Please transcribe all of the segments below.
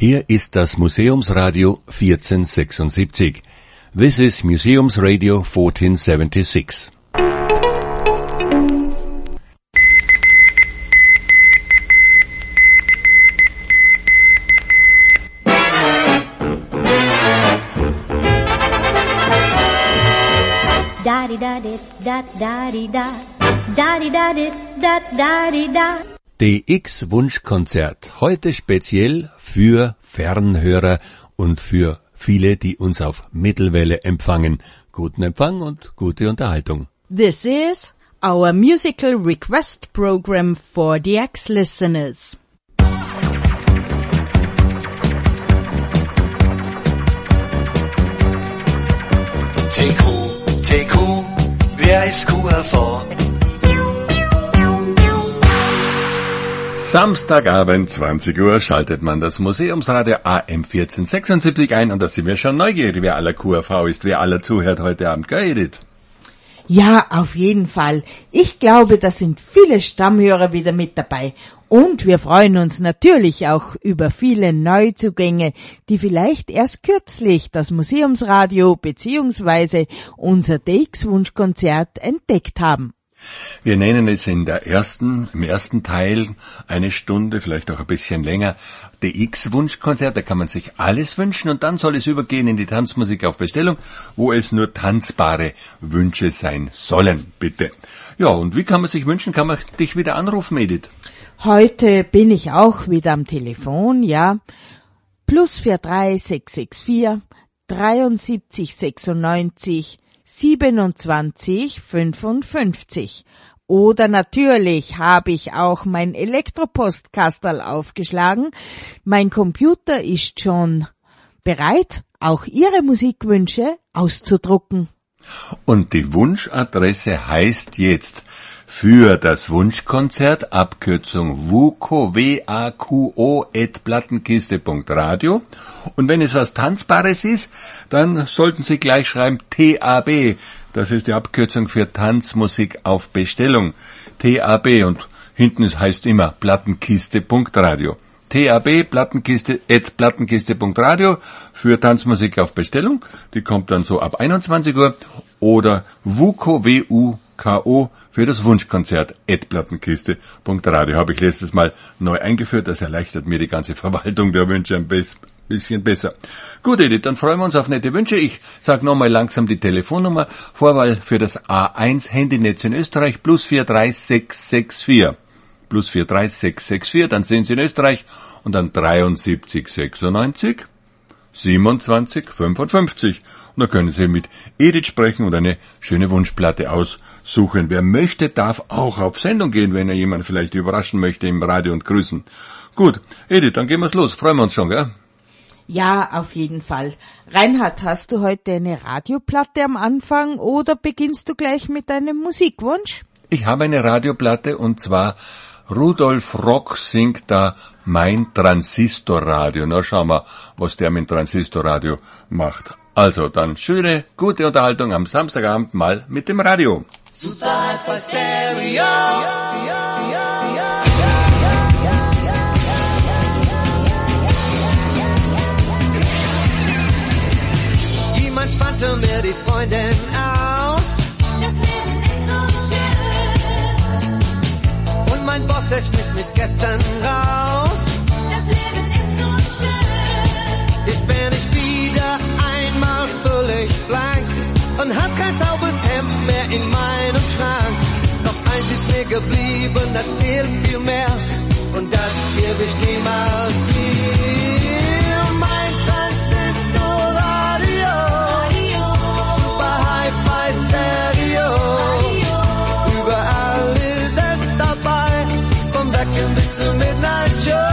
Hier ist das Museumsradio 1476. This is Museumsradio 1476. DX-Wunschkonzert, heute speziell für Fernhörer und für viele, die uns auf Mittelwelle empfangen. Guten Empfang und gute Unterhaltung. This is our musical request program for DX listeners. TQ, wer ist QRV? Samstagabend, 20 Uhr, schaltet man das Museumsradio AM 1476 ein und da sind wir schon neugierig, wer aller QRV ist, wer aller zuhört heute Abend. Gell, Edith? Ja, auf jeden Fall. Ich glaube, da sind viele Stammhörer wieder mit dabei. Und wir freuen uns natürlich auch über viele Neuzugänge, die vielleicht erst kürzlich das Museumsradio bzw. unser DX-Wunschkonzert entdeckt haben. Wir nennen es im ersten Teil eine Stunde, vielleicht auch ein bisschen länger, DX-Wunschkonzert. Da kann man sich alles wünschen und dann soll es übergehen in die Tanzmusik auf Bestellung, wo es nur tanzbare Wünsche sein sollen, bitte. Ja, und wie kann man sich wünschen? Kann man dich wieder anrufen, Edith? Heute bin ich auch wieder am Telefon, ja. +43 664 73 96 27 55. Oder natürlich habe ich auch mein Elektropostkasterl aufgeschlagen. Mein Computer ist schon bereit, auch Ihre Musikwünsche auszudrucken. Und die Wunschadresse heißt jetzt für das Wunschkonzert, Abkürzung WAKO, WAQO @plattenkiste.radio. Und wenn es was Tanzbares ist, dann sollten Sie gleich schreiben TAB. Das ist die Abkürzung für Tanzmusik auf Bestellung. TAB und hinten heißt immer Plattenkiste.radio. TAB, Plattenkiste@plattenkiste.radio für Tanzmusik auf Bestellung. Die kommt dann so ab 21 Uhr. Oder WUKO, WUKO für das Wunschkonzert @plattenkiste.radio. Habe ich letztes Mal neu eingeführt. Das erleichtert mir die ganze Verwaltung der Wünsche ein bisschen besser. Gut, Edith, dann freuen wir uns auf nette Wünsche. Ich sage nochmal langsam die Telefonnummer. Vorwahl für das A1 Handynetz in Österreich +43664. +43664, dann sind Sie in Österreich und dann 73 96 27 55. Und da können Sie mit Edith sprechen und eine schöne Wunschplatte aussuchen. Wer möchte, darf auch auf Sendung gehen, wenn er jemand vielleicht überraschen möchte im Radio und grüßen. Gut, Edith, dann gehen wir's los. Freuen wir uns schon, gell? Ja, auf jeden Fall. Reinhard, hast du heute eine Radioplatte am Anfang oder beginnst du gleich mit deinem Musikwunsch? Ich habe eine Radioplatte und zwar Rudolf Rock singt da Mein Transistorradio. Na, schauen wir, was der mit dem Transistorradio macht. Also, dann schöne, gute Unterhaltung am Samstagabend mal mit dem Radio. Super Hi-Fi Stereo. Jemand spannte mir die Freundin aus. Mein Boss, er schmiss mich gestern raus. Das Leben ist so schön. Jetzt bin ich wieder einmal völlig blank und hab kein sauberes Hemd mehr in meinem Schrank. Doch eins ist mir geblieben, das zählt viel mehr und das gebe ich niemals hier. Mein Transistorradio, Super Hi-Fi Stereo. Überall ist es dabei, vom Wecken bis zur Midnight Show.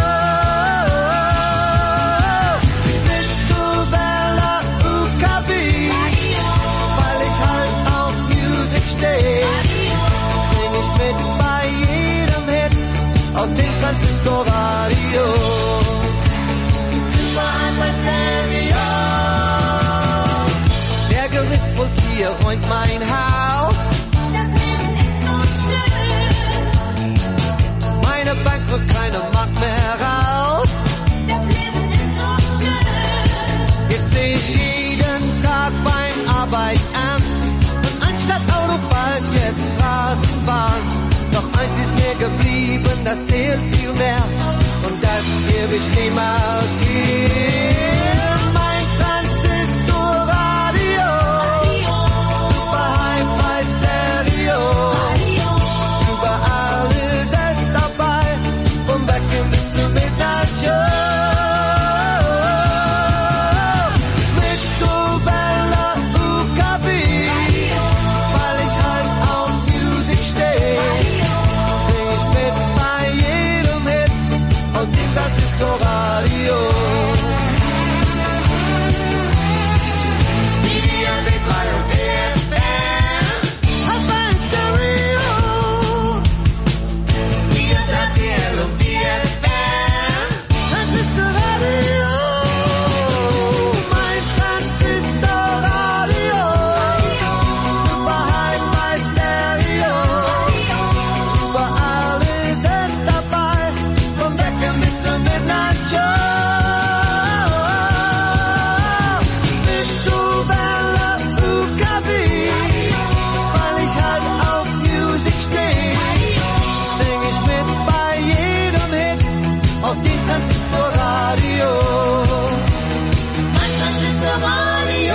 Mittelwelle UKW, weil ich halt auf Musik stehe, sing ich mit bei jedem Hit aus dem Transistorradio. Super Hi-Fi Stereo. Der Gerichtsbus hier räumt mein Haus. Meine Bank rückt keine Mark mehr raus. Das Leben das zählt viel mehr und das gebe ich niemals hier. Mein Transistorradio, super Hi-Fi Stereo, überall ist es dabei, vom Wecken bis zur Midnight Show. Mit Dobella UKW, weil ich halt auf Musik stehe, sing ich mit bei jedem Hit aus dem Transistorradio. DDR-B3 und DFM, Hi-Fi Stereo, hier ist RTL und DFM, Transistorradio, mein Transistorradio, super Hi-Fi Stereo, überall ist es dabei, vom Wecken bis zur Midnight Show. Mit Dobella UKW, weil ich halt auf Musik stehe, sing ich mit bei jedem Hit auf dem Transistorradio. Mein Transistorradio.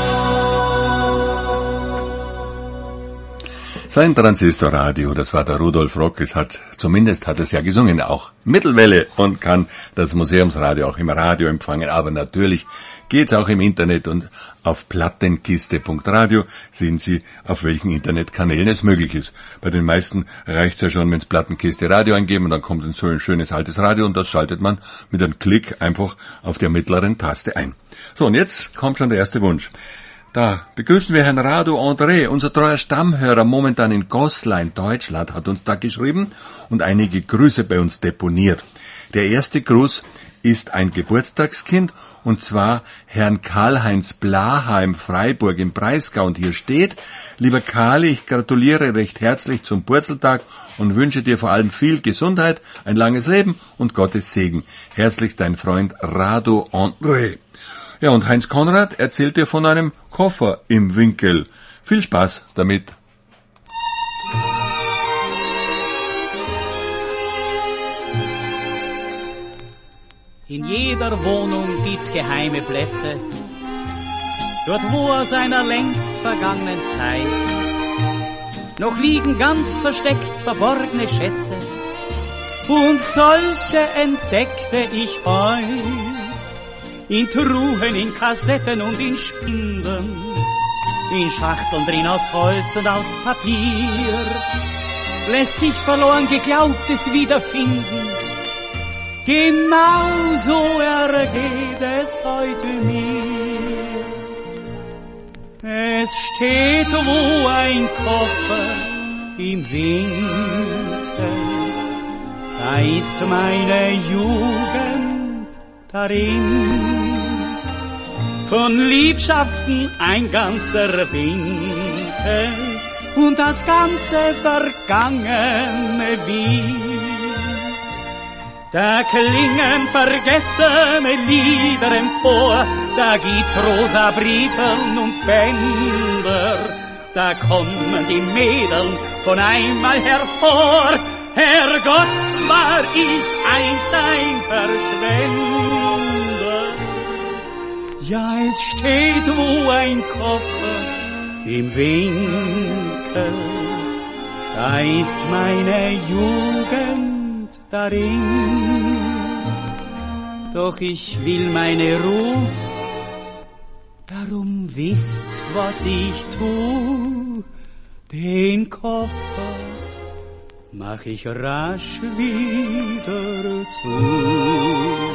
Sein Transistorradio, das war der Rudolf Rock, zumindest hat es ja gesungen, auch Mittelwelle und kann das Museumsradio auch im Radio empfangen, aber natürlich geht's auch im Internet und auf plattenkiste.radio sehen Sie, auf welchen Internetkanälen es möglich ist. Bei den meisten reicht's ja schon, wenn's Plattenkiste Radio eingeben und dann kommt so ein schönes altes Radio und das schaltet man mit einem Klick einfach auf der mittleren Taste ein. So, und jetzt kommt schon der erste Wunsch. Da begrüßen wir Herrn Rado André, unser treuer Stammhörer, momentan in Goslar in Deutschland, hat uns da geschrieben und einige Grüße bei uns deponiert. Der erste Gruß ist ein Geburtstagskind, und zwar Herrn Karl-Heinz Blaheim, Freiburg im Breisgau. Und hier steht: Lieber Karl, ich gratuliere recht herzlich zum Purzeltag und wünsche dir vor allem viel Gesundheit, ein langes Leben und Gottes Segen. Herzlichst dein Freund Rado André. Ja, und Heinz Konrad erzählt dir von einem Koffer im Winkel. Viel Spaß damit. In jeder Wohnung gibt's geheime Plätze, dort wo aus einer längst vergangenen Zeit noch liegen ganz versteckt verborgene Schätze. Und solche entdeckte ich heut in Truhen, in Kassetten und in Spinden, in Schachteln drin aus Holz und aus Papier. Lässt sich verloren Geglaubtes wiederfinden, genauso ergeht es heute mir. Es steht wo ein Koffer im Winkel, da ist meine Jugend darin. Von Liebschaften ein ganzer Winkel und das ganze Vergangene wie. Da klingen vergessene Lieder empor, da gibt's rosa Briefeln und Bänder, da kommen die Mädeln von einmal hervor. Herrgott, war ich einst ein Verschwender. Ja, es steht wo ein Koffer im Winkel, da ist meine Jugend darin. Doch ich will meine Ruhe, darum wisst's, was ich tu. Den Koffer mach ich rasch wieder zu.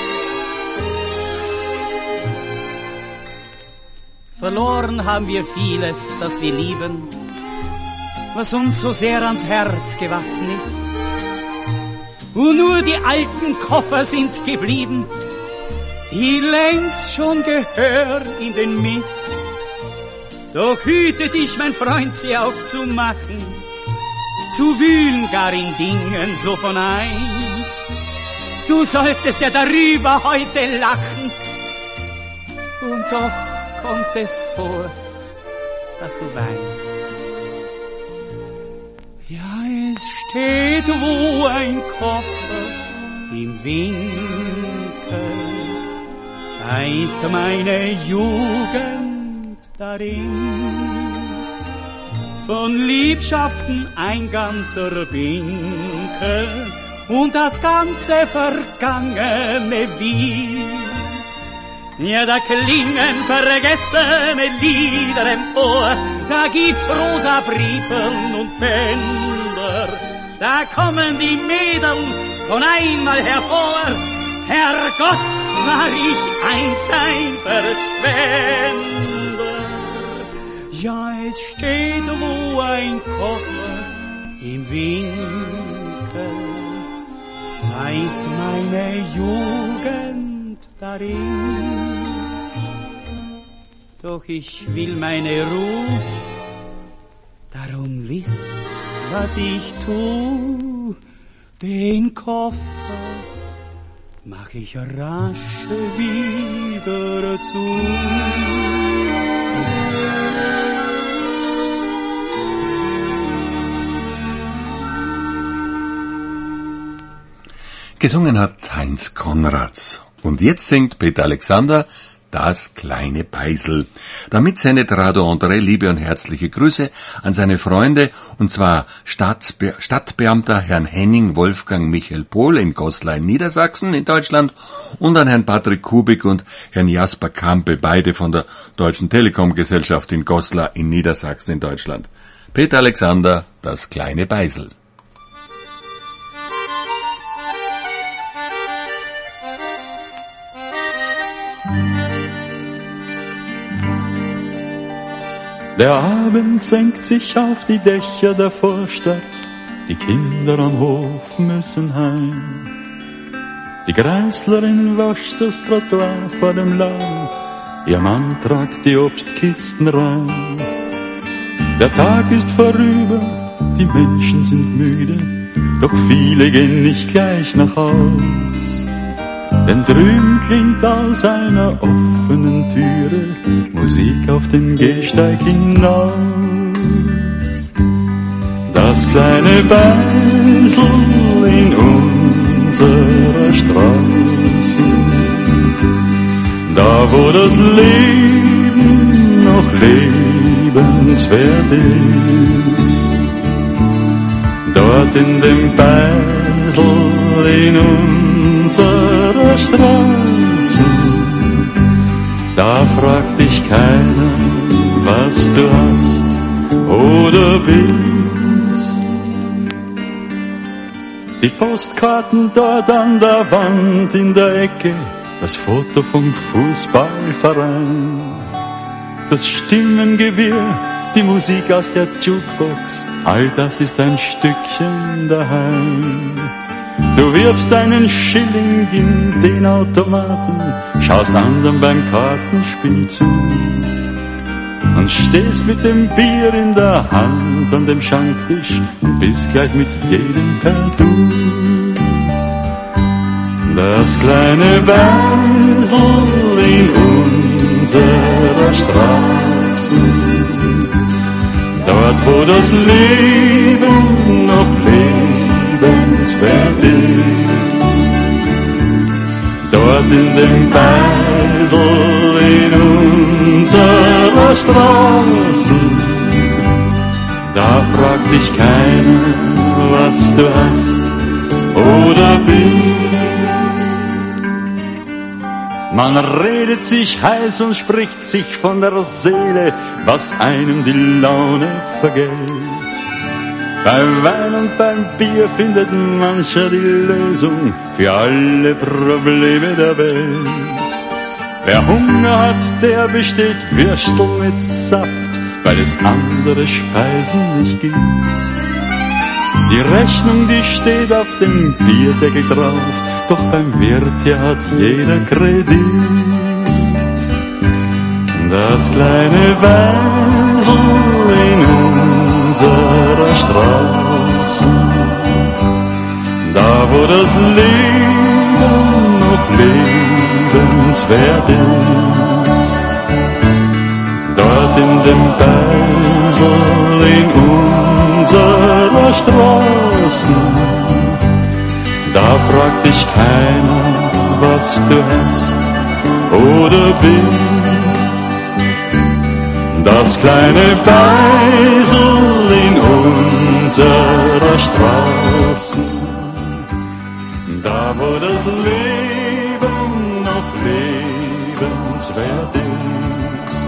Verloren haben wir vieles, das wir lieben, was uns so sehr ans Herz gewachsen ist. Und nur die alten Koffer sind geblieben, die längst schon gehören in den Mist. Doch hüte dich, mein Freund, sie aufzumachen, zu wühlen gar in Dingen so von einst. Du solltest ja darüber heute lachen, und doch kommt es vor, dass du weinst. Ja, es steht wo ein Koffer im Winkel. Da ist meine Jugend darin. Von Liebschaften ein ganzer Winkel und das ganze Vergangene wie. Ja, da klingen vergessene Lieder empor, da gibt's rosa Briefen und Bänder, da kommen die Mädeln von einmal hervor. Herrgott, war ich einst ein Verschwender. Ja, es steht wo ein Koffer im Winkel, da ist meine Jugend darin. Doch ich will meine Ruhe, darum wisst's, was ich tu. Den Koffer mach ich rasch wieder zu. Gesungen hat Heinz Konrads. Und jetzt singt Peter Alexander Das kleine Beisel. Damit sendet Radio André liebe und herzliche Grüße an seine Freunde, und zwar Stadtbeamter Herrn Henning Wolfgang Michael Pohl in Goslar in Niedersachsen in Deutschland und an Herrn Patrick Kubik und Herrn Jasper Kampe, beide von der Deutschen Telekom-Gesellschaft in Goslar in Niedersachsen in Deutschland. Peter Alexander, Das kleine Beisel. Der Abend senkt sich auf die Dächer der Vorstadt, die Kinder am Hof müssen heim. Die Kreislerin wascht das Trottoir vor dem Laden, ihr Mann tragt die Obstkisten rein. Der Tag ist vorüber, die Menschen sind müde, doch viele gehen nicht gleich nach Haus. Denn drüben klingt aus einer offenen Türe Musik auf den Gehsteig hinaus. Das kleine Beisel in unserer Straße, da wo das Leben noch lebenswert ist, dort in dem Beisel in unserer Straße, da fragt dich keiner, was du hast oder willst. Die Postkarten dort an der Wand in der Ecke, das Foto vom Fußballverein, das Stimmengewirr, die Musik aus der Jukebox, all das ist ein Stückchen daheim. Du wirfst einen Schilling in den Automaten, schaust anderen beim Kartenspiel zu und stehst mit dem Bier in der Hand an dem Schanktisch und bist gleich mit jedem per Du. Das kleine Beisel in unserer Straße, dort wo das Leben noch lebenswert ist, dort in dem Beisel in unserer Straße, da fragt dich keiner, was du hast oder bist. Man redet sich heiß und spricht sich von der Seele, was einem die Laune vergeht. Beim Wein und beim Bier findet mancher die Lösung für alle Probleme der Welt. Wer Hunger hat, der besteht Würstel mit Saft, weil es andere Speisen nicht gibt. Die Rechnung, die steht auf dem Bierdeckel drauf, doch beim Wirt, ja, hat jeder Kredit. Das kleine Beisel in unserer Straße, da wo das Leben noch lebenswert ist, dort in dem Beisel in unserer Straße, draußen. Da fragt dich keiner, was du hast oder bist. Das kleine Beisel in unserer Straße, da wo das Leben noch lebenswert ist.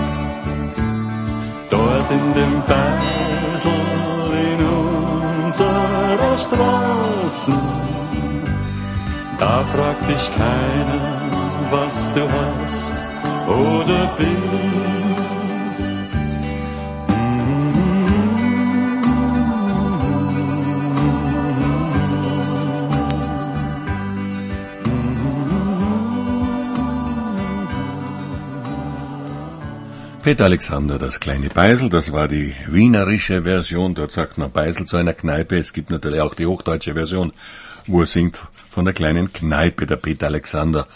Dort in dem Beisel in unserer Straße, da fragt dich keiner, was du hast oder bist. Peter Alexander, das kleine Beisel, das war die wienerische Version, dort sagt man Beisel zu einer Kneipe. Es gibt natürlich auch die hochdeutsche Version, wo er singt von der kleinen Kneipe, der Peter Alexander,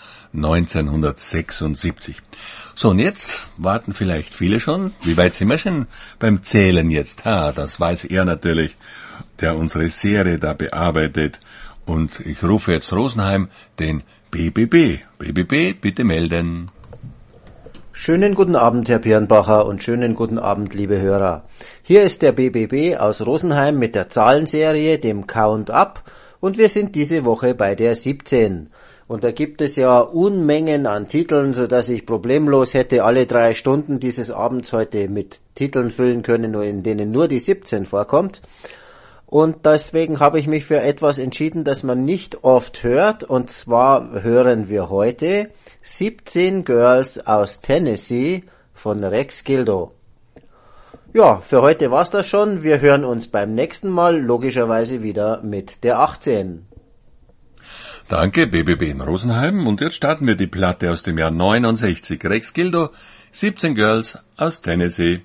1976. So, und jetzt warten vielleicht viele schon, wie weit sind wir schon beim Zählen jetzt? Das weiß er natürlich, der unsere Serie da bearbeitet. Und ich rufe jetzt Rosenheim den BBB. BBB, bitte melden. Schönen guten Abend, Herr Birnbacher, und schönen guten Abend, liebe Hörer. Hier ist der BBB aus Rosenheim mit der Zahlenserie, dem Count-Up, und wir sind diese Woche bei der 17. Und da gibt es ja Unmengen an Titeln, so dass ich problemlos hätte alle 3 Stunden dieses Abends heute mit Titeln füllen können, in denen nur die 17 vorkommt. Und deswegen habe ich mich für etwas entschieden, das man nicht oft hört, und zwar hören wir heute 17 Girls aus Tennessee von Rex Gildo. Ja, für heute war's das schon. Wir hören uns beim nächsten Mal logischerweise wieder mit der 18. Danke, BBB in Rosenheim. Und jetzt starten wir die Platte aus dem Jahr 69. Rex Gildo, 17 Girls aus Tennessee.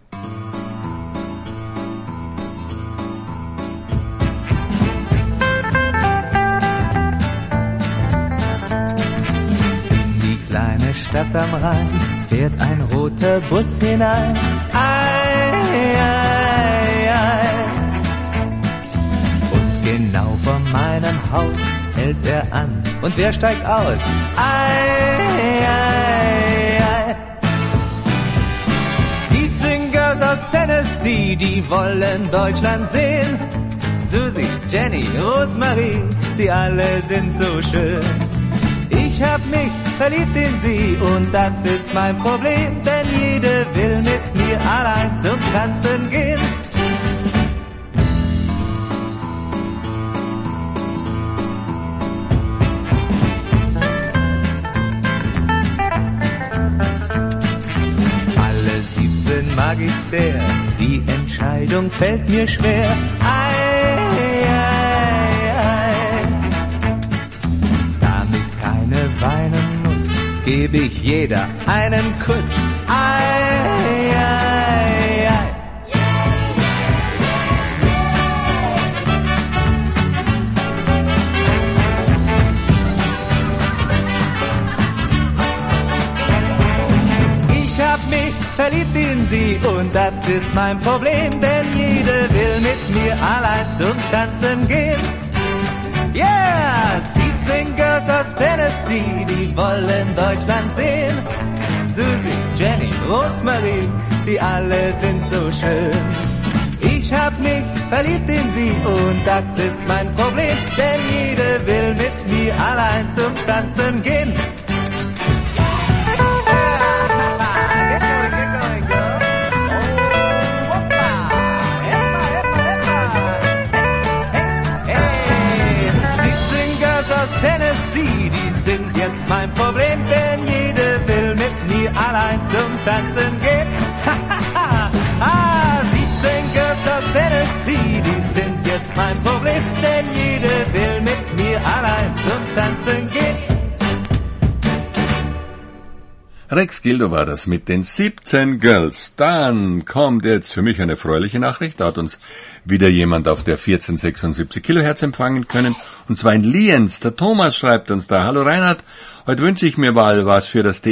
Stadt am Rhein fährt ein roter Bus hinein. Ei, ei, ei. Und genau vor meinem Haus hält er an. Und wer steigt aus? Ei, ei, ei. 17 Girls aus Tennessee, die wollen Deutschland sehen. Susi, Jenny, Rosemarie, sie alle sind so schön. Ich hab mich verliebt in sie und das ist mein Problem, denn jede will mit mir allein zum Tanzen gehen. Alle 17 mag ich sehr, die Entscheidung fällt mir schwer. Ei, ei, ei. Weinen muss, gebe ich jeder einen Kuss. Ei, ei, ei. Ich hab mich verliebt in sie und das ist mein Problem, denn jede will mit mir allein zum Tanzen gehen. Yeah, 17 Girls aus Tennessee, die wollen Deutschland sehen. Susi, Jenny, Rosemarie, sie alle sind so schön. Ich hab mich verliebt in sie und das ist mein Problem, denn jede will mit mir allein zum Tanzen gehen. Tennessee, die sind jetzt mein Problem, denn jede will mit mir allein zum Tanzen gehen. 17 Girls aus Tennessee, die sind jetzt mein Problem, denn jede will mit mir allein zum Tanzen gehen. Rex Gildo war das mit den 17 Girls. Dann kommt jetzt für mich eine erfreuliche Nachricht. Da hat uns wieder jemand auf der 1476 Kilohertz empfangen können. Und zwar in Lienz. Der Thomas schreibt uns da. Hallo Reinhard, heute wünsche ich mir mal was für das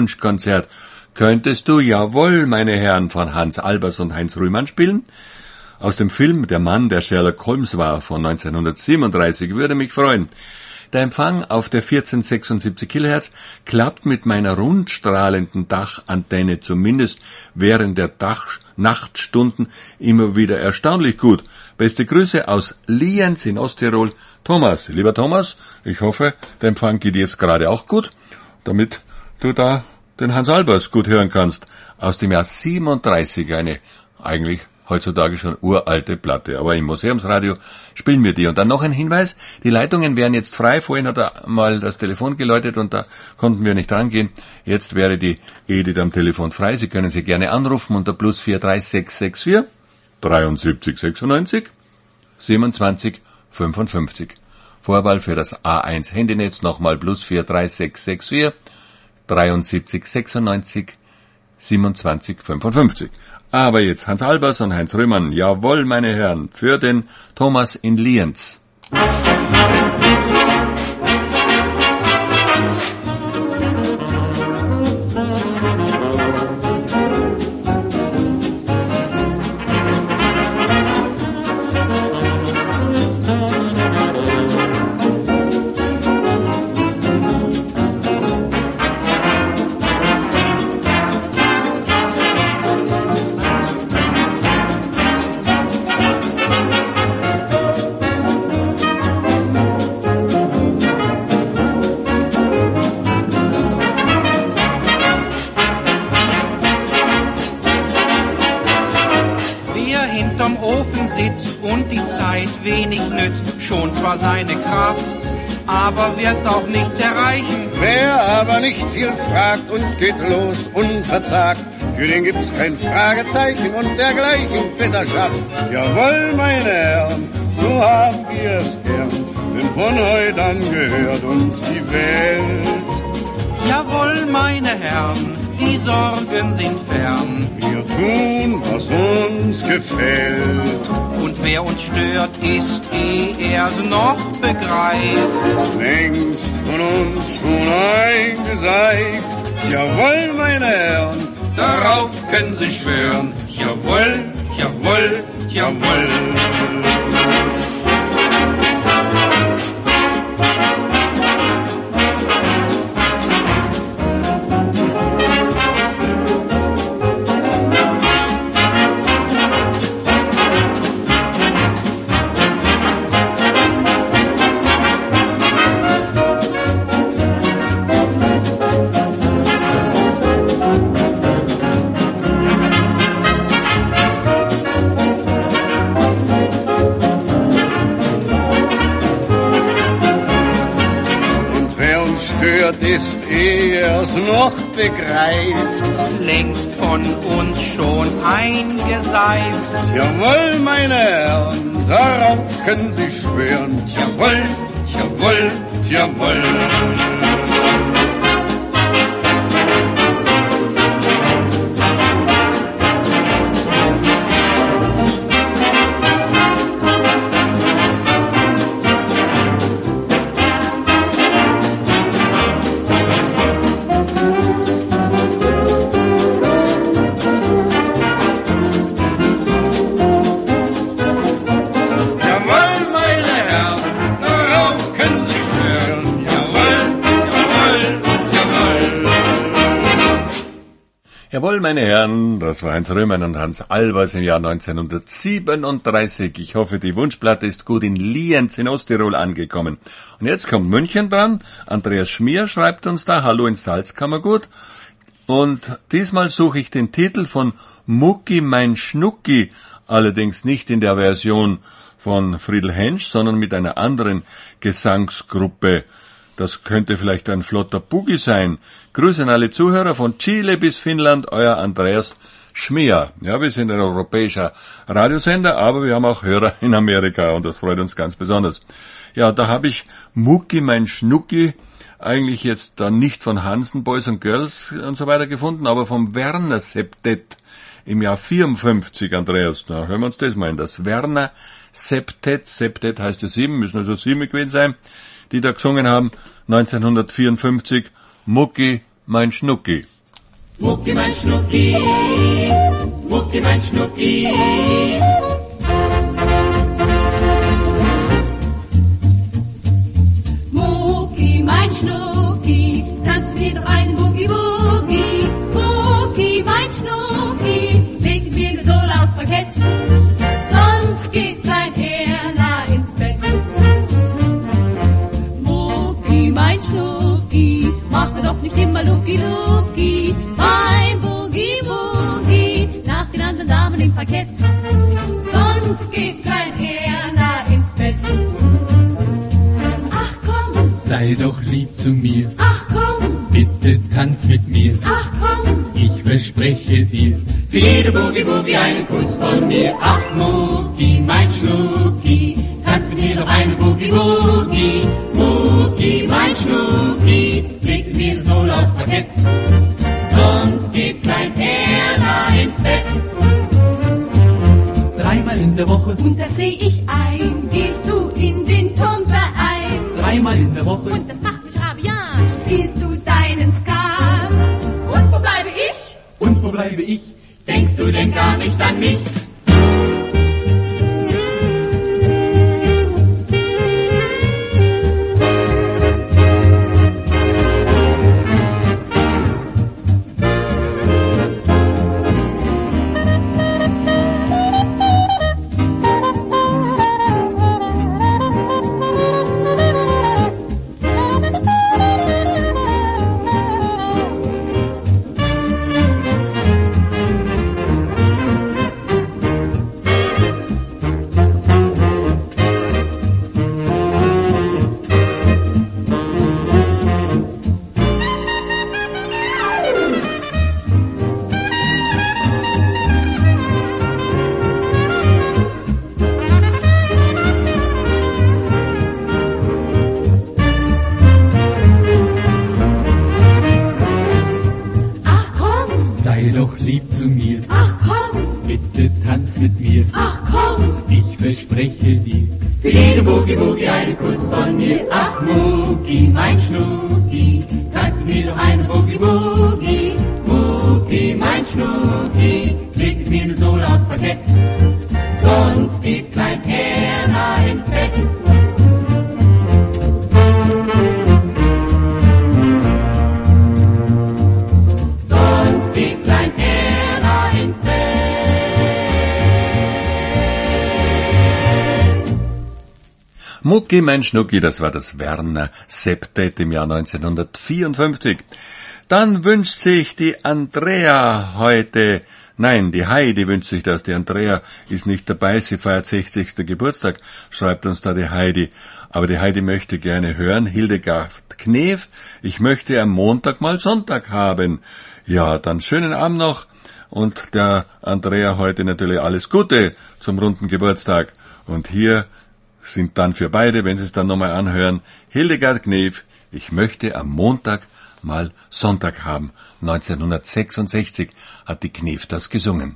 DX-Wunschkonzert. Könntest du Jawohl, meine Herren von Hans Albers und Heinz Rühmann spielen? aus dem Film Der Mann, der Sherlock Holmes war von 1937, würde mich freuen. Der Empfang auf der 1476 kHz klappt mit meiner rundstrahlenden Dachantenne zumindest während der Nachtstunden immer wieder erstaunlich gut. Beste Grüße aus Lienz in Osttirol, Thomas. Lieber Thomas, ich hoffe, der Empfang geht jetzt gerade auch gut, damit du da den Hans Albers gut hören kannst. Aus dem Jahr 37, eine eigentlich heutzutage schon uralte Platte, aber im Museumsradio spielen wir die. Und dann noch ein Hinweis, die Leitungen wären jetzt frei. Vorhin hat er mal das Telefon geläutet und da konnten wir nicht rangehen. Jetzt wäre die Edith am Telefon frei. Sie können sie gerne anrufen unter +43664 73 96 27 55. Vorwahl für das A1 Handynetz nochmal +43664 73 96 27 55. Aber jetzt Hans Albers und Heinz Rühmann. Jawohl, meine Herren, für den Thomas in Lienz. Seine Kraft, aber wird auch nichts erreichen. Wer aber nicht viel fragt und geht los unverzagt, für den gibt's kein Fragezeichen und dergleichen besser schafft. Jawohl, meine Herren, so haben wir es gern, denn von heute an gehört uns die Welt. Jawohl, meine Herren, die Sorgen sind fern. Wir tun, was uns gefällt. Und wer uns stört, ist, ehe er's noch begreift, längst von uns schon eingeseift. Jawohl, meine Herren, darauf können Sie schwören. Jawohl, jawohl, jawohl. ist, ehe er's noch begreift, längst von uns schon eingeseift. Jawohl, meine Herren, darauf können Sie schwören. Jawohl, jawohl, jawohl. Jawohl, meine Herren, das war Heinz Rühmann und Hans Albers im Jahr 1937. Ich hoffe, die Wunschplatte ist gut in Lienz in Osttirol angekommen. Und jetzt kommt München dran. Andreas Schmier schreibt uns da, hallo in Salzkammergut. Und diesmal suche ich den Titel von Mucki mein Schnucki, allerdings nicht in der Version von Friedel Hensch, sondern mit einer anderen Gesangsgruppe. Das könnte vielleicht ein flotter Boogie sein. Grüße an alle Zuhörer von Chile bis Finnland, euer Andreas Schmier. Ja, wir sind ein europäischer Radiosender, aber wir haben auch Hörer in Amerika und das freut uns ganz besonders. Ja, da habe ich Mucki mein Schnucki eigentlich jetzt dann nicht von Hansen Boys and Girls und so weiter gefunden, aber vom Werner Septett im Jahr 54, Andreas. Na, hören wir uns das mal an. Das Werner Septett, Septett heißt ja 7, müssen also 7 gewesen sein, die da gesungen haben, 1954, Mucki, mein Schnucki. Mucki, mein Schnucki, Mucki, mein Schnucki, Sonst geht kein Erna ins Bett. Ach komm, sei doch lieb zu mir, ach komm, bitte tanz mit mir, ach komm. ich verspreche dir, Fliede Boogie Boogie, einen Kuss von mir. Ach Mucki, mein Schnucki, tanz mit mir noch eine Boogie Boogie. Mucki, mein Schnucki, leg mit mir Soul aufs Parkett. Sonst geht klein Erna ins Bett. dreimal in der Woche, Und das seh ich ein, gehst du in den Turnverein. dreimal in der Woche, Und das macht mich rabiat, spielst du deinen Skat. Und wo bleibe ich? und wo bleibe ich? Denkst du denn gar nicht an mich? Sei doch lieb zu mir, Ach komm, bitte tanz mit mir, ach komm. ich verspreche dir, Fliede Boogie Boogie, einen Kuss von mir. Ach Mucki, mein Schnucki, tanz mit mir noch eine Boogie Boogie. Mucki, mein Schnucki, leg mit mir ne Sohle aufs Parkett. Sonst geht klein Erna ins Bett. Sonst geht klein Erna ins Bett. Mucki, mein Schnucki, das war das Werner Septett im Jahr 1954. Dann wünscht sich die Andrea heute, nein, die Heidi wünscht sich das, die Andrea ist nicht dabei, sie feiert 60. Geburtstag, schreibt uns da die Heidi. Aber die Heidi möchte gerne hören, Hildegard Knef, ich möchte am Montag mal Sonntag haben. Ja, dann schönen Abend noch und der Andrea heute natürlich alles Gute zum runden Geburtstag. Und hier sind dann für beide, wenn sie es dann nochmal anhören, Hildegard Knef, ich möchte am Montag mal Sonntag haben. 1966 hat die Knef das gesungen.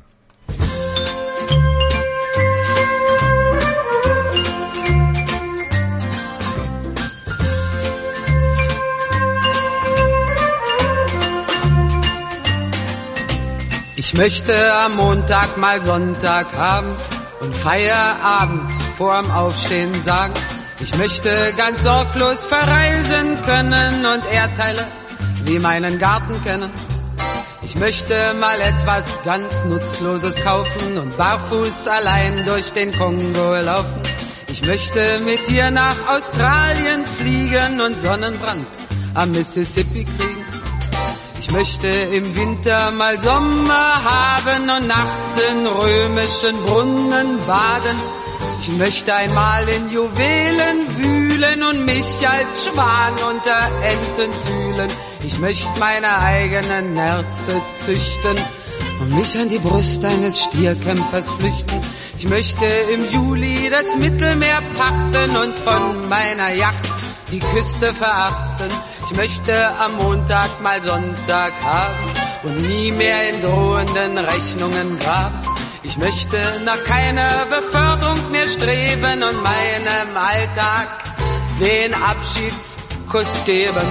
Ich möchte am Montag mal Sonntag haben und Feierabend vorm Aufstehen sagen. Ich möchte ganz sorglos verreisen können und Erdteile wie meinen Garten kennen. Ich möchte mal etwas ganz Nutzloses kaufen und barfuß allein durch den Kongo laufen. Ich möchte mit dir nach Australien fliegen und Sonnenbrand am Mississippi kriegen. Ich möchte im Winter mal Sommer haben und nachts in römischen Brunnen baden. Ich möchte einmal in Juwelen wühlen und mich als Schwan unter Enten fühlen. Ich möchte meine eigenen Nerze züchten und mich an die Brust eines Stierkämpfers flüchten. Ich möchte im Juli das Mittelmeer pachten und von meiner Yacht die Küste verachten. Ich möchte am Montag mal Sonntag haben und nie mehr in drohenden Rechnungen graben. Ich möchte nach keiner Beförderung mehr streben und meinem Alltag den Abschiedskuss geben.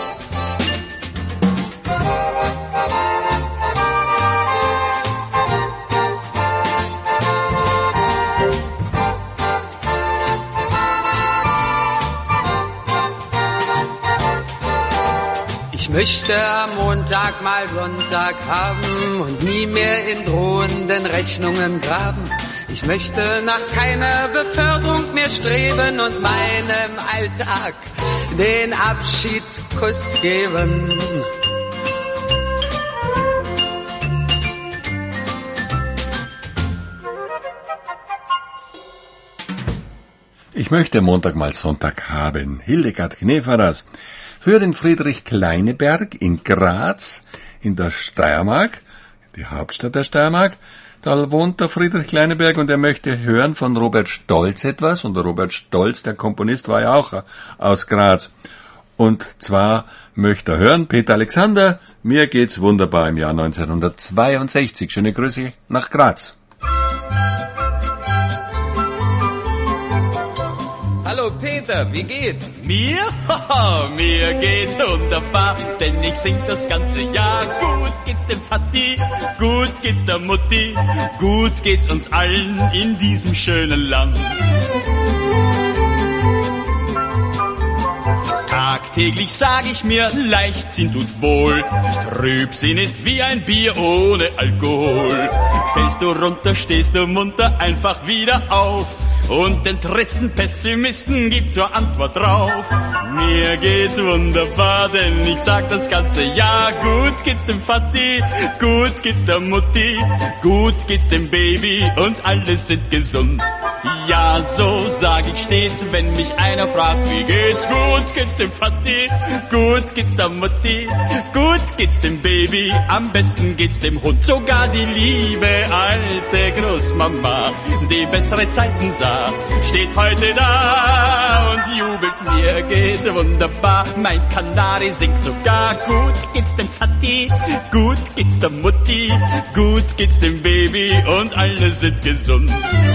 Ich möchte am Montag mal Sonntag haben und nie mehr in drohenden Rechnungen graben. Ich möchte nach keiner Beförderung mehr streben und meinem Alltag den Abschiedskuss geben. Ich möchte Montag mal Sonntag haben. Hildegard Kneferers für den Friedrich Kleineberg in Graz in der Steiermark, die Hauptstadt der Steiermark. Da wohnt der Friedrich Kleineberg und er möchte hören von Robert Stolz etwas. Und der Robert Stolz, der Komponist, war ja auch aus Graz. Und zwar möchte er hören, Peter Alexander, mir geht's wunderbar im Jahr 1962. Schöne Grüße nach Graz. Hallo Peter, wie geht's? Mir? Haha, mir geht's wunderbar, denn ich sing das ganze Jahr. Gut geht's dem Vati, gut geht's der Mutti, gut geht's uns allen in diesem schönen Land. Tagtäglich sag ich mir, Leichtsinn tut wohl, Trübsinn ist wie ein Bier ohne Alkohol. Fällst du runter, stehst du munter einfach wieder auf und den tristen Pessimisten gibt zur Antwort drauf. Mir geht's wunderbar, denn ich sag das ganze Jahr, gut geht's dem Vati, gut geht's der Mutti, gut geht's dem Baby und alle sind gesund. Ja, so sag ich stets, wenn mich einer fragt, wie geht's? Gut geht's dem Vati, gut geht's der Mutti, gut geht's dem Baby, am besten geht's dem Hund. Sogar die liebe alte Großmama, die bessere Zeiten sah, steht heute da und jubelt. Mir geht's wunderbar, mein Kanari singt sogar. Gut geht's dem Vati, gut geht's der Mutti, gut geht's dem Baby und alle sind gesund.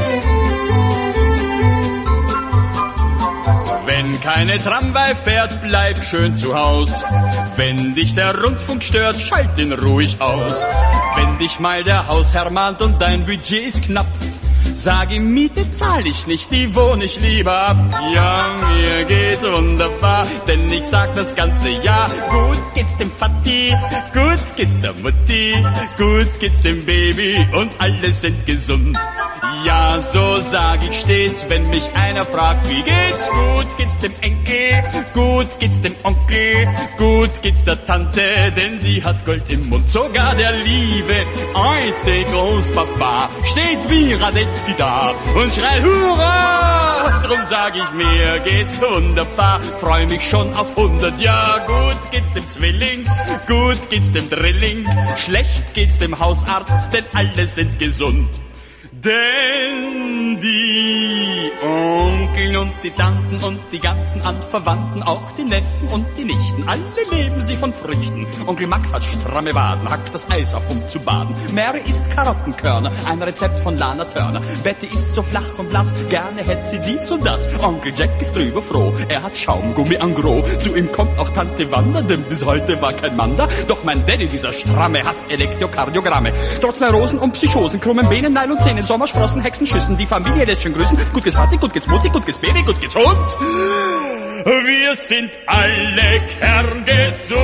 Wenn keine Tramway fährt, bleib schön zu Haus. Wenn dich der Rundfunk stört, schalt ihn ruhig aus. Wenn dich mal der Hausherr mahnt und dein Budget ist knapp, sag ihm, Miete zahl ich nicht, die wohne ich lieber ab. Ja, mir geht's wunderbar, denn ich sag das ganze Jahr. Gut geht's dem Vati, gut geht's der Mutti, gut geht's dem Baby und alle sind gesund. Ja, so sag ich stets, wenn mich einer fragt, wie geht's? Gut geht's dem Enkel, gut geht's dem Onkel, gut geht's der Tante, denn die hat Gold im Mund. Sogar der liebe alte Großpapa steht wie Radetzky da und schreit Hurra! Drum sag ich, mir geht's wunderbar, freu mich schon auf 100 Jahre. Gut geht's dem Zwilling, gut geht's dem Drilling, schlecht geht's dem Hausarzt, denn alle sind gesund. Denn die Onkel und die Tanten und die ganzen Anverwandten, auch die Neffen und die Nichten, alle leben sie von Früchten. Onkel Max hat stramme Waden, hackt das Eis auf, um zu baden. Mary isst Karottenkörner, ein Rezept von Lana Turner. Betty ist so flach und blass, gerne hätte sie dies und das. Onkel Jack ist drüber froh, er hat Schaumgummi en gros. Zu ihm kommt auch Tante Wanda, denn bis heute war kein Mann da. Doch mein Daddy, dieser Stramme, hasst Elektrokardiogramme. Trotz Neurosen und Psychosen, krummen Beinen, Neil und Zähnen, Sommersprossen, Hexenschüssen, die Familie lässt schon grüßen. Gut geht's Vati, gut geht's Mutti, gut geht's Baby, gut geht's Hund. Wir sind alle kerngesund.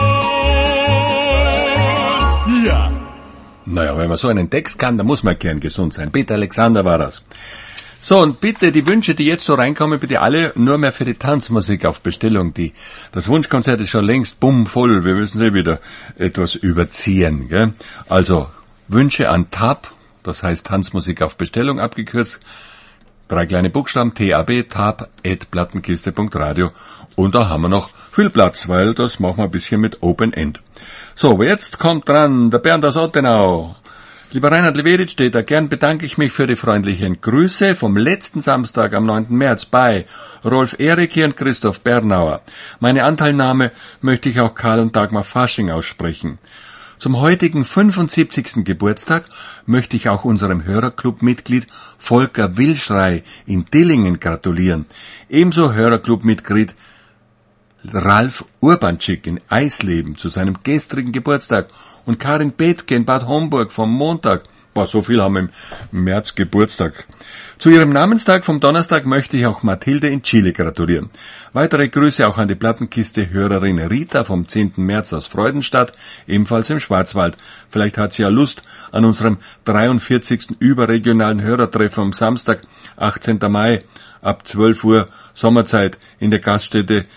Ja. Naja, wenn man so einen Text kann, dann muss man kerngesund sein. Peter Alexander war das. So, und bitte die Wünsche, die jetzt so reinkommen, bitte alle nur mehr für die Tanzmusik auf Bestellung. Das Wunschkonzert ist schon längst bummvoll. Wir müssen wieder etwas überziehen, gell? Also, Wünsche an TAB, das heißt Tanzmusik auf Bestellung abgekürzt, 3 kleine Buchstaben, TAB, tab@plattenkiste.radio. Und da haben wir noch viel Platz, weil das machen wir ein bisschen mit Open End. So, aber jetzt kommt dran der Bernd aus Ottenau. Lieber Reinhard Leveritsch-Städter, gern bedanke ich mich für die freundlichen Grüße vom letzten Samstag am 9. März bei Rolf Ericke und Christoph Bernauer. Meine Anteilnahme möchte ich auch Karl und Dagmar Fasching aussprechen. Zum heutigen 75. Geburtstag möchte ich auch unserem Hörerclub-Mitglied Volker Wilschrei in Dillingen gratulieren. Ebenso Hörerclub-Mitglied Ralf Urbanczyk in Eisleben zu seinem gestrigen Geburtstag und Karin Bethke in Bad Homburg vom Montag. Boah, so viel haben im März Geburtstag. Zu ihrem Namenstag vom Donnerstag möchte ich auch Mathilde in Chile gratulieren. Weitere Grüße auch an die Plattenkiste-Hörerin Rita vom 10. März aus Freudenstadt, ebenfalls im Schwarzwald. Vielleicht hat sie ja Lust an unserem 43. überregionalen Hörertreffen am Samstag, 18. Mai, ab 12 Uhr Sommerzeit in der Gaststätte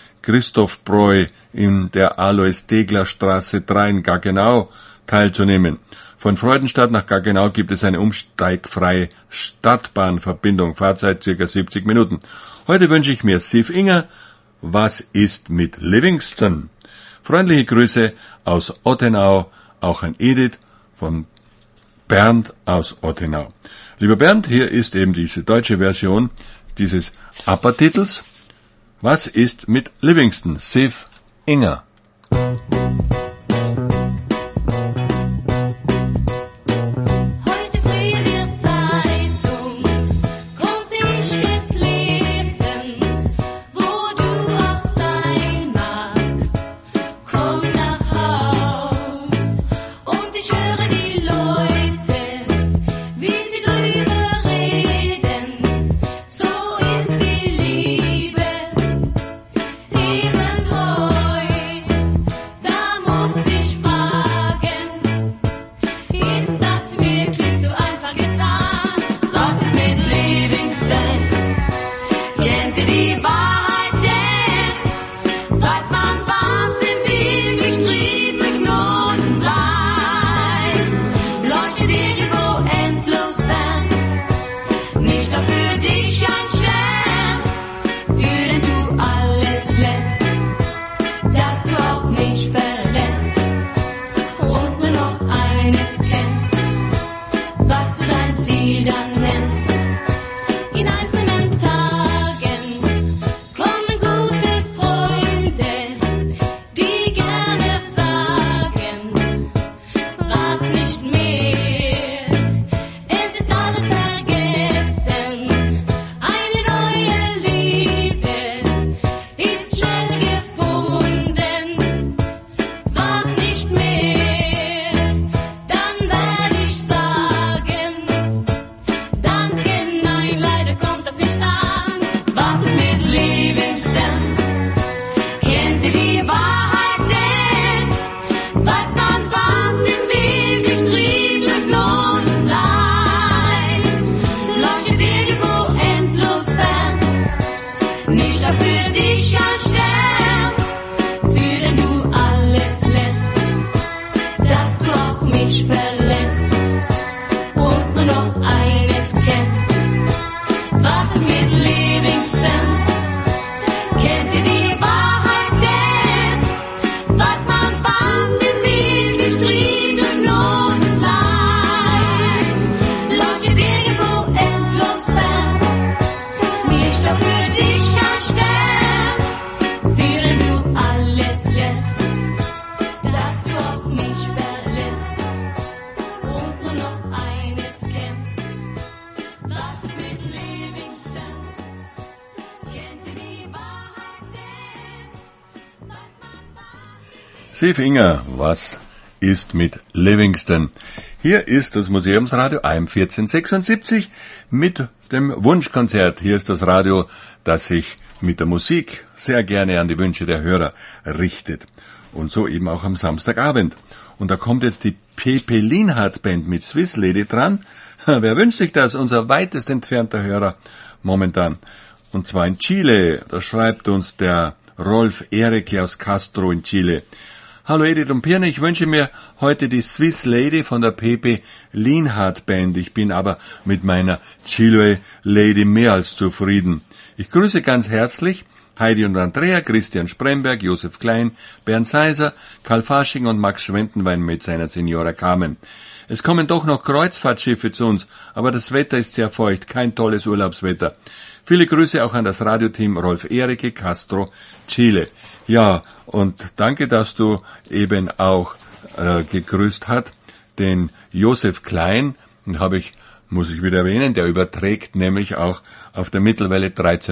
Christophbräu in der Alois-Degler-Straße 3 in Gaggenau teilzunehmen. Von Freudenstadt nach Gaggenau gibt es eine umsteigfreie Stadtbahnverbindung, Fahrzeit ca. 70 Minuten. Heute wünsche ich mir Siv Inger, was ist mit Livingston? Freundliche Grüße aus Ottenau, auch an Edith von Bernd aus Ottenau. Lieber Bernd, hier ist eben diese deutsche Version dieses ABBA-Titels. Was ist mit Livingston? Siv Inger. Siv Inger, was ist mit Livingston? Hier ist das Museumsradio AM 1476 mit dem Wunschkonzert. Hier ist das Radio, das sich mit der Musik sehr gerne an die Wünsche der Hörer richtet. Und so eben auch am Samstagabend. Und da kommt jetzt die Pepe Lienhardt Band mit Swiss Lady dran. Wer wünscht sich das? Unser weitest entfernter Hörer momentan. Und zwar in Chile. Da schreibt uns der Rolf Erike aus Castro in Chile. Hallo Edith und Pirne, ich wünsche mir heute die Swiss Lady von der Pepe Lienhardt Band. Ich bin aber mit meiner Chile Lady mehr als zufrieden. Ich grüße ganz herzlich Heidi und Andrea, Christian Spremberg, Josef Klein, Bernd Seiser, Karl Fasching und Max Schwentenwein mit seiner Signora Carmen. Es kommen doch noch Kreuzfahrtschiffe zu uns, aber das Wetter ist sehr feucht, kein tolles Urlaubswetter. Viele Grüße auch an das Radioteam Rolf Erike, Castro, Chile. Ja, und danke, dass du eben auch gegrüßt hast, den Josef Klein, und muss ich wieder erwähnen, der überträgt nämlich auch auf der Mittelwelle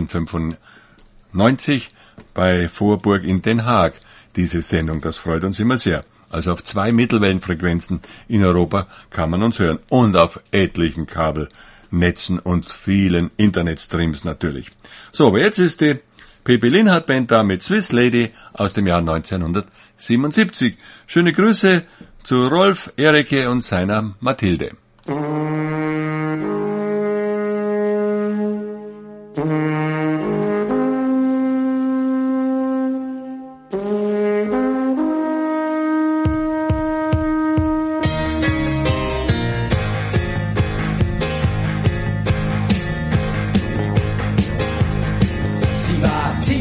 1395 bei Vorburg in Den Haag diese Sendung. Das freut uns immer sehr. Also auf 2 Mittelwellenfrequenzen in Europa kann man uns hören und auf etlichen Kabelnetzen und vielen Internetstreams natürlich. So, aber jetzt ist die Pepe Lienhardt Band da mit Swiss Lady aus dem Jahr 1977. Schöne Grüße zu Rolf Erike und seiner Mathilde.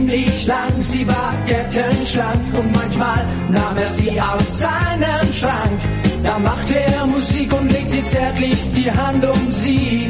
ziemlich lang, sie war kettenschlank und manchmal nahm er sie aus seinem Schrank. Da machte er Musik und legte zärtlich die Hand um sie.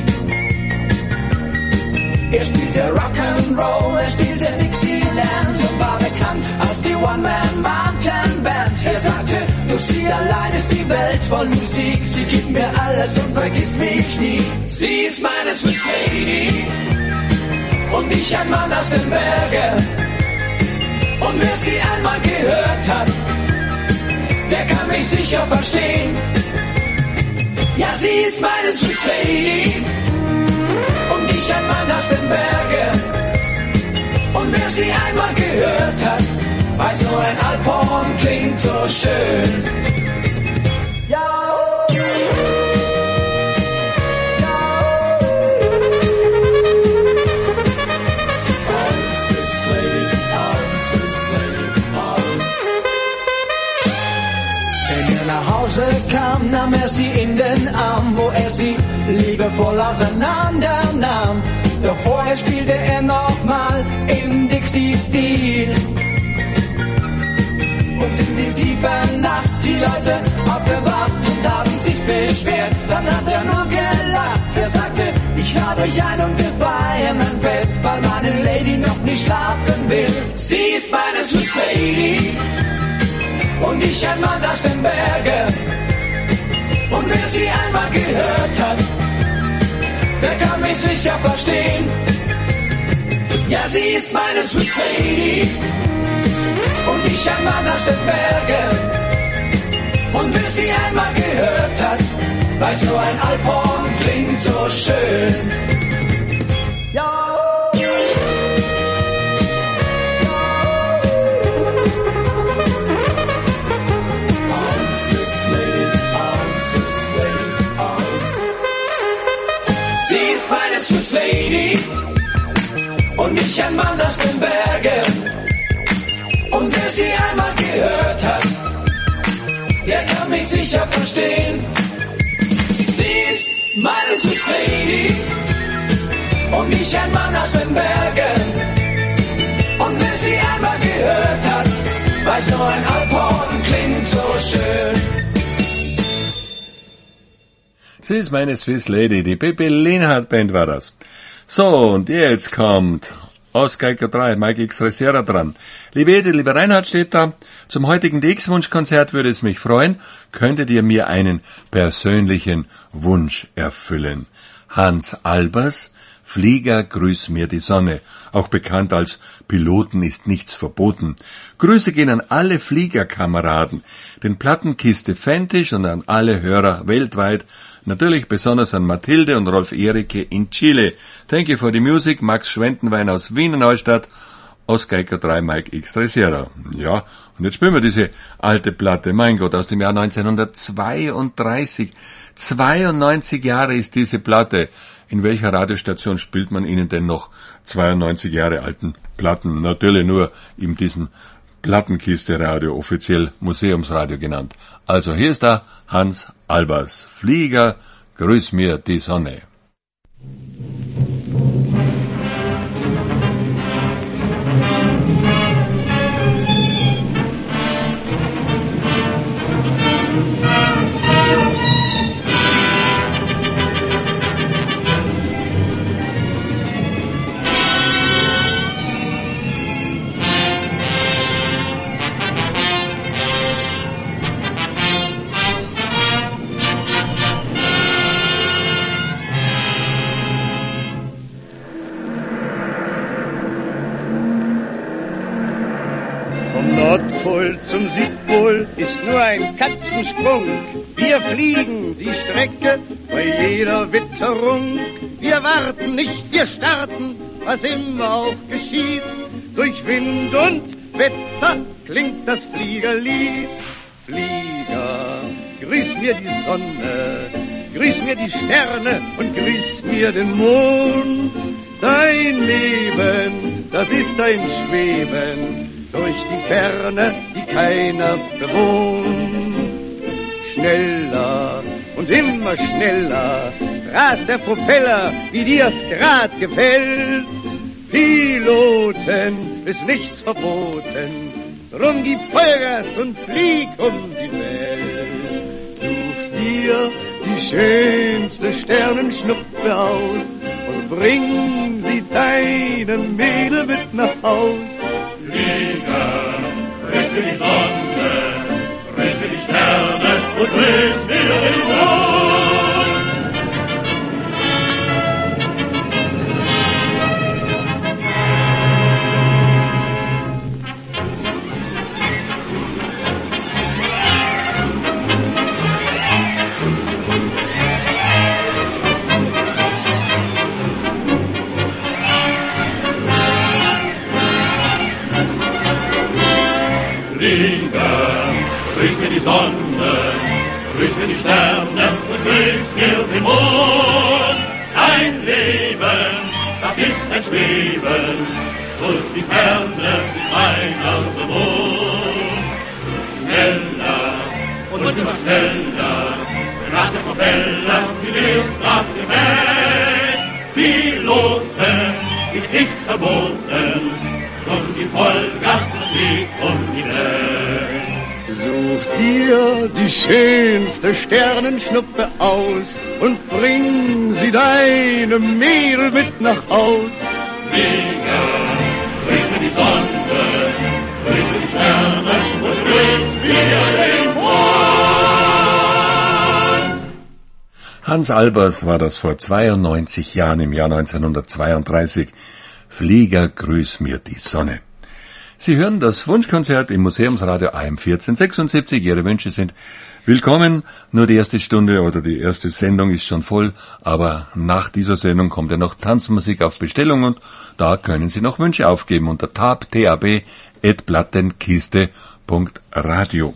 Er spielte Rock'n'Roll, er spielte Dixieland und war bekannt als die One-Man-Mountain-Band. Er sagte, durch sie allein ist die Welt voll Musik, sie gibt mir alles und vergisst mich nie. Sie ist meine Swiss Lady und ich ein Mann aus den Bergen. Und wer sie einmal gehört hat, der kann mich sicher verstehen. Ja, sie ist meine Swiss Lady und ich ein Mann aus den Bergen. Und wer sie einmal gehört hat, weiß nur ein Alphorn klingt so schön. Ja. Kam, nahm er sie in den Arm, wo er sie liebevoll auseinander nahm. Doch vorher spielte er nochmal im Dixie-Stil. Und in die tiefe Nacht die Leute aufgewacht und haben sich beschwert. Dann hat er nur gelacht, er sagte, ich lade euch ein und wir feiern ein Fest, weil meine Lady noch nicht schlafen will. Sie ist meine Swiss Lady und ich ein Mann aus den Bergen. Und wer sie einmal gehört hat, der kann mich sicher verstehen. Ja, sie ist meine Swiss Lady und ich ein Mann aus den Bergen. Und wer sie einmal gehört hat, weiß nur ein Alphorn klingt so schön. Ja. Swiss Lady und ich ein Mann aus den Bergen. Und wer sie einmal gehört hat, der kann mich sicher verstehen. Sie ist meine Swiss Lady und ich ein Mann aus den Bergen. Und wer sie einmal gehört hat, weiß nur ein Alphorn klingt so schön. Sie ist meine Swiss Lady, die Pippi Lienhardt Band war das. So, und jetzt kommt aus Geiger 3, Mike X Resera dran. Liebe Ede, lieber Reinhard steht da. Zum heutigen DX-Wunschkonzert würde es mich freuen, könntet ihr mir einen persönlichen Wunsch erfüllen. Hans Albers, Flieger, grüß mir die Sonne. Auch bekannt als Piloten ist nichts verboten. Grüße gehen an alle Fliegerkameraden, den Plattenkiste Fentisch und an alle Hörer weltweit. Natürlich besonders an Mathilde und Rolf Erike in Chile. Thank you for the music, Max Schwendenwein aus Wiener Neustadt, aus Geiger 3, Mike X Resera. Ja, und jetzt spielen wir diese alte Platte, mein Gott, aus dem Jahr 1932. 92 Jahre ist diese Platte. In welcher Radiostation spielt man Ihnen denn noch 92 Jahre alten Platten? Natürlich nur in diesem Plattenkiste-Radio, offiziell Museumsradio genannt. Also hier ist da Hans Albers, Flieger, grüß mir die Sonne. Nordpol zum Südpol ist nur ein Katzensprung. Wir fliegen die Strecke bei jeder Witterung. Wir warten nicht, wir starten, was immer auch geschieht. Durch Wind und Wetter klingt das Fliegerlied. Flieger, grüß mir die Sonne, grüß mir die Sterne und grüß mir den Mond. Dein Leben, das ist ein Schweben durch die Ferne, die keiner bewohnt. Schneller und immer schneller rast der Propeller, wie dir's grad gefällt. Piloten ist nichts verboten. Drum gib Vollgas und flieg um die Welt. Such dir die schönste Sternenschnuppe aus und bring sie deinem Mädel mit nach Haus. Flieger, richte die Sonne, richte die Sterne und richte mir den Mond. Flieger, richte mir die Sonne, richte mir die Sterne und bringst mir den Mond. Ein Leben, das ist ein Schweben, durch die Ferne ist meiner bewohnt. Schneller und immer schneller, nach der Propeller, die erst nach dem Weg. Piloten ist nichts verboten, und die Vollgas fliegt um die Welt. Such dir die schönste Sternenschnuppe aus und bring sie deinem Mädel mit nach Haus. Flieger, richte die Sonne, richte die Sterne und bring mir den Mond. Hans Albers war das vor 92 Jahren, im Jahr 1932. Flieger, grüß mir die Sonne. Sie hören das Wunschkonzert im Museumsradio AM 1476. Ihre Wünsche sind willkommen. Nur die erste Stunde oder die erste Sendung ist schon voll, aber nach dieser Sendung kommt ja noch Tanzmusik auf Bestellung und da können Sie noch Wünsche aufgeben unter tab@plattenkiste.radio.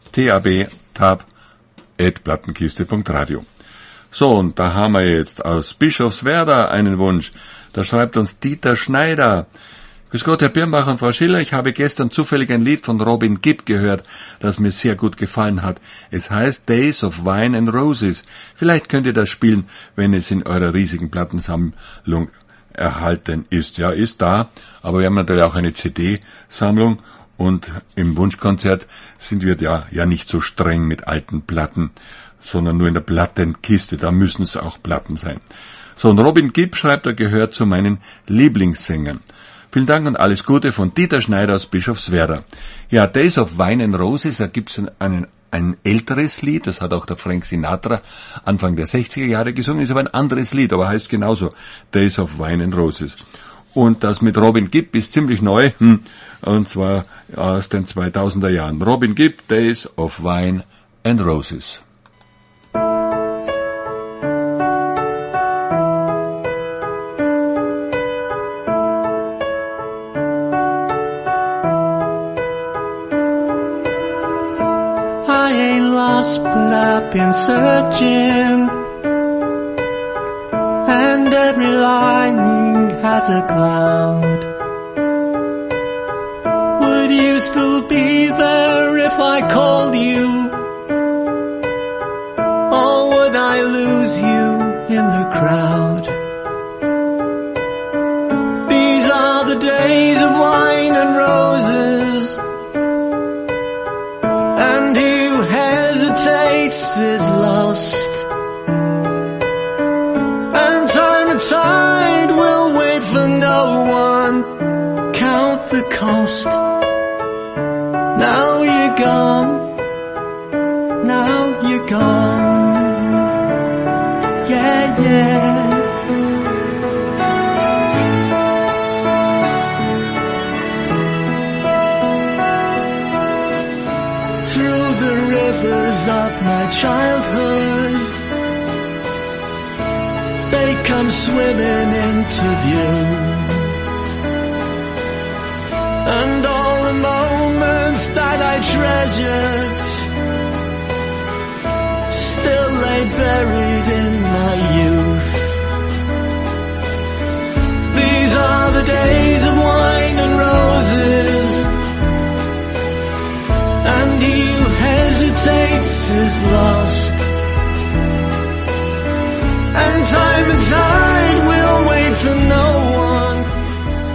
tab@plattenkiste.radio. So, und da haben wir jetzt aus Bischofswerda einen Wunsch. Da schreibt uns Dieter Schneider. Grüß Gott, Herr Birnbach und Frau Schiller, ich habe gestern zufällig ein Lied von Robin Gibb gehört, das mir sehr gut gefallen hat. Es heißt Days of Wine and Roses. Vielleicht könnt ihr das spielen, wenn es in eurer riesigen Plattensammlung erhalten ist. Ja, ist da, aber wir haben natürlich auch eine CD-Sammlung und im Wunschkonzert sind wir ja nicht so streng mit alten Platten, sondern nur in der Plattenkiste, da müssen es auch Platten sein. So, und Robin Gibb schreibt, er gehört zu meinen Lieblingssängern. Vielen Dank und alles Gute von Dieter Schneider aus Bischofswerda. Ja, Days of Wine and Roses, da gibt's ein älteres Lied, das hat auch der Frank Sinatra Anfang der 60er Jahre gesungen, ist aber ein anderes Lied, aber heißt genauso Days of Wine and Roses. Und das mit Robin Gibb ist ziemlich neu, und zwar aus den 2000er Jahren. Robin Gibb, Days of Wine and Roses. But I've been searching, and every lining has a cloud. Would you still be there if I called you? Or would I lose you in the crowd? These are the days of wine and roses, and he who hesitates is lost. And time and tide will wait for no one. Count the cost. Now you're gone. Now you're gone. Yeah, yeah. Through the rivers of my childhood, they come swimming into view, and all the moments that I treasured still lay buried in my youth. These are the days of wine and roses, and he who hesitates is lost. And time and tide will wait for no one.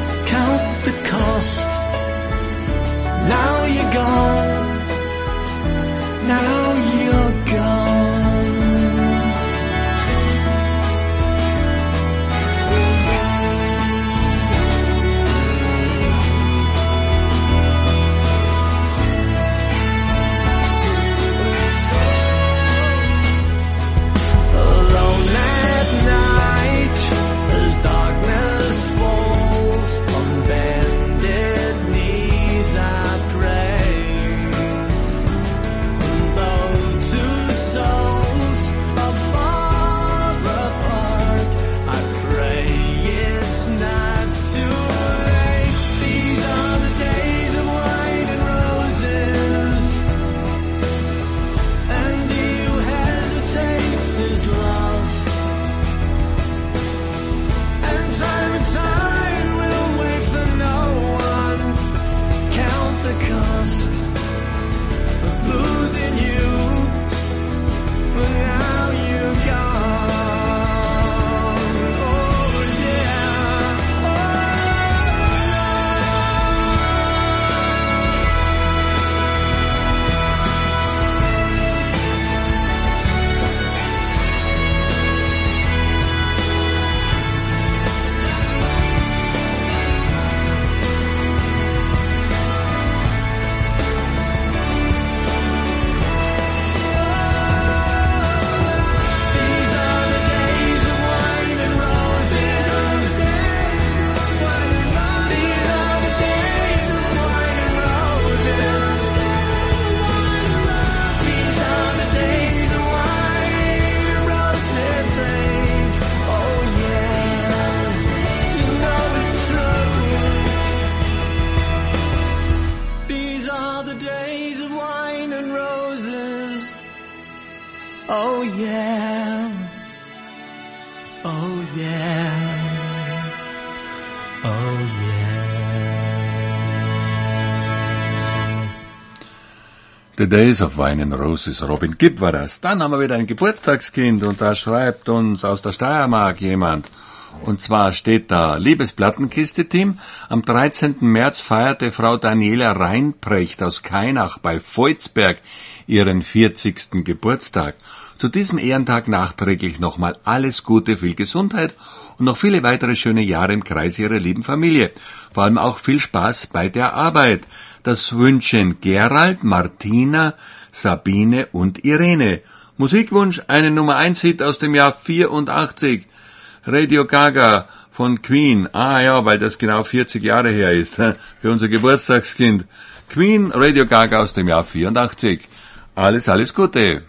Oh yeah. The Days of Wine and Roses, Robin Gibb war das. Dann haben wir wieder ein Geburtstagskind und da schreibt uns aus der Steiermark jemand. Und zwar steht da, liebes Plattenkiste-Team, am 13. März feierte Frau Daniela Reinprecht aus Kainach bei Volzberg ihren 40. Geburtstag. Zu diesem Ehrentag nachträglich nochmal alles Gute, viel Gesundheit und noch viele weitere schöne Jahre im Kreis ihrer lieben Familie. Vor allem auch viel Spaß bei der Arbeit. Das wünschen Gerald, Martina, Sabine und Irene. Musikwunsch, eine Nummer 1 Hit aus dem Jahr 84. Radio Gaga von Queen. Ah ja, weil das genau 40 Jahre her ist. Für unser Geburtstagskind. Queen, Radio Gaga aus dem Jahr 84. Alles Gute.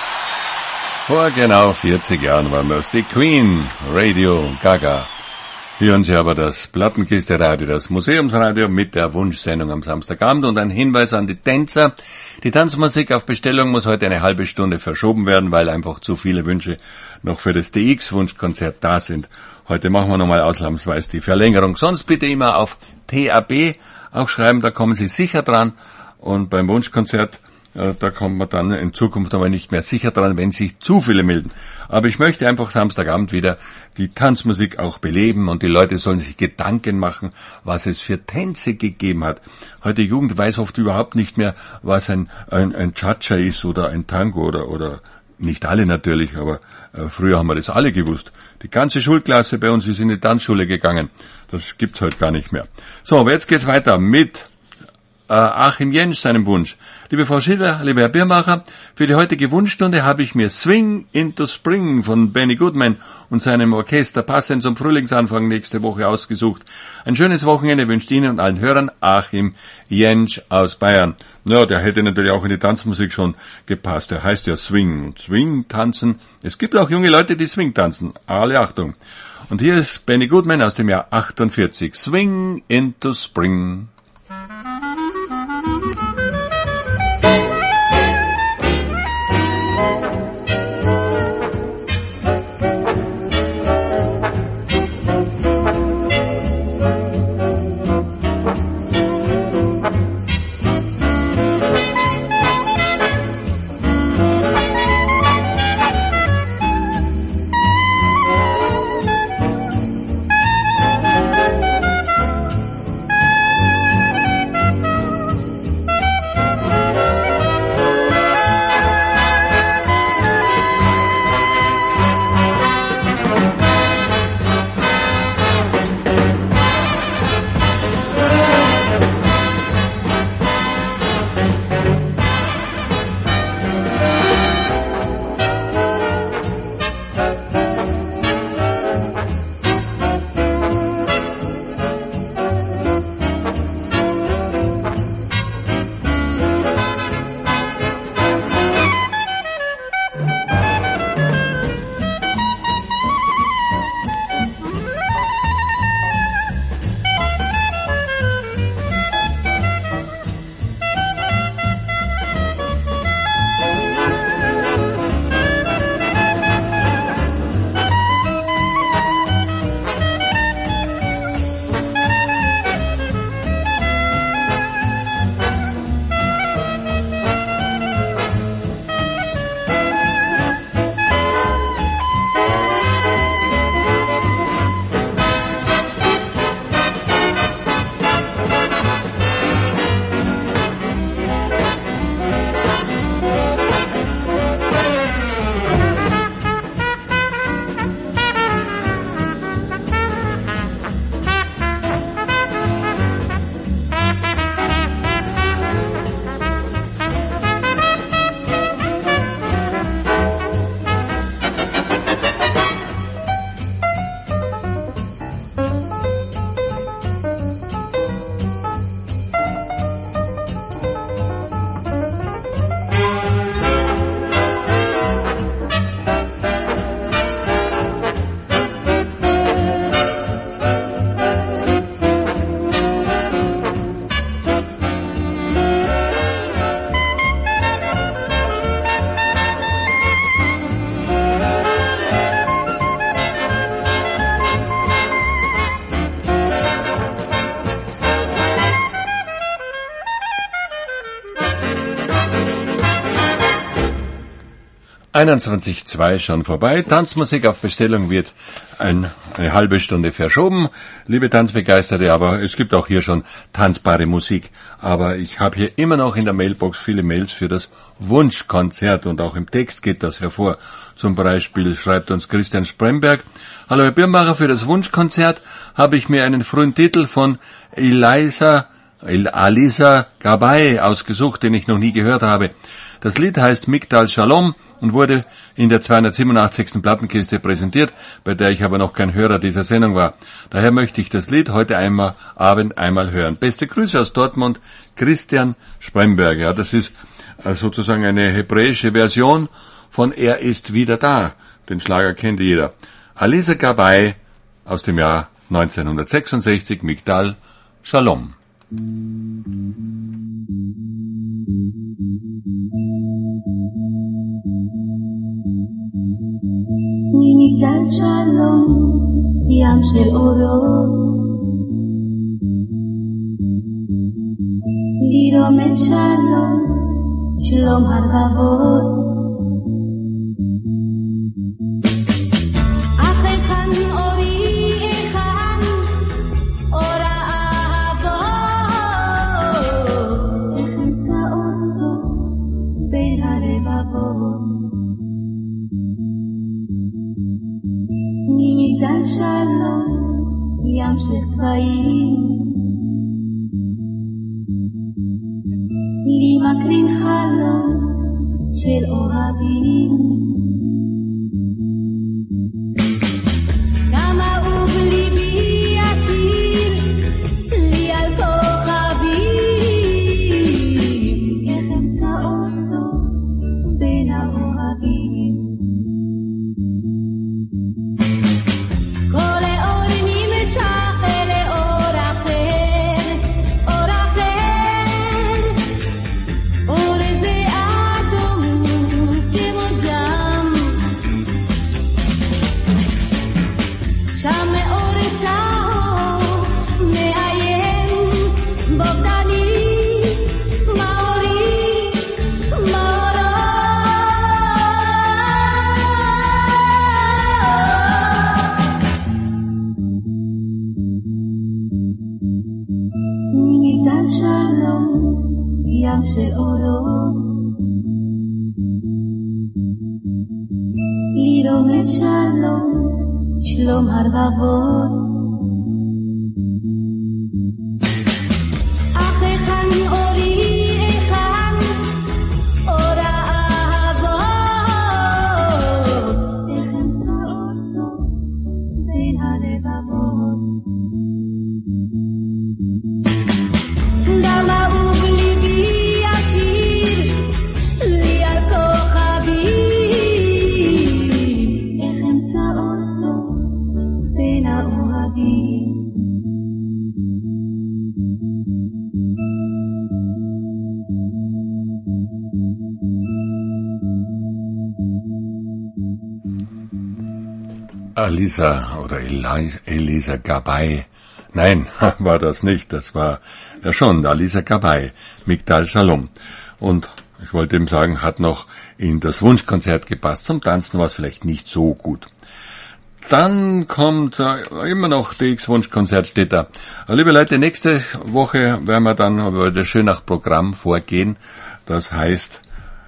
Vor genau 40 Jahren waren das die Queen, Radio Gaga. Hören Sie aber das Plattenkiste-Radio, das Museumsradio mit der Wunschsendung am Samstagabend und ein Hinweis an die Tänzer. Die Tanzmusik auf Bestellung muss heute eine halbe Stunde verschoben werden, weil einfach zu viele Wünsche noch für das DX-Wunschkonzert da sind. Heute machen wir nochmal ausnahmsweise die Verlängerung. Sonst bitte immer auf TAB auch schreiben, da kommen Sie sicher dran. Und beim Wunschkonzert, da kommt man dann in Zukunft aber nicht mehr sicher dran, wenn sich zu viele melden. Aber ich möchte einfach Samstagabend wieder die Tanzmusik auch beleben und die Leute sollen sich Gedanken machen, was es für Tänze gegeben hat. Heute die Jugend weiß oft überhaupt nicht mehr, was ein Cha-Cha ist oder ein Tango oder nicht alle natürlich, aber früher haben wir das alle gewusst. Die ganze Schulklasse bei uns ist in die Tanzschule gegangen. Das gibt's heute gar nicht mehr. So, aber jetzt geht's weiter mit Achim Jentsch, seinem Wunsch. Liebe Frau Schiller, lieber Herr Birnbacher, für die heutige Wunschstunde habe ich mir Swing into Spring von Benny Goodman und seinem Orchester passend zum Frühlingsanfang nächste Woche ausgesucht. Ein schönes Wochenende wünscht Ihnen und allen Hörern Achim Jentsch aus Bayern. Ja, der hätte natürlich auch in die Tanzmusik schon gepasst. Der heißt ja Swing. Swing tanzen. Es gibt auch junge Leute, die Swing tanzen. Alle Achtung. Und hier ist Benny Goodman aus dem Jahr 48. Swing into Spring. (21:02) schon vorbei. Tanzmusik auf Bestellung wird eine halbe Stunde verschoben. Liebe Tanzbegeisterte, aber es gibt auch hier schon tanzbare Musik. Aber ich habe hier immer noch in der Mailbox viele Mails für das Wunschkonzert und auch im Text geht das hervor. Zum Beispiel schreibt uns Christian Spremberg: Hallo Herr Birnbacher, für das Wunschkonzert habe ich mir einen frühen Titel von Alisa Gabai ausgesucht, den ich noch nie gehört habe. Das Lied heißt Migdal Shalom und wurde in der 287. Plattenkiste präsentiert, bei der ich aber noch kein Hörer dieser Sendung war. Daher möchte ich das Lied heute Abend einmal hören. Beste Grüße aus Dortmund, Christian Spremberg. Ja, das ist sozusagen eine hebräische Version von Er ist wieder da. Den Schlager kennt jeder. Alisa Gabai aus dem Jahr 1966 Migdal Shalom. ממגדל שלום, ים של אורות, לרומם שלום, שלום הרבבות. אך היכן אורי, היכן אור האהבות, איך אמצא אותו בין הרבבות. ממגדל שלום, ים של צבעים, לי מקרין חלום של אוהבים. כמה ובליבי ישיר לי על כוכבים, איך אמצא אותו בין האוהבים. כל האור נמשך אל אור אחר, אור אחר, אור זה אדום כמו דם. שם מאור צהוב מאיים, בוגדני, מאורי, מאורו. ממגדל שלום, ים של אורות, לרומם שלום, שלום הרבבות. אך היכן אורי, היכן אור האהבות, איך אמצא אותו בין הרבבות. כמה ובליבי ישיר לי על כוכבים, איך אמצא אותו בין האוהבים. Alisa oder Elisa Gabay. Nein, war das nicht. Das war ja schon Alisa Gabay, Migdal Shalom. Und ich wollte ihm sagen, hat noch in das Wunschkonzert gepasst. Zum Tanzen war es vielleicht nicht so gut. Dann kommt immer noch DX Wunschkonzert steht da. Liebe Leute, nächste Woche werden wir dann wieder schön nach Programm vorgehen. Das heißt,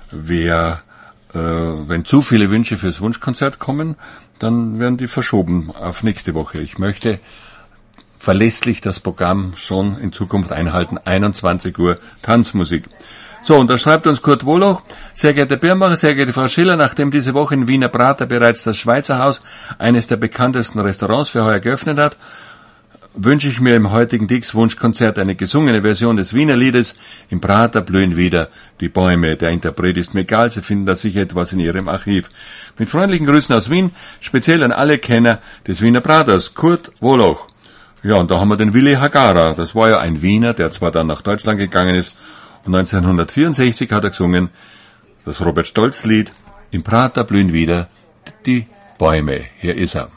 wenn zu viele Wünsche fürs Wunschkonzert kommen, dann werden die verschoben auf nächste Woche. Ich möchte verlässlich das Programm schon in Zukunft einhalten. 21 Uhr Tanzmusik. So, und da schreibt uns Kurt Woloch: Sehr geehrter Birnbacher, sehr geehrte Frau Schiller, nachdem diese Woche in Wiener Prater bereits das Schweizer Haus, eines der bekanntesten Restaurants, für heuer geöffnet hat, wünsche ich mir im heutigen Dix-Wunschkonzert eine gesungene Version des Wiener Liedes Im Prater blühen wieder die Bäume. Der Interpret ist mir egal, Sie finden da sicher etwas in Ihrem Archiv. Mit freundlichen Grüßen aus Wien, speziell an alle Kenner des Wiener Praters, Kurt Woloch. Ja, und da haben wir den Willi Hagara. Das war ja ein Wiener, der zwar dann nach Deutschland gegangen ist, und 1964 hat er gesungen das Robert-Stolz-Lied Im Prater blühen wieder die Bäume. Hier ist er.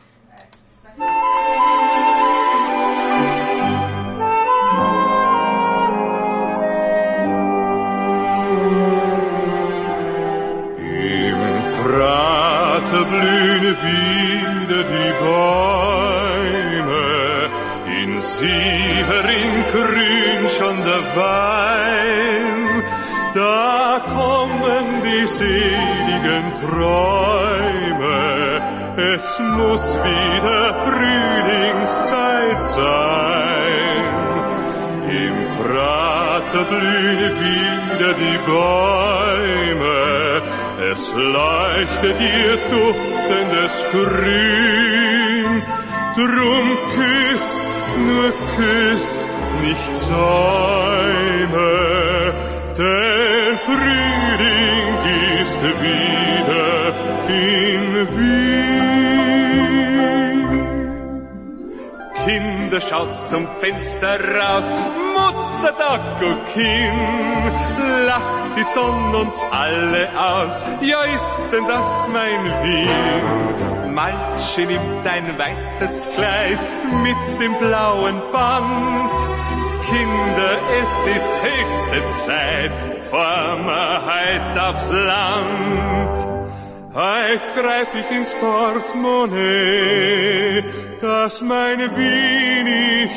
Blühen wieder die Bäume, in Sievering grün schon der Wein. Da kommen die seligen Träume, es muss wieder Frühlingszeit sein. Im Prater blühen wieder die Bäume, es leuchtet ihr duftendes Grün, drum küss, nur küss, nicht Säume, denn Frühling ist wieder in Wien. da schaut's zum Fenster raus. Mutter, da guck hin, lacht die Sonne uns alle aus. Ja, ist denn das mein Wien? Malschi nimmt ein weißes Kleid mit dem blauen Band. Kinder, es ist höchste Zeit, fahren wir heut aufs Land. Heut greif ich ins Portemonnaie, dass meine Wien ich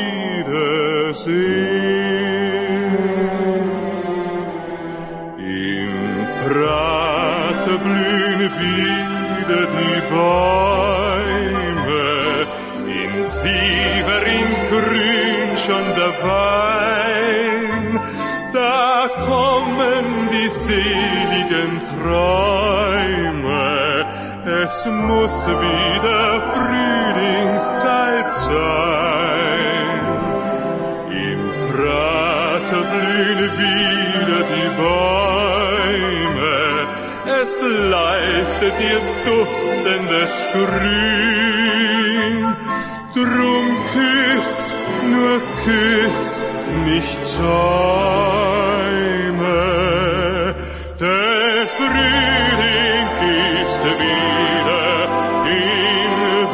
wiederseh. Im Prater blühen wieder die Bäume, in Sievering grün schon der Wein. Da kommen die seligen Träume, es muss wieder Frühlingszeit sein. Im Prater blühen wieder die Bäume, es leistet ihr duftendes Grün. Drum küss, nur küss, nicht Säume, der Frühling ist wieder in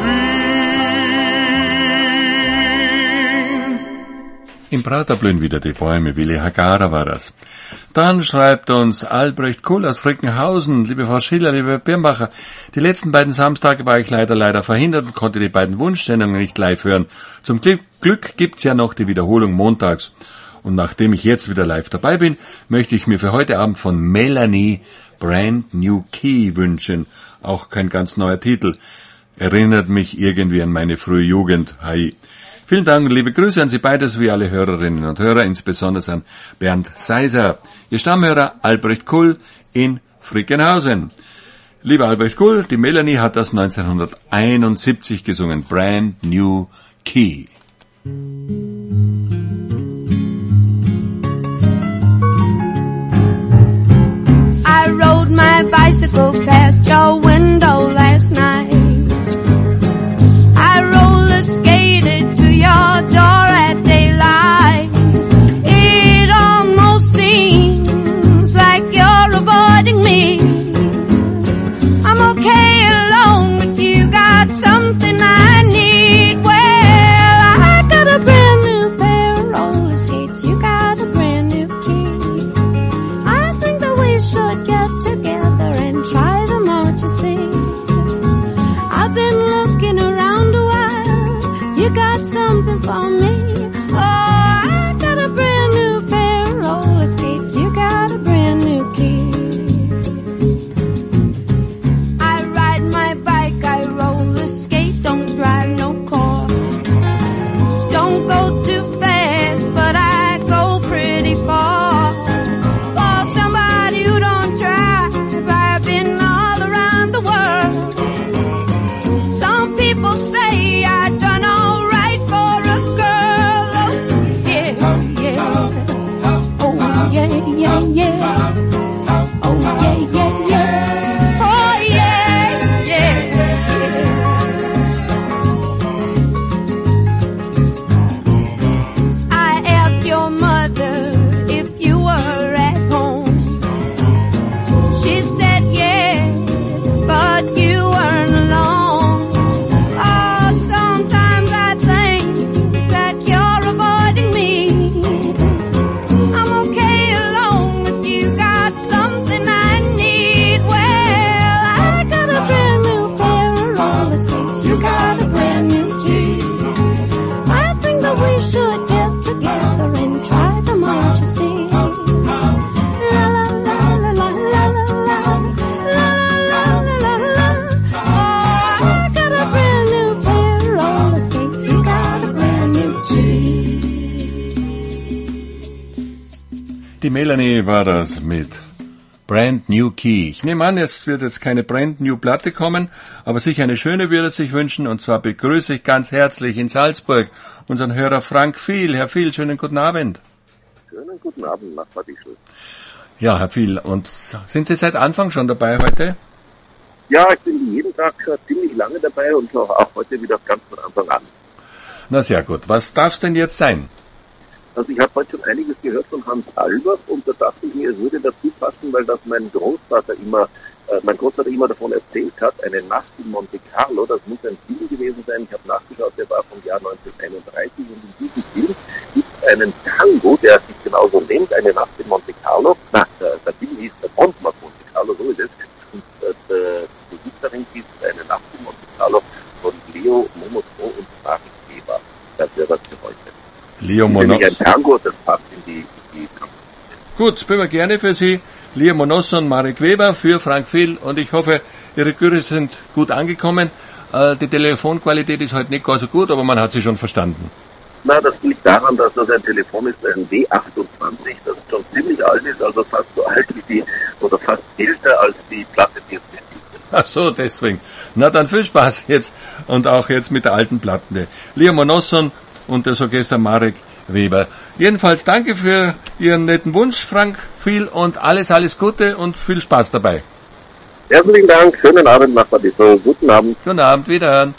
Wien. Im Prater blühen wieder die Bäume, Willi Hagara war das. Dann schreibt uns Albrecht Kuhl aus Frickenhausen, liebe Frau Schiller, liebe Birnbacher, die letzten beiden Samstage war ich leider verhindert und konnte die beiden Wunschsendungen nicht live hören. Zum Glück gibt's ja noch die Wiederholung montags. Und nachdem ich jetzt wieder live dabei bin, möchte ich mir für heute Abend von Melanie Brand New Key wünschen. Auch kein ganz neuer Titel. Erinnert mich irgendwie an meine frühe Jugend. Hi. Vielen Dank und liebe Grüße an Sie beide sowie alle Hörerinnen und Hörer, insbesondere an Bernd Seiser, Ihr Stammhörer Albrecht Kuhl in Frickenhausen. Lieber Albrecht Kuhl, die Melanie hat das 1971 gesungen, Brand New Key. I rode my bicycle past your window last night. I roller skated to your door at daylight. It almost seems like you're avoiding me. I'm okay alone, but you got something I need. Well, I got a brand new pair of roller skates. You got a brand new key. I think that we should get together and try them out, you see. I've been looking around a while. You got something for me. Oh, I got a brand new pair of roller skates. You got a brand new key. I ride my bike, I roller skate, don't drive no car. Don't go too fast, but I go pretty far. For somebody who don't drive, I've been all around the world. Some people say I done all right for a girl. Oh yeah, yeah. Oh yeah, yeah, yeah. Oh yeah, yeah, yeah. Oh yeah, yeah, yeah. I asked your mother if you were at home. She said yes, but you weren't alone. Oh, sometimes I think that you're avoiding me. I'm okay alone, but you got something I need. Well, I got a brand new pair of roller skates. You got a brand new key. I think that we should get together and try them out, you see. La la la la la la la la la la la la. Oh, I got a brand new pair of roller skates. You got a brand new key. Die Melanie war das mit Brand New Key. Ich nehme an, jetzt wird jetzt keine Brand New Platte kommen, aber sicher eine schöne würde es sich wünschen, und zwar begrüße ich ganz herzlich in Salzburg unseren Hörer Frank Viel. Herr Viel, schönen guten Abend. Schönen guten Abend nach Badischl. Ja, Herr Viel, und sind Sie seit Anfang schon dabei heute? Ja, ich bin jeden Tag schon ziemlich lange dabei und auch heute wieder ganz von Anfang an. Na sehr gut. Was darf's denn jetzt sein? Also ich habe heute schon einiges gehört von Hans Albers und da dachte ich mir, es würde dazu passen, weil das mein Großvater immer davon erzählt hat, eine Nacht in Monte Carlo, das muss ein Film gewesen sein, ich habe nachgeschaut, der war vom Jahr 1931 und in diesem Film gibt es einen Tango, der sich genauso nennt, eine Nacht in Monte Carlo. Der Film hieß der Bondmark Monte Carlo, so ist es. Und die Musik darin ist eine Nacht in Monte Carlo von Leo Momotro und Marek Weber. Das wäre was für heute. Leo Monos. Ein Tango, das passt in die Gut, spielen wir gerne für Sie. Leo Monosso und Marek Weber für Frank Phil und ich hoffe, Ihre Chöre sind gut angekommen. Die Telefonqualität ist heute nicht gar so gut, aber man hat sie schon verstanden. Na, das liegt daran, dass das ein Telefon ist, ein W28, das schon ziemlich alt ist, also fast so alt wie oder fast älter als die Platte, die es besitzt. Ach so, deswegen. Na dann viel Spaß jetzt und auch jetzt mit der alten Platte. Leo Monosson und das Orchester Marek Weber. Jedenfalls danke für Ihren netten Wunsch, Frank Phil, und alles Gute und viel Spaß dabei. Herzlichen Dank, schönen Abend nach Badiso, guten Abend. Guten Abend, wiederhören.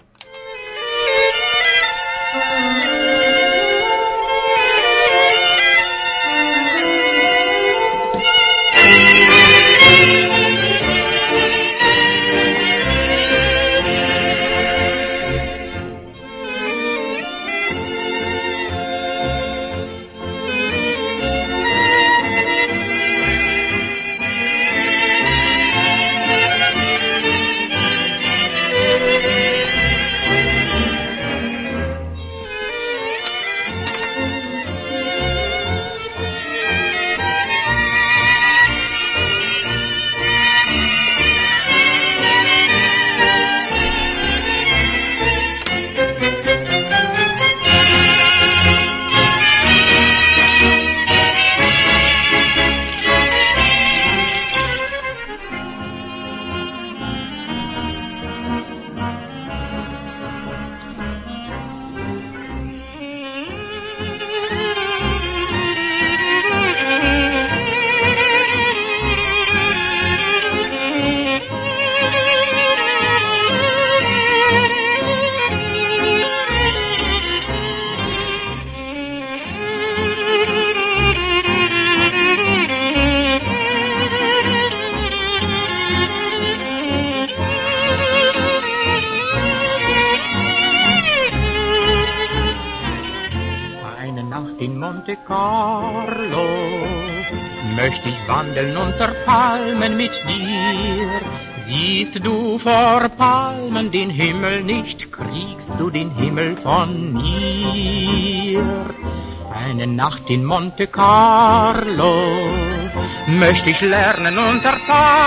Monte Carlo möchte ich wandeln unter Palmen mit dir. Siehst du vor Palmen den Himmel nicht, kriegst du den Himmel von mir. Eine Nacht in Monte Carlo möchte ich lernen unter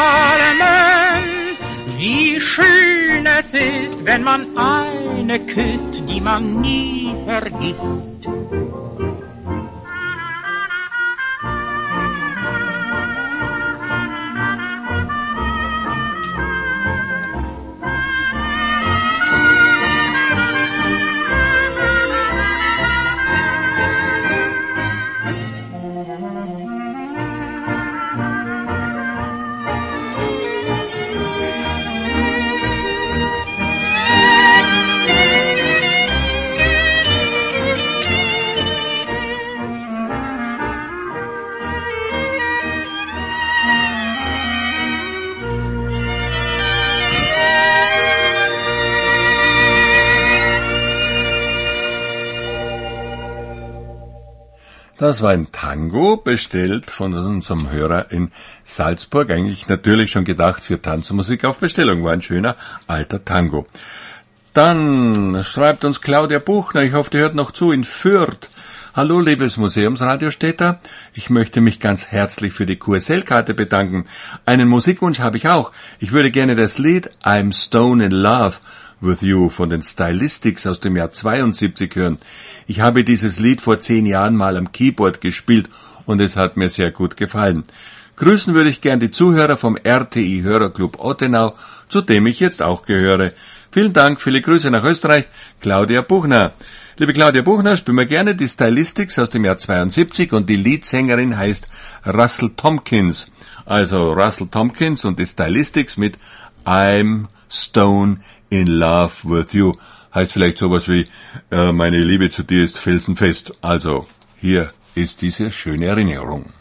Palmen, wie schön es ist, wenn man eine küsst, die man nie vergisst. Das war ein Tango, bestellt von unserem Hörer in Salzburg. Eigentlich natürlich schon gedacht für Tanzmusik auf Bestellung. War ein schöner alter Tango. Dann schreibt uns Claudia Buchner, ich hoffe, die hört noch zu, in Fürth. Hallo, liebes Museumsradiostädter. Ich möchte mich ganz herzlich für die QSL-Karte bedanken. Einen Musikwunsch habe ich auch. Ich würde gerne das Lied I'm Stone in Love with You von den Stylistics aus dem Jahr 72 hören. Ich habe dieses Lied vor 10 Jahren mal am Keyboard gespielt und es hat mir sehr gut gefallen. Grüßen würde ich gern die Zuhörer vom RTI Hörerclub Ottenau, zu dem ich jetzt auch gehöre. Vielen Dank, viele Grüße nach Österreich, Claudia Buchner. Liebe Claudia Buchner, spielen wir gerne die Stylistics aus dem Jahr 72 und die Leadsängerin heißt Russell Tompkins. Also Russell Tompkins und die Stylistics mit I'm Stone in Love with You. heißt vielleicht sowas wie, meine Liebe zu dir ist felsenfest. Also, hier ist diese schöne Erinnerung.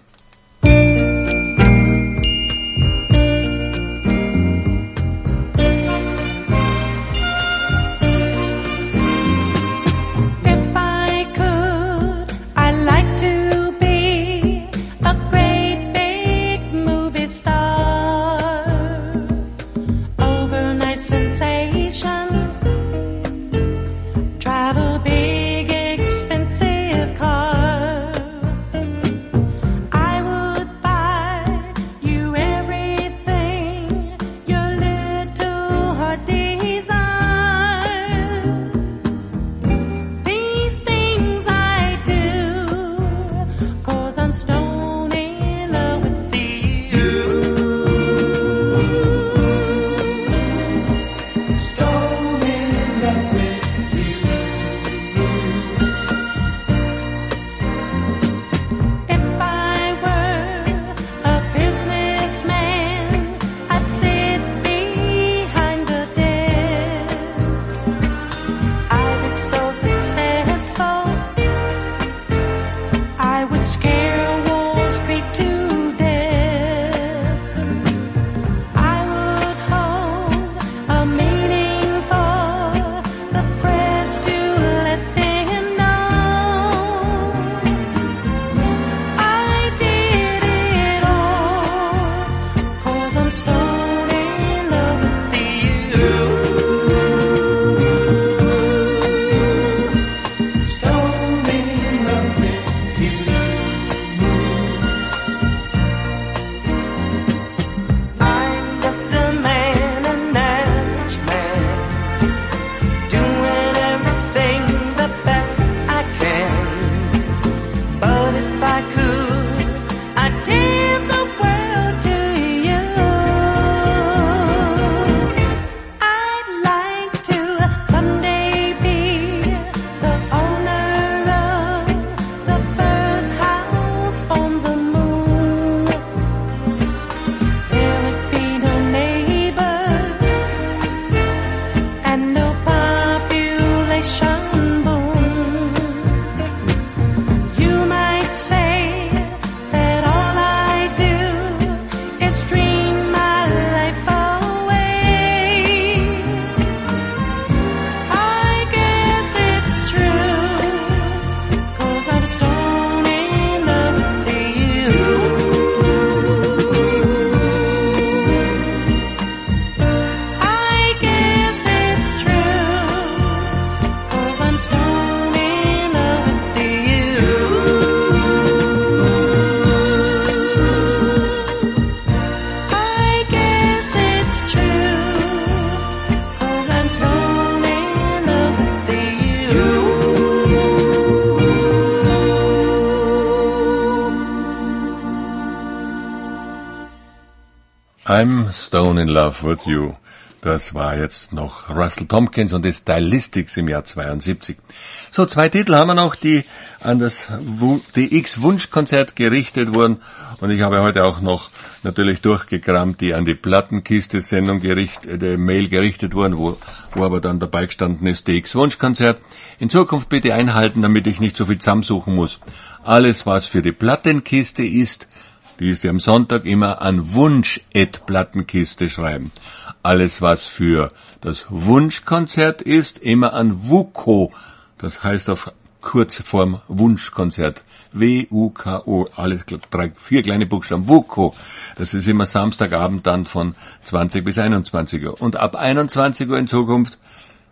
I'm Stone in Love with You. Das war jetzt noch Russell Tompkins und die Stylistics im Jahr 72. So, 2 Titel haben wir noch, die an das DX-Wunschkonzert gerichtet wurden. Und ich habe heute auch noch natürlich durchgekramt, die an die Plattenkiste-Sendung Mail gerichtet wurden, wo aber dann dabei gestanden ist, DX-Wunschkonzert. In Zukunft bitte einhalten, damit ich nicht so viel zusammensuchen muss. Alles, was für die Plattenkiste ist, die ist ja am Sonntag immer an Wunsch-Plattenkiste schreiben. Alles, was für das Wunschkonzert ist, immer an WUKO. Das heißt auf Kurzform Wunschkonzert. W-U-K-O. Alles 4 kleine Buchstaben. WUKO. Das ist immer Samstagabend dann von 20 bis 21 Uhr. Und ab 21 Uhr in Zukunft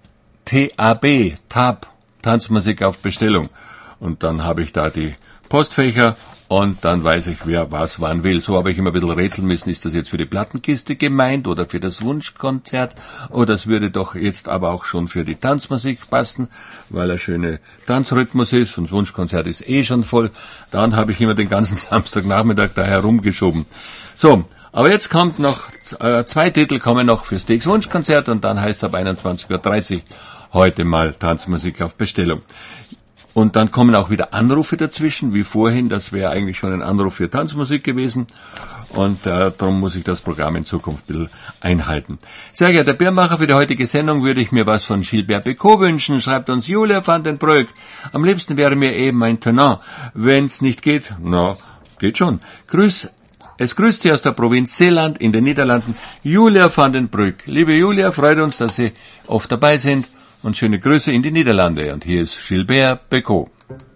TAB, Tanzmusik auf Bestellung. Und dann habe ich da die Postfächer und dann weiß ich, wer was wann will. So habe ich immer ein bisschen rätseln müssen, ist das jetzt für die Plattenkiste gemeint oder für das Wunschkonzert, oder das würde doch jetzt aber auch schon für die Tanzmusik passen, weil er schöne Tanzrhythmus ist und das Wunschkonzert ist schon voll. Dann habe ich immer den ganzen Samstagnachmittag da herumgeschoben. So, aber jetzt kommt noch, 2 Titel kommen noch fürs DX-Wunschkonzert und dann heißt es ab 21.30 Uhr heute mal Tanzmusik auf Bestellung. Und dann kommen auch wieder Anrufe dazwischen, wie vorhin, das wäre eigentlich schon ein Anruf für Tanzmusik gewesen. Und darum muss ich das Programm in Zukunft ein bisschen einhalten. Sehr geehrter Bärmacher, für die heutige Sendung würde ich mir was von Gilbert Bécaud wünschen, schreibt uns Julia van den Broek. Am liebsten wäre mir eben ein Tenant. Wenn's nicht geht, na, geht schon. Es grüßt Sie aus der Provinz Zeeland in den Niederlanden, Julia van den Broek. Liebe Julia, freut uns, dass Sie oft dabei sind und schöne Grüße in die Niederlande. Und hier ist Gilbert Bécaud.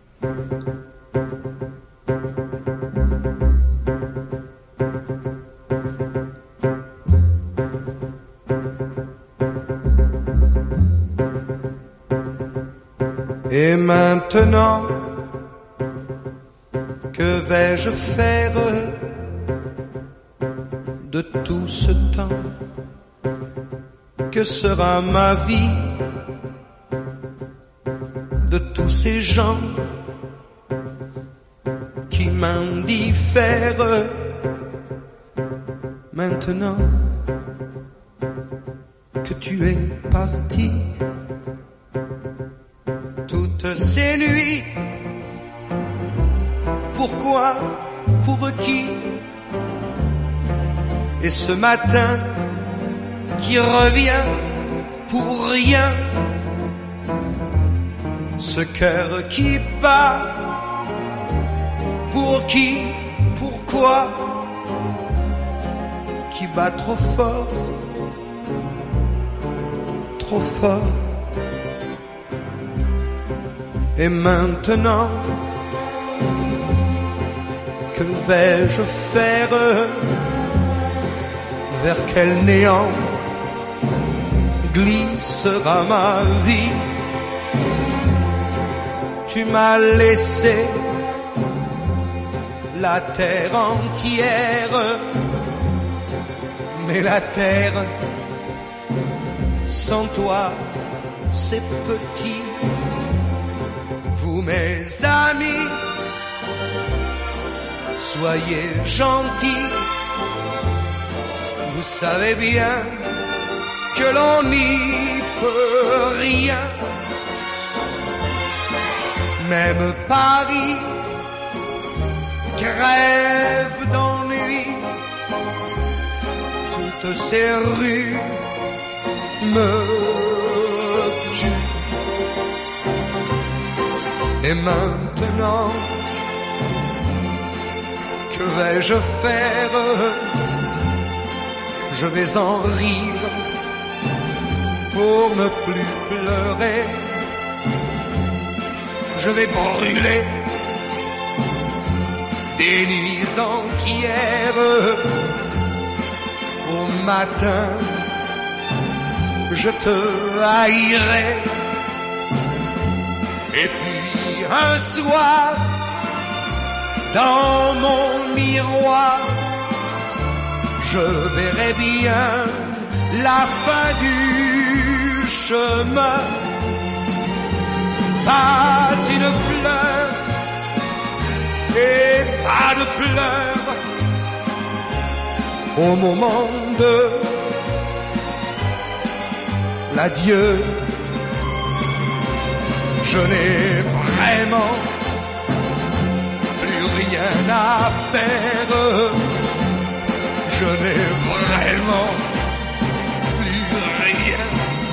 Et maintenant, que vais-je faire de tout ce temps? Que sera ma vie de tous ces gens qui m'indiffèrent? Maintenant que tu es parti, toutes ces nuits, pourquoi, pour qui? Et ce matin qui revient pour rien, ce cœur qui bat, pour qui, pourquoi, qui bat trop fort, trop fort. Et maintenant, que vais-je faire? Vers quel néant glissera ma vie? Tu m'as laissé la terre entière, mais la terre sans toi c'est petit. Vous mes amis, soyez gentils, vous savez bien que l'on n'y peut rien. Même Paris crève d'ennui, toutes ces rues me tuent. Et maintenant, que vais-je faire? Je vais en rire pour ne plus pleurer. Je vais brûler des nuits entières. Au matin, je te haïrai. Et puis un soir, dans mon miroir, je verrai bien la fin du chemin. Pas une fleur et pas de pleurs au moment de l'adieu. Je n'ai vraiment plus rien à faire. Je n'ai vraiment plus rien.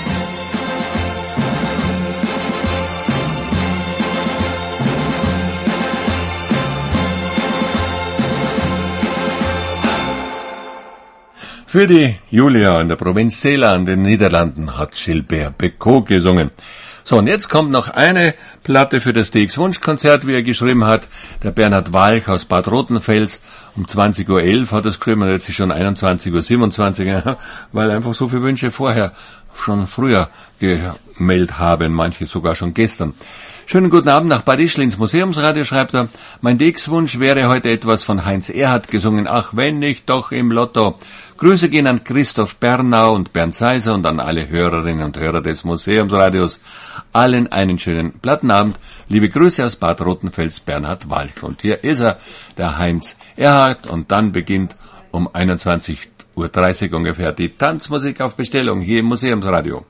Für die Julia in der Provinz Zeeland in den Niederlanden hat Gilbert Bécaud gesungen. So, und jetzt kommt noch eine Platte für das DX-Wunschkonzert, wie er geschrieben hat. Der Bernhard Walch aus Bad Rotenfels. Um 20.11 Uhr hat er es geschrieben, und jetzt ist schon 21.27 Uhr, weil einfach so viele Wünsche vorher schon früher gemeldet haben, manche sogar schon gestern. Schönen guten Abend nach Bad Ischl ins Museumsradio, schreibt er. Mein DX-Wunsch wäre heute etwas von Heinz Erhardt gesungen. Ach, wenn nicht doch im Lotto. Grüße gehen an Christoph Bernau und Bernd Seiser und an alle Hörerinnen und Hörer des Museumsradios. Allen einen schönen Plattenabend. Liebe Grüße aus Bad Rotenfels, Bernhard Walch. Und hier ist er, der Heinz Erhardt. Und dann beginnt um 21.30 Uhr ungefähr die Tanzmusik auf Bestellung hier im Museumsradio.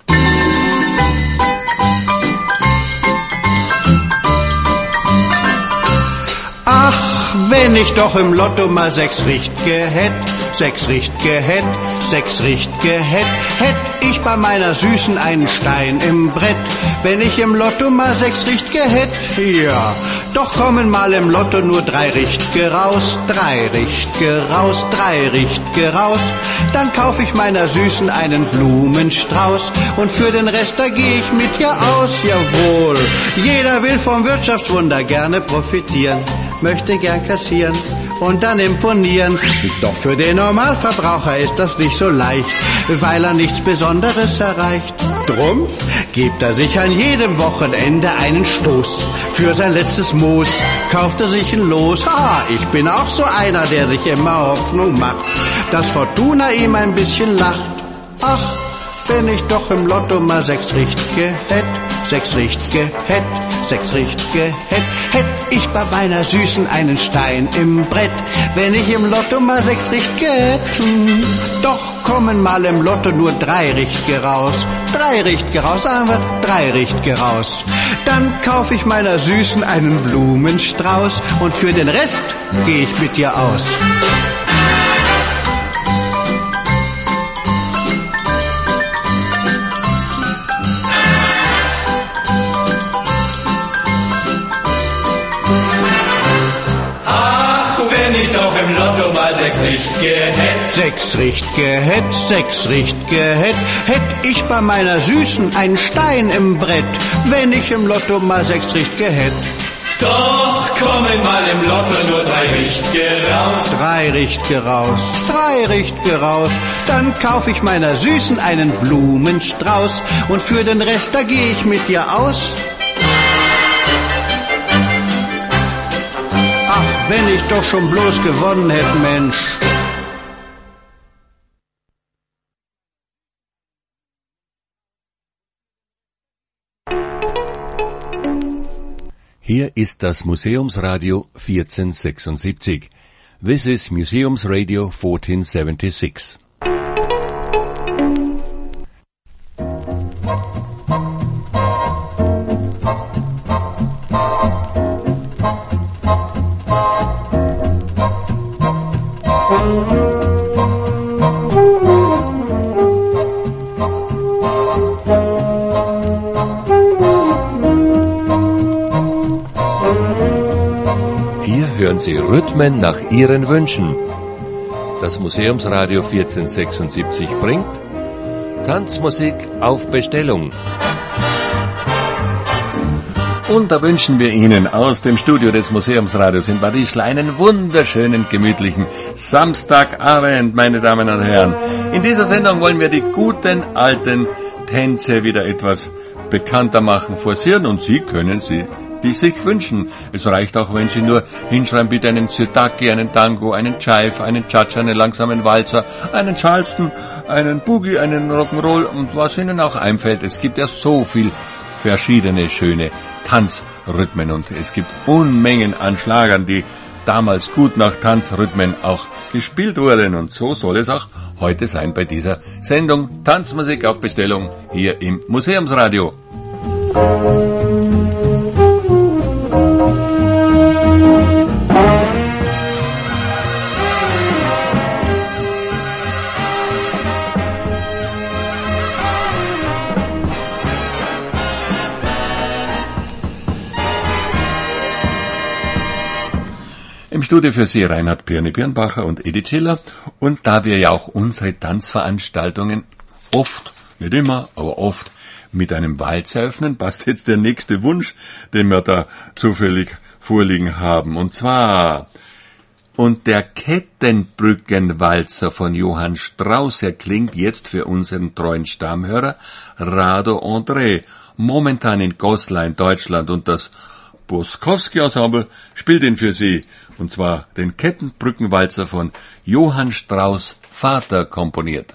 Ach, wenn ich doch im Lotto mal 6 Richtige hätt, 6 Richtige hätt, 6 Richtige hätt, hätt ich bei meiner Süßen einen Stein im Brett. Wenn ich im Lotto mal 6 Richtige hätt, ja, doch kommen mal im Lotto nur 3 Richtige raus, 3 Richtige raus, 3 Richtige raus. Dann kauf ich meiner Süßen einen Blumenstrauß und für den Rest da geh ich mit ihr aus, jawohl. Jeder will vom Wirtschaftswunder gerne profitieren, möchte gern kassieren und dann imponieren. Doch für den Normalverbraucher ist das nicht so leicht, weil er nichts Besonderes erreicht. Drum gibt er sich an jedem Wochenende einen Stoß. Für sein letztes Moos kauft er sich ein Los. Ich bin auch so einer, der sich immer Hoffnung macht, dass Fortuna ihm ein bisschen lacht. Ach, wenn ich doch im Lotto mal 6 Richtige hätt, 6 Richtige hätt, 6 Richtige hätt, hätt ich bei meiner Süßen einen Stein im Brett. Wenn ich im Lotto mal 6 Richtige hätt, doch kommen mal im Lotto nur 3 Richtige raus. 3 Richtige raus, sagen wir, 3 Richtige raus. Dann kauf ich meiner Süßen einen Blumenstrauß und für den Rest geh ich mit ihr aus. Im Lotto mal 6 Richtige hätt. 6 Richtige hätt, 6 Richtige hätt, hätt ich bei meiner Süßen einen Stein im Brett. Wenn ich im Lotto mal 6 Richtige hätt. Doch kommen mal im Lotto nur 3 Richtige raus. 3 Richtige raus, 3 Richtige raus. Dann kauf ich meiner Süßen einen Blumenstrauß und für den Rest da geh ich mit ihr aus. Ach, wenn ich doch schon bloß gewonnen hätte, Mensch. Hier ist das Museumsradio 1476. This is Museumsradio 1476. Hören Sie Rhythmen nach Ihren Wünschen. Das Museumsradio 1476 bringt Tanzmusik auf Bestellung. Und da wünschen wir Ihnen aus dem Studio des Museumsradios in Bad Ischl einen wunderschönen, gemütlichen Samstagabend, meine Damen und Herren. In dieser Sendung wollen wir die guten alten Tänze wieder etwas bekannter machen, forcieren, und Sie können sie die sich wünschen. Es reicht auch, wenn Sie nur hinschreiben, bitte einen Sirtaki, einen Tango, einen Jive, einen Cha-Cha, einen langsamen Walzer, einen Charleston, einen Boogie, einen Rock'n'Roll und was Ihnen auch einfällt. Es gibt ja so viel verschiedene schöne Tanzrhythmen und es gibt Unmengen an Schlagern, die damals gut nach Tanzrhythmen auch gespielt wurden, und so soll es auch heute sein bei dieser Sendung Tanzmusik auf Bestellung hier im Museumsradio. Im Studio für Sie Reinhard Pirni-Birnbacher und Edith Schiller. Und da wir ja auch unsere Tanzveranstaltungen oft, nicht immer, aber oft mit einem Walz eröffnen, passt jetzt der nächste Wunsch, den wir da zufällig vorliegen haben. Und zwar, und der Kettenbrückenwalzer von Johann Strauss erklingt jetzt für unseren treuen Stammhörer Rado André, momentan in Goslar in Deutschland, und das Boskowski-Ensemble spielt ihn für Sie, und zwar den Kettenbrückenwalzer von Johann Strauss Vater komponiert.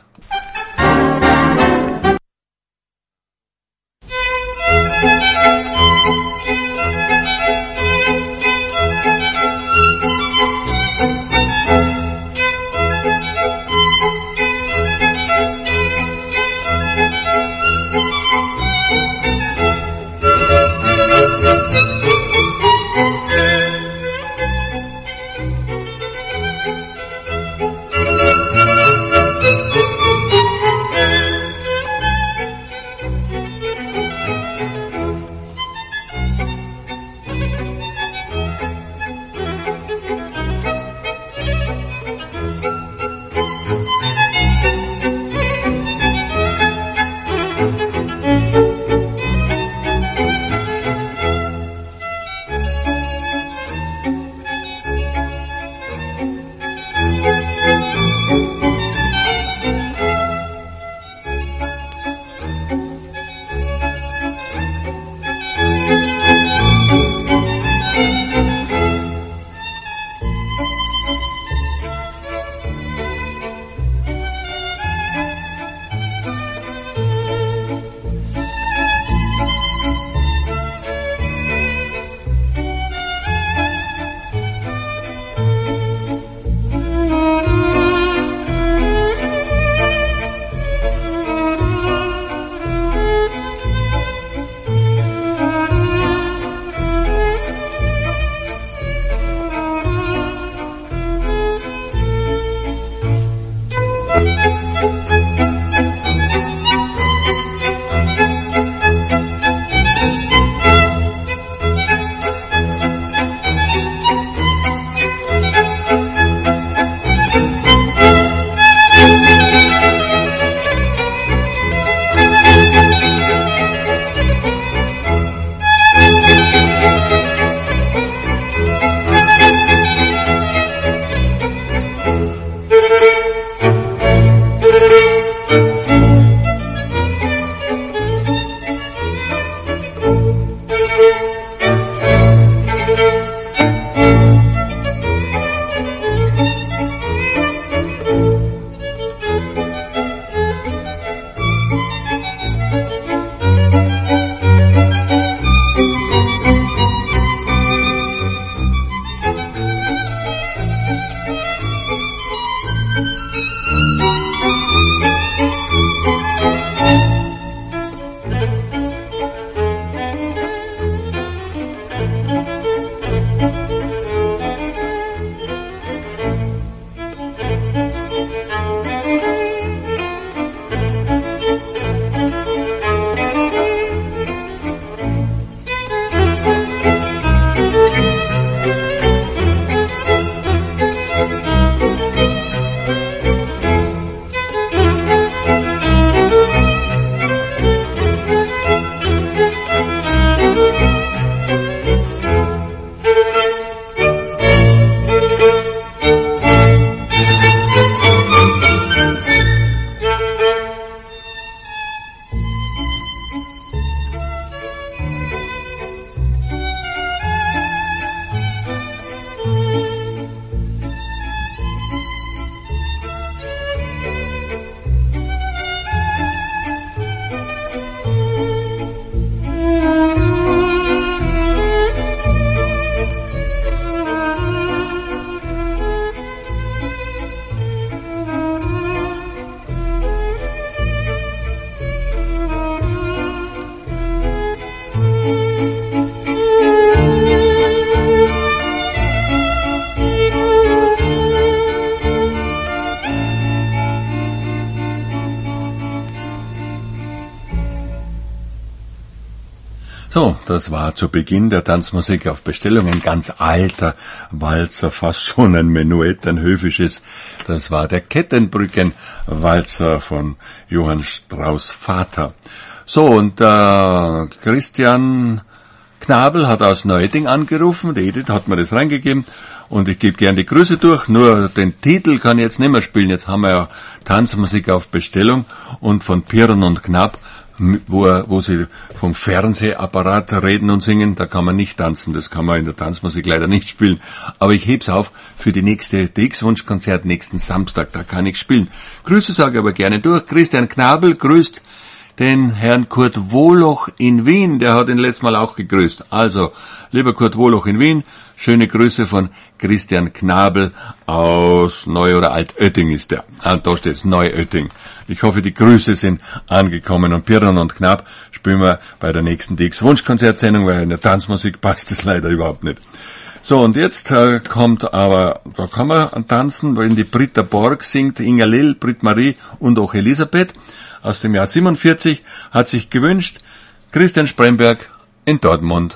Das war zu Beginn der Tanzmusik auf Bestellung ein ganz alter Walzer, fast schon ein Menuett, ein höfisches. Das war der Kettenbrücken-Walzer von Johann Strauss Vater. So, und Christian Knabel hat aus Neuetting angerufen, die Edith hat mir das reingegeben und ich gebe gern die Grüße durch, nur den Titel kann ich jetzt nicht mehr spielen, jetzt haben wir ja Tanzmusik auf Bestellung und von Pirn und Knapp, wo sie vom Fernsehapparat reden und singen, da kann man nicht tanzen, das kann man in der Tanzmusik leider nicht spielen, aber ich heb's auf für die nächste DX-Wunschkonzert nächsten Samstag, da kann ich spielen. Grüße sage ich aber gerne durch. Christian Knabel grüßt den Herrn Kurt Wohloch in Wien, der hat ihn letztes Mal auch gegrüßt. Also, lieber Kurt Wohloch in Wien, schöne Grüße von Christian Knabel aus Neu- oder Altötting ist der. Ah, da steht's, Neuötting. Ich hoffe, die Grüße sind angekommen und Pirn und Knapp spielen wir bei der nächsten DX-Wunschkonzertsendung, weil in der Tanzmusik passt es leider überhaupt nicht. So, und jetzt kommt aber, da kann man tanzen, wenn die Britta Borg singt, Inga Lill, Britt-Marie und auch Elisabeth aus dem Jahr 47, hat sich gewünscht, Christian Spremberg in Dortmund.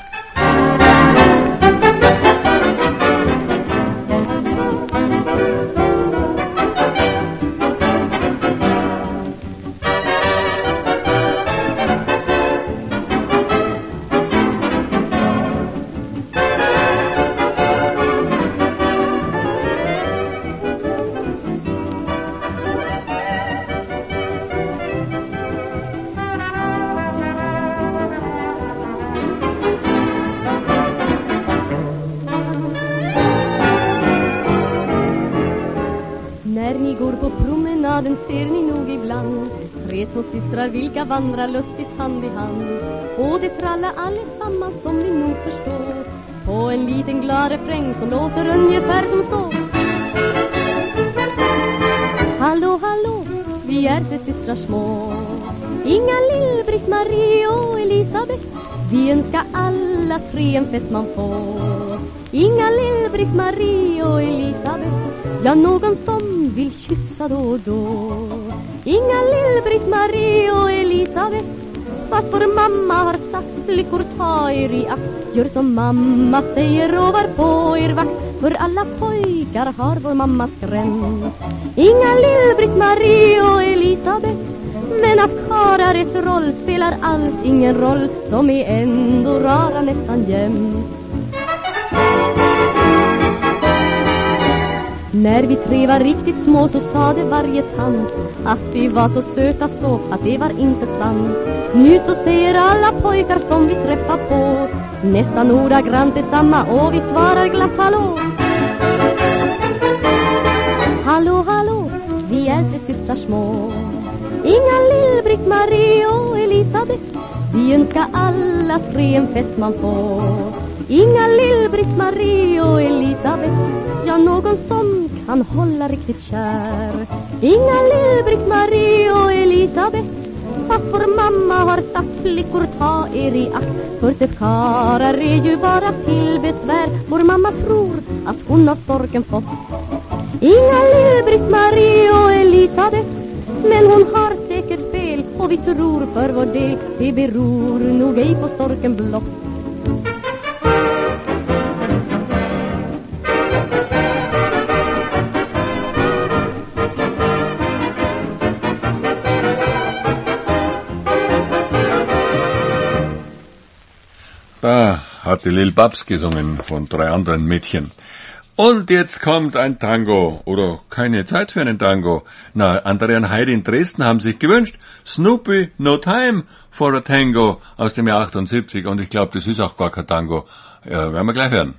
Vilka vandrar lustigt hand i hand. Och det trallar allesammans som vi nog förstår. På en liten glad refräng som låter ungefär som så. Hallå, hallå, vi är tre systrar små. Inga, Lill, Britt-Marie och Elisabeth. Vi önskar alla tre en fest man får. Inga, Lill, Britt-Marie och Elisabeth. Ja, någon som vill kyssa då och då. Inga, Lill, Britt-Marie och Elisabeth. Fast vår mamma har sagt, flickor ta er i akt. Gör som mamma säger och var på er vakt. För alla pojkar har vår mammas gräns. Inga, Lill, Britt-Marie och Elisabeth. Men att karar ett roll spelar alls ingen roll. De är ändå rara nästan jämt. När vi tre var riktigt små så sa det varje tant att vi var så söta så att det var inte sant. Nu så säger alla pojkar som vi träffar på nästan ordagrant detsamma och vi svarar glatt hallå. Hallå, hallå, vi är tre systrar små. Inga, Lill, Britt-Marie och Elisabeth. Vi önskar alla tre en fest man får. Inga, Lill, Britt-Marie och Elisabeth. Ja, någon som kan hålla riktigt kär. Inga, Lill, Britt-Marie och Elisabeth. Fast vår mamma har sagt, flickor ta er i akt. För det karar är ju bara till besvär. Vår mamma tror att hon har storken fått. Inga, Lill, Britt-Marie och Elisabeth. Men hon har säkert fel och vi tror för vår del. Det beror nog ej på storken blott. Da hat die Lil Babs gesungen von 3 anderen Mädchen. Und jetzt kommt ein Tango, oder keine Zeit für einen Tango. Na, Andrea und Heidi in Dresden haben sich gewünscht, Snoopy, No Time for a Tango aus dem Jahr 78. Und ich glaube, das ist auch gar kein Tango. Ja, werden wir gleich hören.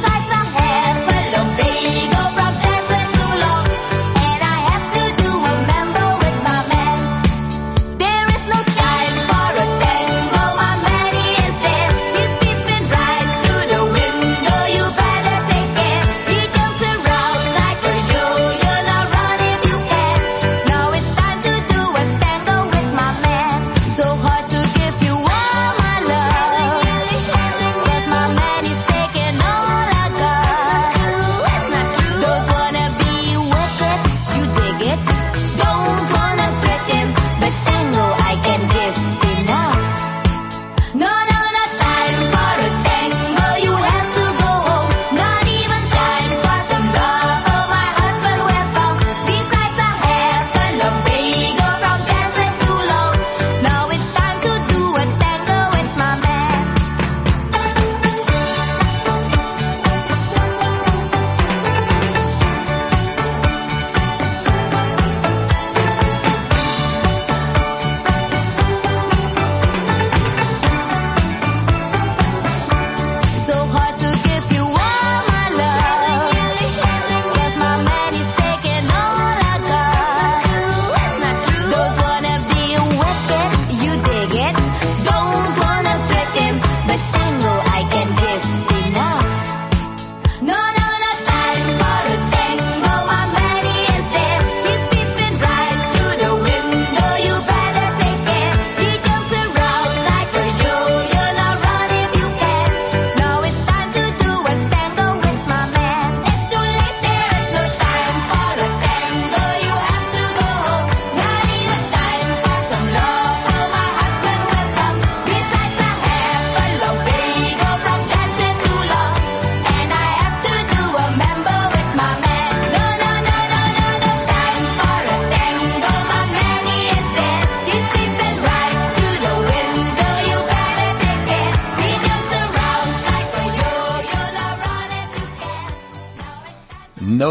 And I have to do a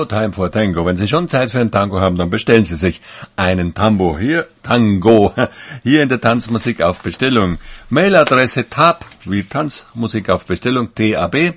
No time for Tango. Wenn Sie schon Zeit für ein Tango haben, dann bestellen Sie sich einen Tango hier in der Tanzmusik auf Bestellung. Mailadresse tab, wie Tanzmusik auf Bestellung, tab,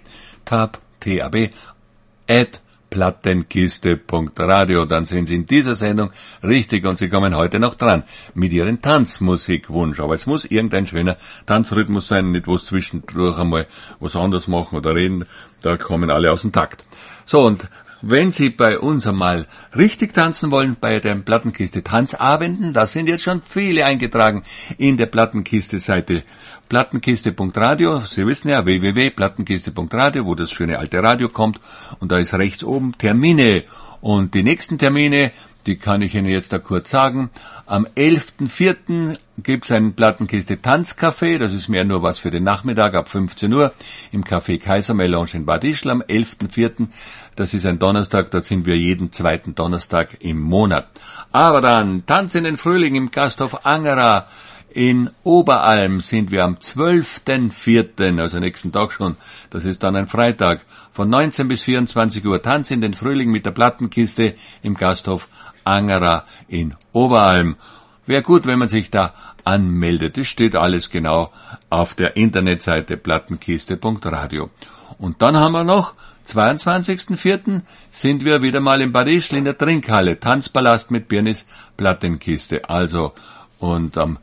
@plattenkiste.radio. Dann sind Sie in dieser Sendung richtig und Sie kommen heute noch dran mit Ihrem Tanzmusikwunsch. Aber es muss irgendein schöner Tanzrhythmus sein, nicht was zwischendurch einmal was anderes machen oder reden. Da kommen alle aus dem Takt. So, und wenn Sie bei uns einmal richtig tanzen wollen, bei den Plattenkiste Tanzabenden, da sind jetzt schon viele eingetragen in der Plattenkiste-Seite plattenkiste.radio. Sie wissen ja, www.plattenkiste.radio, wo das schöne alte Radio kommt. Und da ist rechts oben Termine. Und die nächsten Termine, die kann ich Ihnen jetzt da kurz sagen. Am 11.04. gibt's einen Plattenkiste Tanzcafé. Das ist mehr nur was für den Nachmittag ab 15 Uhr im Café Kaiser Melange in Bad Ischl am 11.04. Das ist ein Donnerstag, dort sind wir jeden zweiten Donnerstag im Monat. Aber dann Tanz in den Frühling im Gasthof Angerer in Oberalm sind wir am 12.04., also nächsten Tag schon. Das ist dann ein Freitag. Von 19 bis 24 Uhr Tanz in den Frühling mit der Plattenkiste im Gasthof Angerer in Oberalm. Wäre gut, wenn man sich da anmeldet. Das steht alles genau auf der Internetseite plattenkiste.radio. Und dann haben wir noch 22.04. sind wir wieder mal in Bad Ischl in der Trinkhalle. Tanzpalast mit Birnis Plattenkiste. Also, und am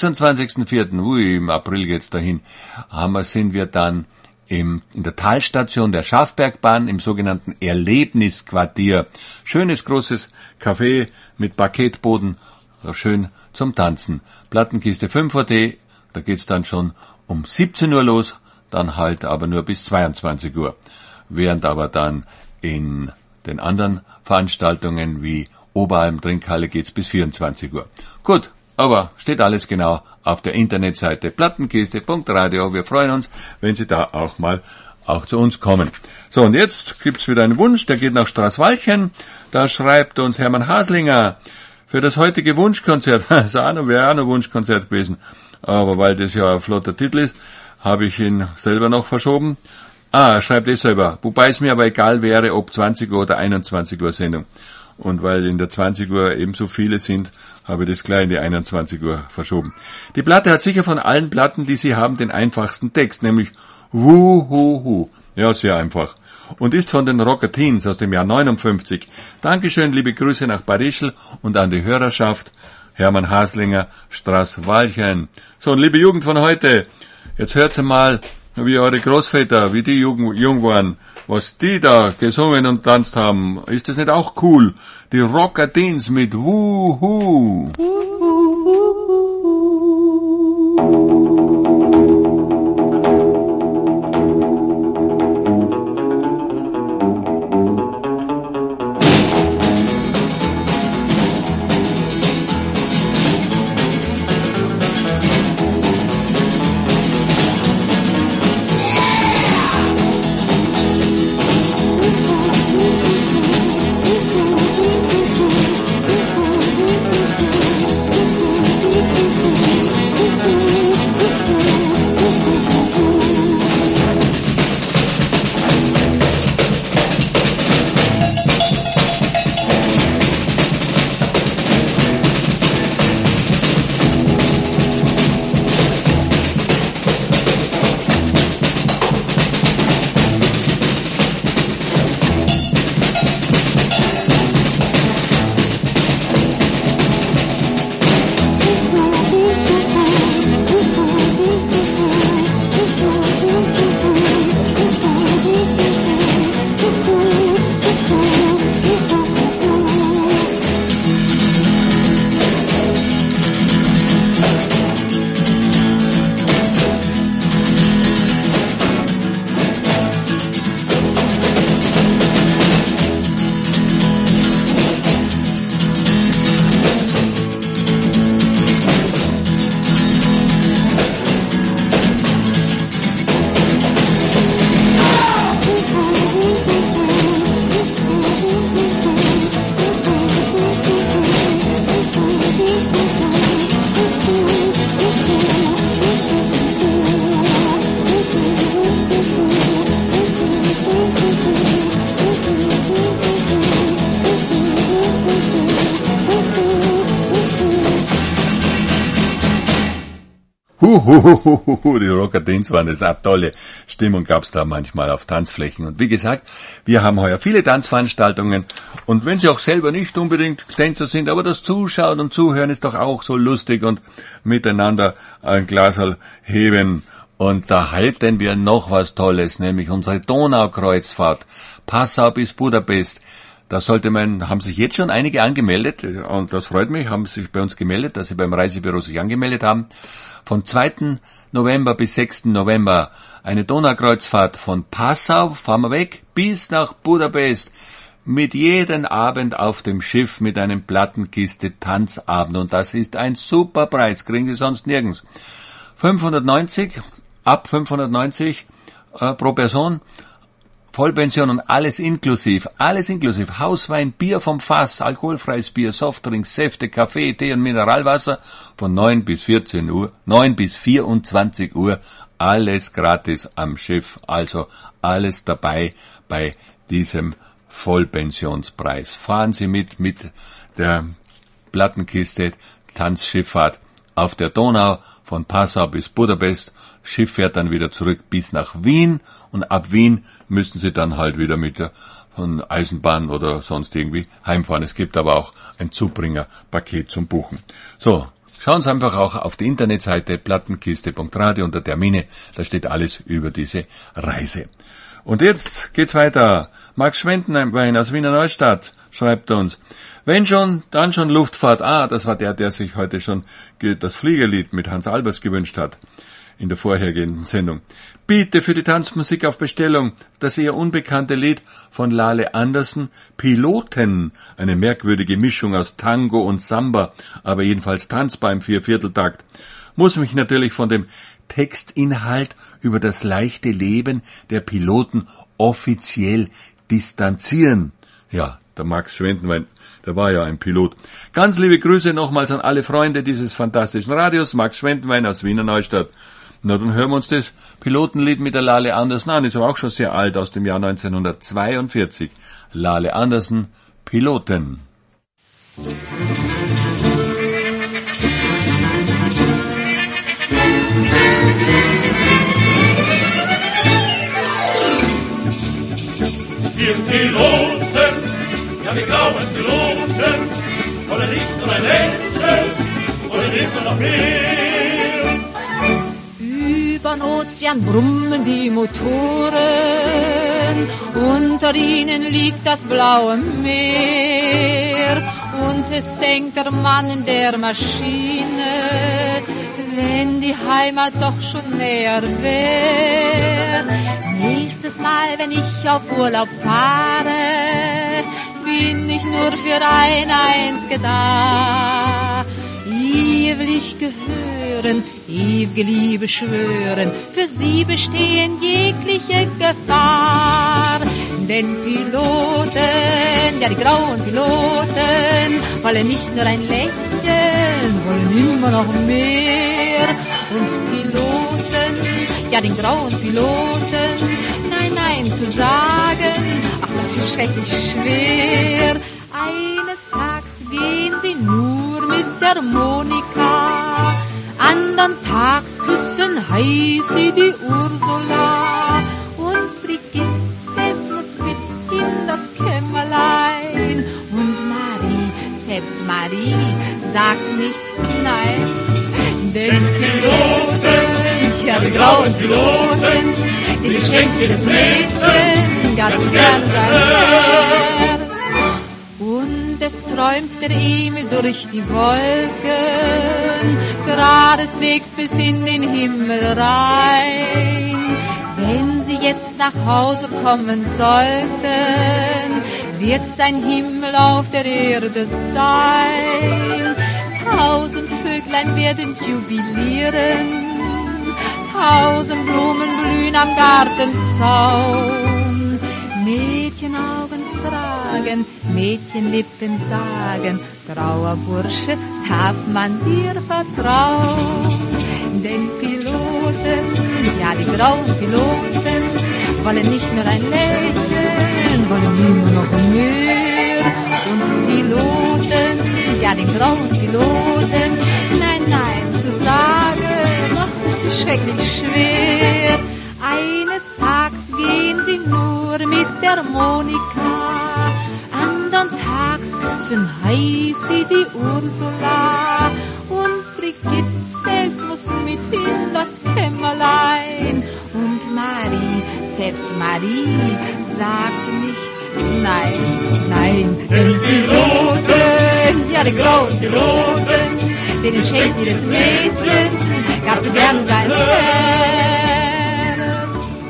26.04., im April geht's dahin, sind wir dann in der Talstation der Schafbergbahn im sogenannten Erlebnisquartier. Schönes großes Café mit Parkettboden, schön zum Tanzen. Plattenkiste 5.at, da geht's dann schon um 17 Uhr los, dann halt aber nur bis 22 Uhr. Während aber dann in den anderen Veranstaltungen wie Oberalm Trinkhalle geht's bis 24 Uhr. Gut, aber steht alles genau auf der Internetseite plattenkiste.radio. Wir freuen uns, wenn Sie da auch zu uns kommen. So, und jetzt gibt's wieder einen Wunsch, der geht nach Straßwalchen. Da schreibt uns Hermann Haslinger für das heutige Wunschkonzert. Das wäre auch noch Wunschkonzert gewesen. Aber weil das ja ein flotter Titel ist, habe ich ihn selber noch verschoben. Er schreibt selber. Wobei es mir aber egal wäre, ob 20 Uhr oder 21 Uhr Sendung. Und weil in der 20 Uhr ebenso viele sind, habe ich das gleich in die 21 Uhr verschoben. Die Platte hat sicher von allen Platten, die Sie haben, den einfachsten Text, nämlich Wuhuhu. Ja, sehr einfach. Und ist von den Rocketeens aus dem Jahr 59. Dankeschön, liebe Grüße nach Bad Ischl und an die Hörerschaft. Hermann Haslinger, Straßwalchen. So, und liebe Jugend von heute, jetzt hört mal, wie eure Großväter, wie die jung waren, was die da gesungen und tanzt haben. Ist das nicht auch cool? Die Rocketeens mit Wuhu. Die Rockerdins waren das auch tolle Stimmung gab's da manchmal auf Tanzflächen. Und wie gesagt, wir haben heuer viele Tanzveranstaltungen. Und wenn Sie auch selber nicht unbedingt Tänzer sind, aber das Zuschauen und Zuhören ist doch auch so lustig und miteinander ein Glasl heben. Und da halten wir noch was Tolles, nämlich unsere Donaukreuzfahrt. Passau bis Budapest. Da haben sich jetzt schon einige angemeldet. Und das freut mich, haben sich bei uns gemeldet, dass sie beim Reisebüro sich angemeldet haben. Von 2. November bis 6. November eine Donaukreuzfahrt von Passau, fahren wir weg, bis nach Budapest. Mit jedem Abend auf dem Schiff mit einem Plattenkiste-Tanzabend. Und das ist ein super Preis, kriegen Sie sonst nirgends. 590, ab 590 pro Person. Vollpension und alles inklusiv, Hauswein, Bier vom Fass, alkoholfreies Bier, Softdrinks, Säfte, Kaffee, Tee und Mineralwasser von 9 bis 24 Uhr, alles gratis am Schiff, also alles dabei bei diesem Vollpensionspreis. Fahren Sie mit der Plattenkiste Tanzschifffahrt auf der Donau von Passau bis Budapest. Schiff fährt dann wieder zurück bis nach Wien und ab Wien müssen Sie dann halt wieder mit der von Eisenbahn oder sonst irgendwie heimfahren. Es gibt aber auch ein Zubringerpaket zum Buchen. So, schauen Sie einfach auch auf die Internetseite plattenkiste.radio unter Termine, da steht alles über diese Reise. Und jetzt geht's weiter. Max Schwendenwein aus Wiener Neustadt schreibt uns, wenn schon, dann schon Luftfahrt. Das war der sich heute schon das Fliegerlied mit Hans Albers gewünscht hat. In der vorhergehenden Sendung. Bitte für die Tanzmusik auf Bestellung das eher unbekannte Lied von Lale Andersen, Piloten, eine merkwürdige Mischung aus Tango und Samba, aber jedenfalls tanzbar im 4/4-Takt. Muss mich natürlich von dem Textinhalt über das leichte Leben der Piloten offiziell distanzieren. Ja, der Max Schwendenwein, der war ja ein Pilot. Ganz liebe Grüße nochmals an alle Freunde dieses fantastischen Radios, Max Schwendenwein aus Wiener Neustadt. Na, dann hören wir uns das Pilotenlied mit der Lale Andersen an. Ist aber auch schon sehr alt, aus dem Jahr 1942. Lale Andersen, Piloten. Wir Piloten, ja wir grauen Piloten, wollen nicht nur ein Lächeln, wollen immer noch mehr. Übern Ozean brummen die Motoren, unter ihnen liegt das blaue Meer. Und es denkt der Mann in der Maschine, wenn die Heimat doch schon näher wär. Nächstes Mal, wenn ich auf Urlaub fahre, bin ich nur für ein einzige da. Ihr will ich gehören, ewige Liebe schwören, für sie bestehen jegliche Gefahr. Denn Piloten, ja die grauen Piloten, wollen nicht nur ein Lächeln, wollen immer noch mehr. Und Piloten, ja den grauen Piloten, nein zu sagen, ach das ist schrecklich schwer. Eines Tages gehen sie nur mit der Monika, andern Tags küssen heiß sie die Ursula. Und Brigitte muss mit in das Kämmerlein. Und Marie, selbst Marie, sagt nicht nein. Denn Piloten, ja die grauen Piloten, die geschenkt jedes Mädchen ganz gern sein Herr. Und es träumt der Emil durch die Wolken, geradeswegs bis in den Himmel rein. Wenn sie jetzt nach Hause kommen sollten, wird sein Himmel auf der Erde sein. 1000 Vöglein werden jubilieren, 1000 Blumen blühen am Gartenzaun. Mädchenaugen fragen, Mädchenlippen sagen, grauer Bursche, darf man dir vertrauen? Denn Piloten, ja die grauen Piloten, wollen nicht nur ein Lächeln, wollen immer noch mehr. Und Piloten, ja den grauen Piloten, nein zu sagen, ach schrecklich schwer. Eines Tages gehen sie nur mit der Monika, andern Tags küssen heiß sie die Ursula. Und Brigitte selbst muss mit in das Kämmerlein. Und Marie, selbst Marie, sagt nicht nein, nein. Denn die Roten, ja die großen Roten, denen schenkt jedes Mädchen, gab sie gern sein Herz.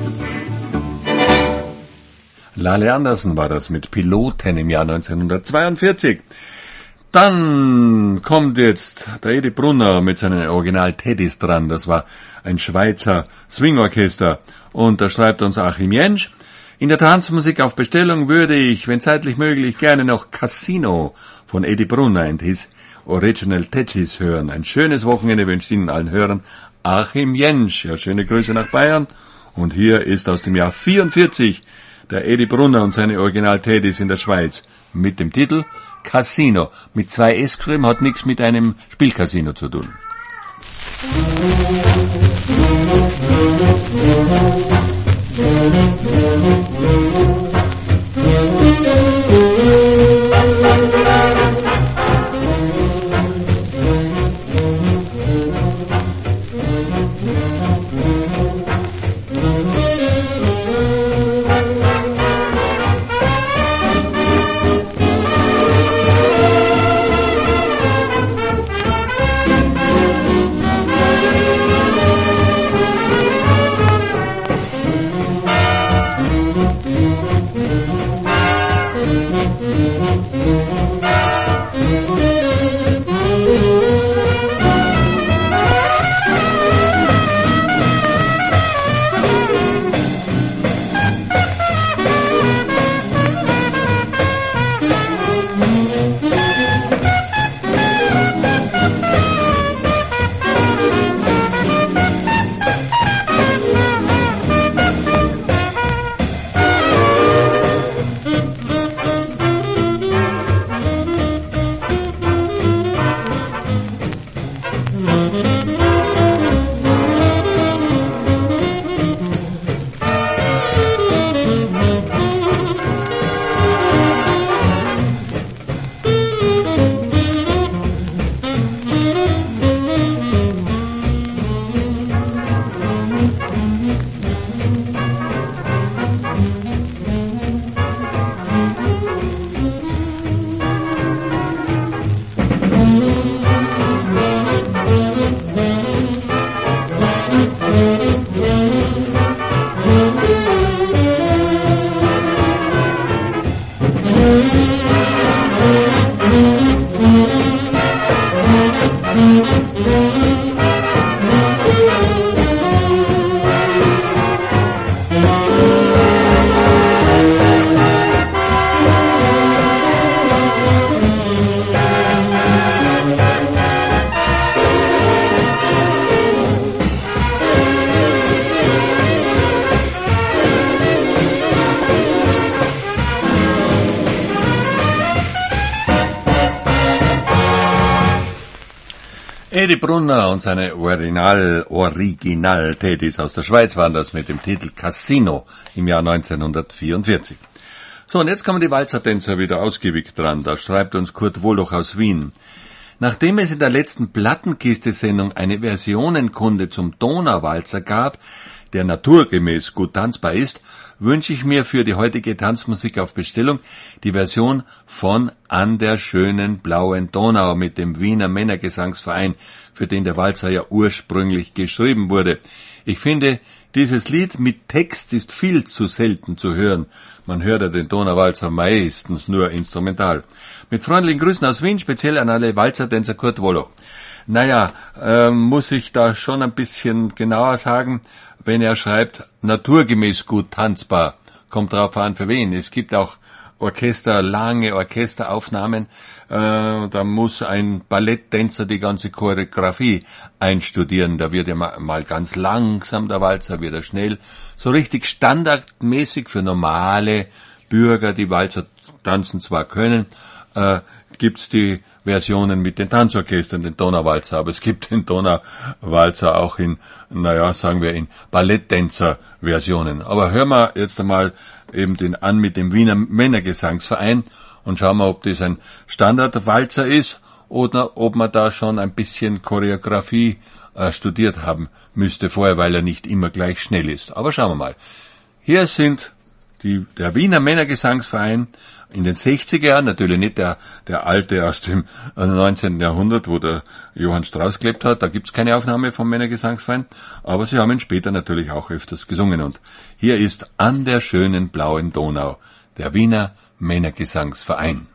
Lale Andersen war das mit Piloten im Jahr 1942. Dann kommt jetzt der Edi Brunner mit seinen Original-Teddys dran. Das war ein Schweizer Swingorchester. Und da schreibt uns Achim Jentsch: In der Tanzmusik auf Bestellung würde ich, wenn zeitlich möglich, gerne noch Casino von Edi Brunner and his Original Teddys hören. Ein schönes Wochenende wünscht Ihnen allen Hörern Achim Jentsch. Ja, schöne Grüße nach Bayern. Und hier ist aus dem Jahr 44 der Edi Brunner und seine Original-Teddys in der Schweiz mit dem Titel Casino. Mit 2 S geschrieben, hat nichts mit einem Spielcasino zu tun. Edi Brunner und seine Original-Teddys aus der Schweiz waren das mit dem Titel Casino im Jahr 1944. So, und jetzt kommen die Walzertänzer wieder ausgiebig dran. Da schreibt uns Kurt Wohloch aus Wien: Nachdem es in der letzten Plattenkiste-Sendung eine Versionenkunde zum Donauwalzer gab, der naturgemäß gut tanzbar ist, wünsche ich mir für die heutige Tanzmusik auf Bestellung die Version von An der schönen blauen Donau mit dem Wiener Männergesangsverein, für den der Walzer ja ursprünglich geschrieben wurde. Ich finde, dieses Lied mit Text ist viel zu selten zu hören. Man hört ja den Donauwalzer meistens nur instrumental. Mit freundlichen Grüßen aus Wien, speziell an alle Walzertänzer, Kurt Wohloch. Naja, muss ich da schon ein bisschen genauer sagen, wenn er schreibt, naturgemäß gut tanzbar. Kommt drauf an, für wen. Es gibt auch lange Orchesteraufnahmen, da muss ein Balletttänzer die ganze Choreografie einstudieren. Da wird ja mal ganz langsam der Walzer, wieder schnell. So richtig standardmäßig für normale Bürger, die Walzer tanzen zwar können, gibt's die Versionen mit den Tanzorchestern, den Donauwalzer, aber es gibt den Donauwalzer auch in, sagen wir, in Balletttänzer-Versionen. Aber hören wir jetzt einmal eben den an mit dem Wiener Männergesangsverein und schauen wir, ob das ein Standardwalzer ist oder ob man da schon ein bisschen Choreografie studiert haben müsste vorher, weil er nicht immer gleich schnell ist. Aber schauen wir mal. Hier sind der Wiener Männergesangsverein in den 60er Jahren, natürlich nicht der alte aus dem 19. Jahrhundert, wo der Johann Strauss gelebt hat, da gibt's keine Aufnahme vom Männergesangsverein, aber sie haben ihn später natürlich auch öfters gesungen. Und hier ist An der schönen blauen Donau, der Wiener Männergesangsverein.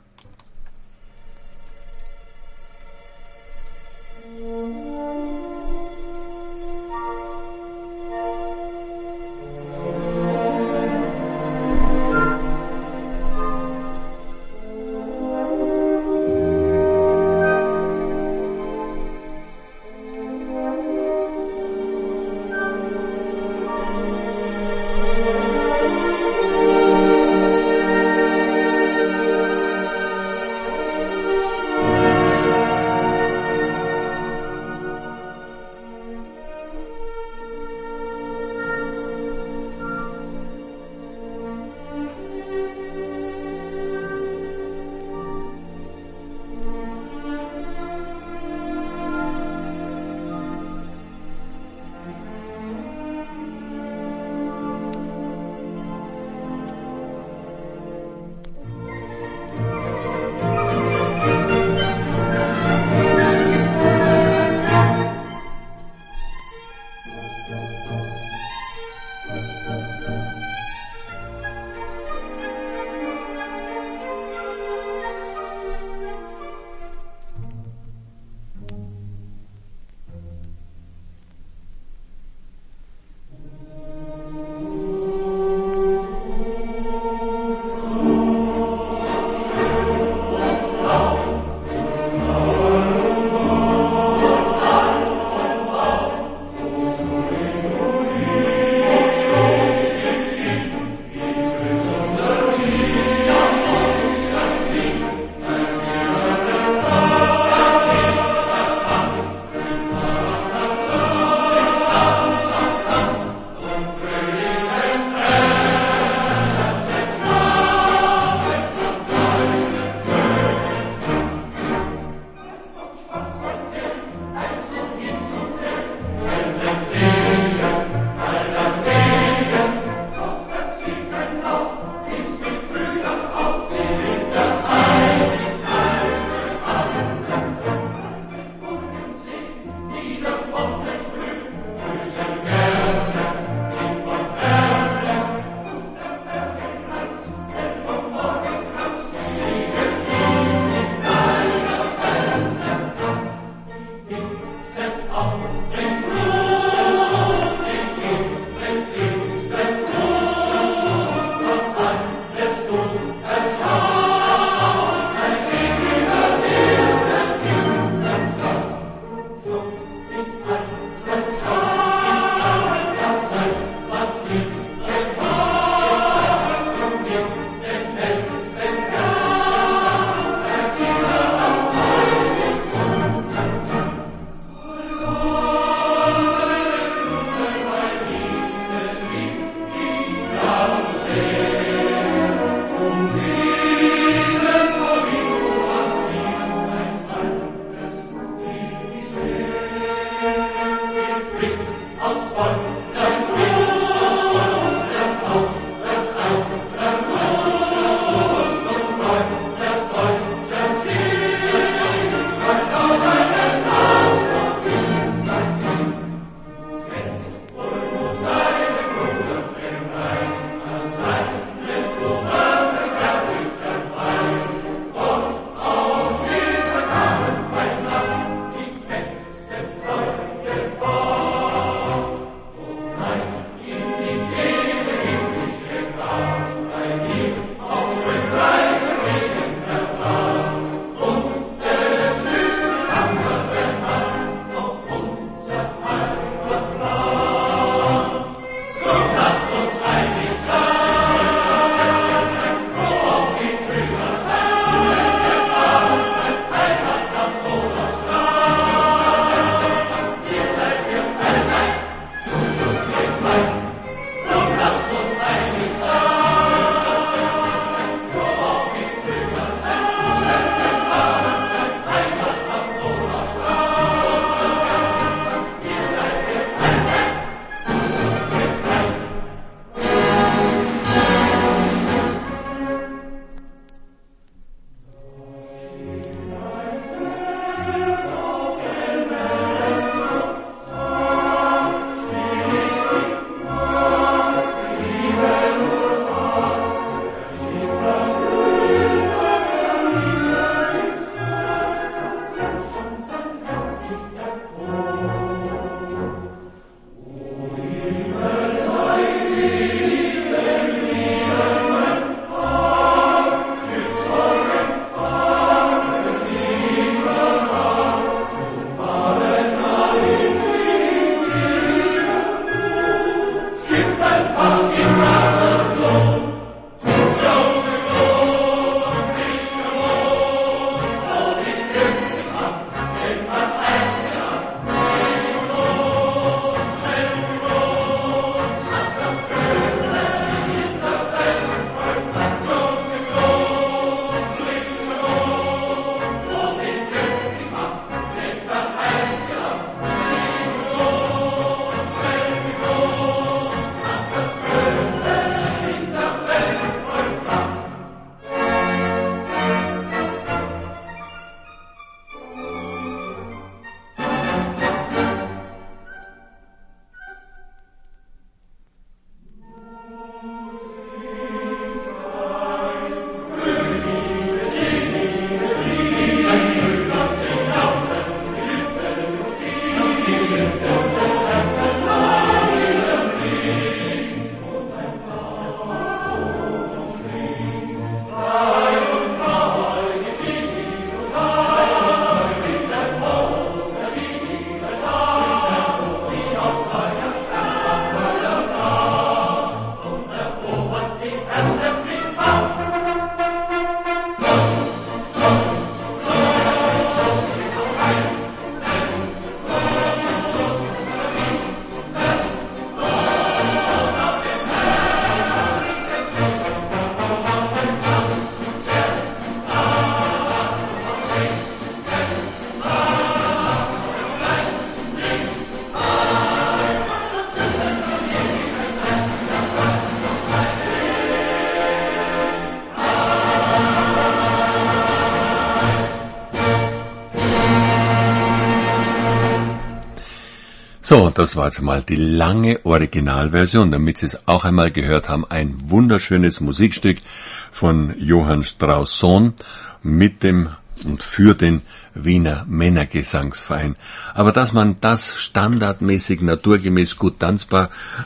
So, das war jetzt mal die lange Originalversion, damit Sie es auch einmal gehört haben. Ein wunderschönes Musikstück von Johann Strauss Sohn mit dem und für den Wiener Männergesangsverein. Aber dass man das standardmäßig, naturgemäß gut tanzbar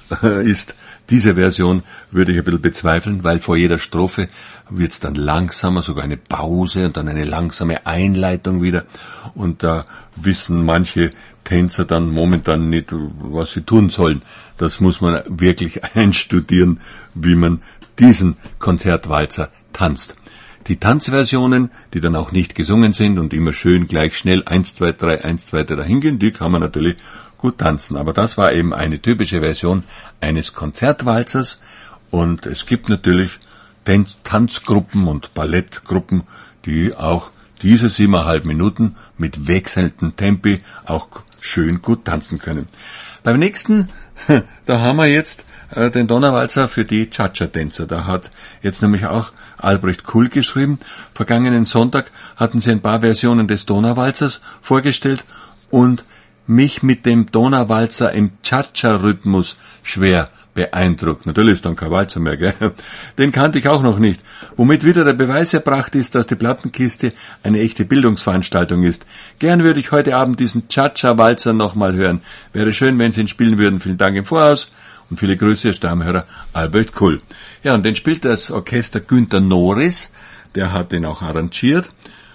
ist, diese Version würde ich ein bisschen bezweifeln, weil vor jeder Strophe wird es dann langsamer, sogar eine Pause und dann eine langsame Einleitung wieder. Und da wissen manche Tänzer dann momentan nicht, was sie tun sollen. Das muss man wirklich einstudieren, wie man diesen Konzertwalzer tanzt. Die Tanzversionen, die dann auch nicht gesungen sind und immer schön gleich schnell 1, 2, 3, 1, 2, 3 hingehen, die kann man natürlich gut tanzen. Aber das war eben eine typische Version eines Konzertwalzers und es gibt natürlich Tanzgruppen und Ballettgruppen, die auch diese 7,5 Minuten mit wechselnden Tempi auch schön gut tanzen können. Beim nächsten, da haben wir jetzt den Donnerwalzer für die Cha-Cha-Tänzer. Da hat jetzt nämlich auch Albrecht Kuhl geschrieben. Vergangenen Sonntag hatten sie ein paar Versionen des Donnerwalzers vorgestellt und mich mit dem Donnerwalzer im Cha-Cha-Rhythmus schwer beeindruckt. Natürlich ist dann kein Walzer mehr, gell? Den kannte ich auch noch nicht. Womit wieder der Beweis erbracht ist, dass die Plattenkiste eine echte Bildungsveranstaltung ist. Gern würde ich heute Abend diesen Cha-Cha-Walzer nochmal hören. Wäre schön, wenn Sie ihn spielen würden. Vielen Dank im Voraus und viele Grüße, Ihr Stammhörer Albrecht Kuhl. Ja, und den spielt das Orchester Günter Norris. Der hat den auch arrangiert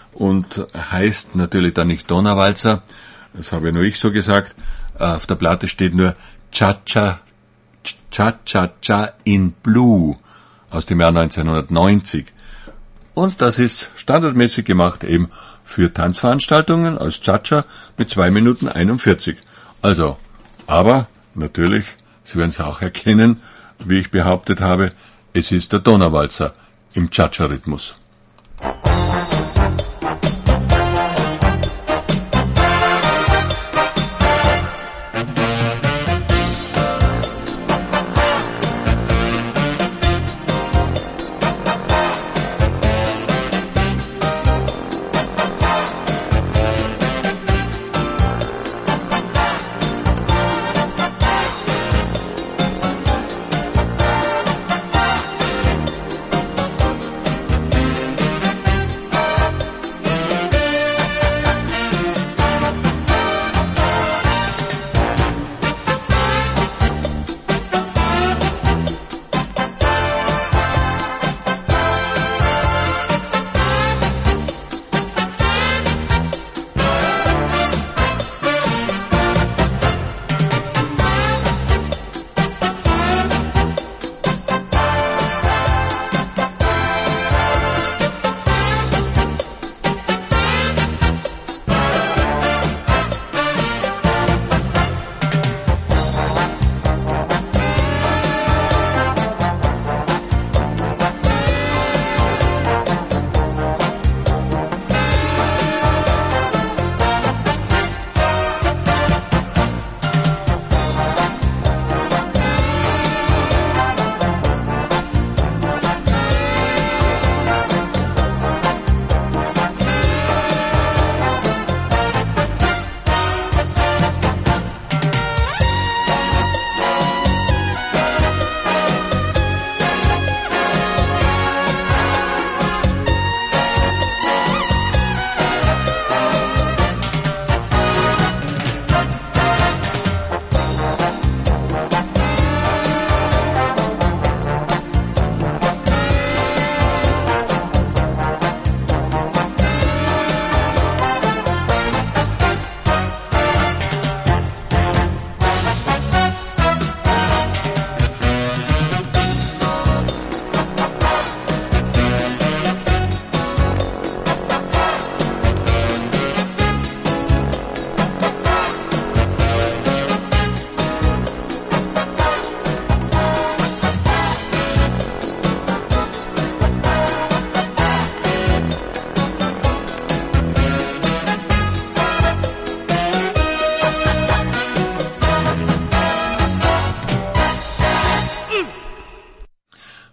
und heißt natürlich dann nicht Donnerwalzer. Das habe ja nur ich so gesagt. Auf der Platte steht nur Cha-Cha in Blue aus dem Jahr 1990. Und das ist standardmäßig gemacht eben für Tanzveranstaltungen als Cha-Cha mit 2 Minuten 41. Also, aber natürlich, Sie werden es auch erkennen, wie ich behauptet habe, es ist der Donnerwalzer im Cha-Cha-Rhythmus.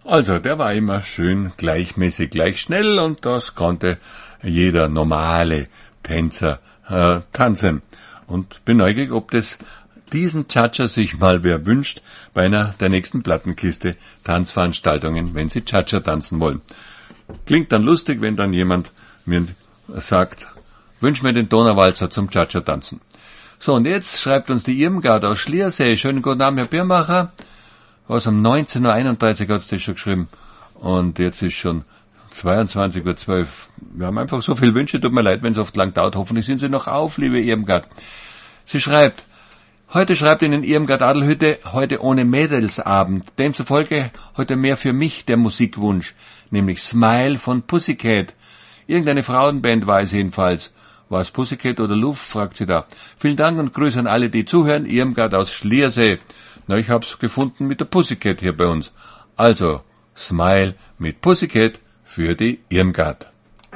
Also, der war immer schön gleichmäßig, gleich schnell und das konnte jeder normale Tänzer tanzen. Und bin neugierig, ob diesen Cha-Cha sich mal wer wünscht bei einer der nächsten Plattenkiste Tanzveranstaltungen, wenn sie Cha-Cha tanzen wollen. Klingt dann lustig, wenn dann jemand mir sagt, wünsch mir den Donauwalzer zum Cha-Cha tanzen. So, und jetzt schreibt uns die Irmgard aus Schliersee. Schönen guten Abend, Herr Birnbacher. Was um 19.31 Uhr hat es das schon geschrieben. Und jetzt ist schon 22.12 Uhr. Wir haben einfach so viele Wünsche, tut mir leid, wenn es oft lang dauert. Hoffentlich sind Sie noch auf, liebe Irmgard. Sie schreibt, heute schreibt Ihnen Irmgard Adelhütte, heute ohne Mädelsabend. Demzufolge heute mehr für mich der Musikwunsch, nämlich Smile von Pussycat. Irgendeine Frauenband war es jedenfalls. War es Pussycat oder Luft, fragt sie da. Vielen Dank und Grüße an alle, die zuhören. Irmgard aus Schliersee. Na, ich hab's gefunden mit der Pussycat hier bei uns. Also, Smile mit Pussycat für die Irmgard.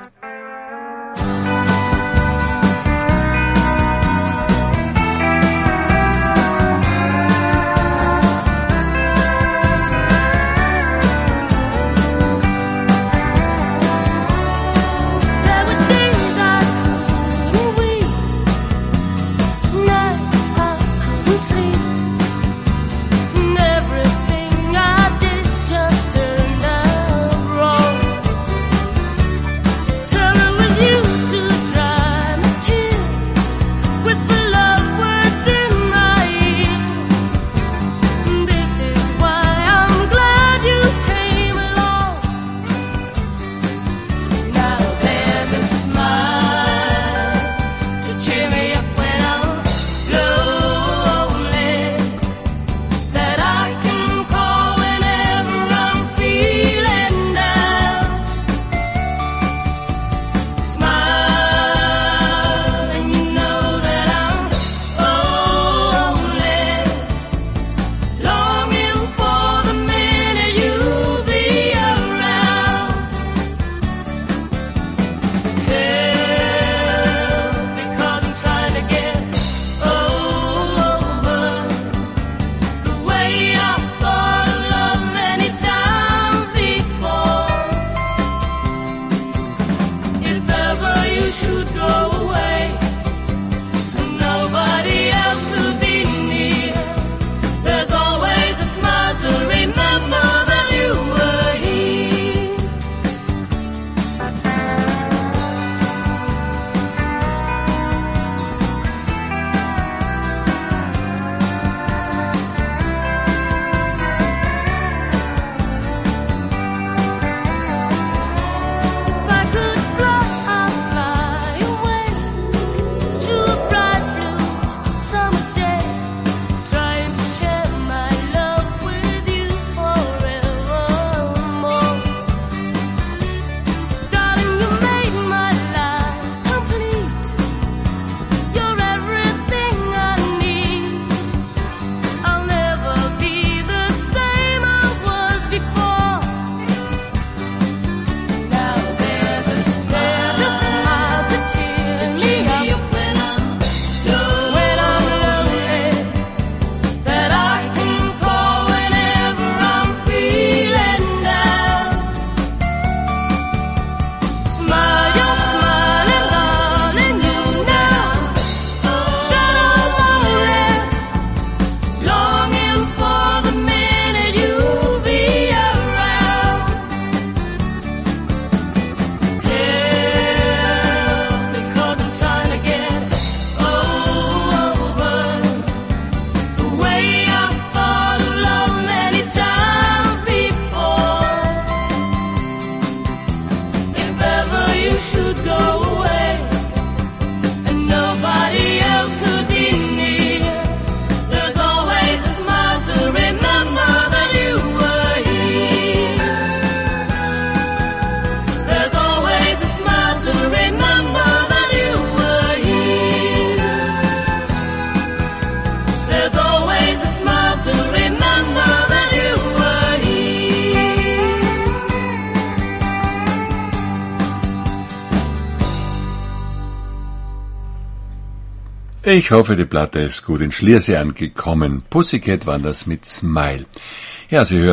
Ich hoffe, die Platte ist gut in Schliersee angekommen. Pussycat waren das mit Smile. Ja, Sie hören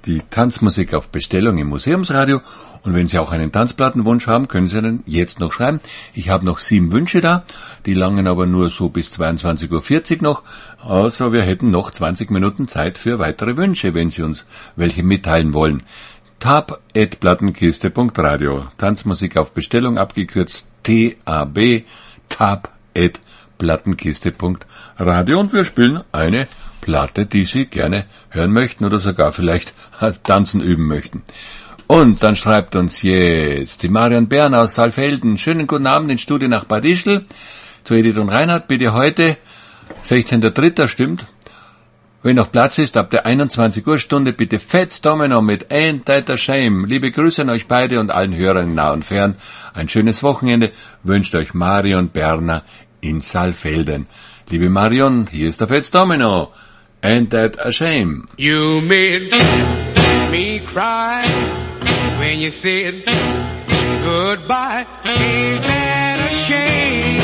die Tanzmusik auf Bestellung im Museumsradio. Und wenn Sie auch einen Tanzplattenwunsch haben, können Sie den jetzt noch schreiben. Ich habe noch 7 Wünsche da, die langen aber nur so bis 22.40 Uhr noch. Also wir hätten noch 20 Minuten Zeit für weitere Wünsche, wenn Sie uns welche mitteilen wollen. tab@plattenkiste.radio. Tanzmusik auf Bestellung, abgekürzt TAB, tab@plattenkiste.radio. Und wir spielen eine Platte, die Sie gerne hören möchten oder sogar vielleicht tanzen üben möchten. Und dann schreibt uns jetzt die Marion Bern aus Saalfelden. Schönen guten Abend ins Studio nach Bad Ischl. Zu Edith und Reinhard, bitte heute, 16.03. stimmt. Wenn noch Platz ist, ab der 21 Uhr Stunde bitte Fats Domino mit Ain't That a Shame. Liebe Grüße an euch beide und allen Hörern nah und fern. Ein schönes Wochenende wünscht euch Marion Berner in Saalfelden. Liebe Marion, hier ist der Fats Domino. Ain't That a Shame. You made me cry when you said goodbye. Ain't that a shame?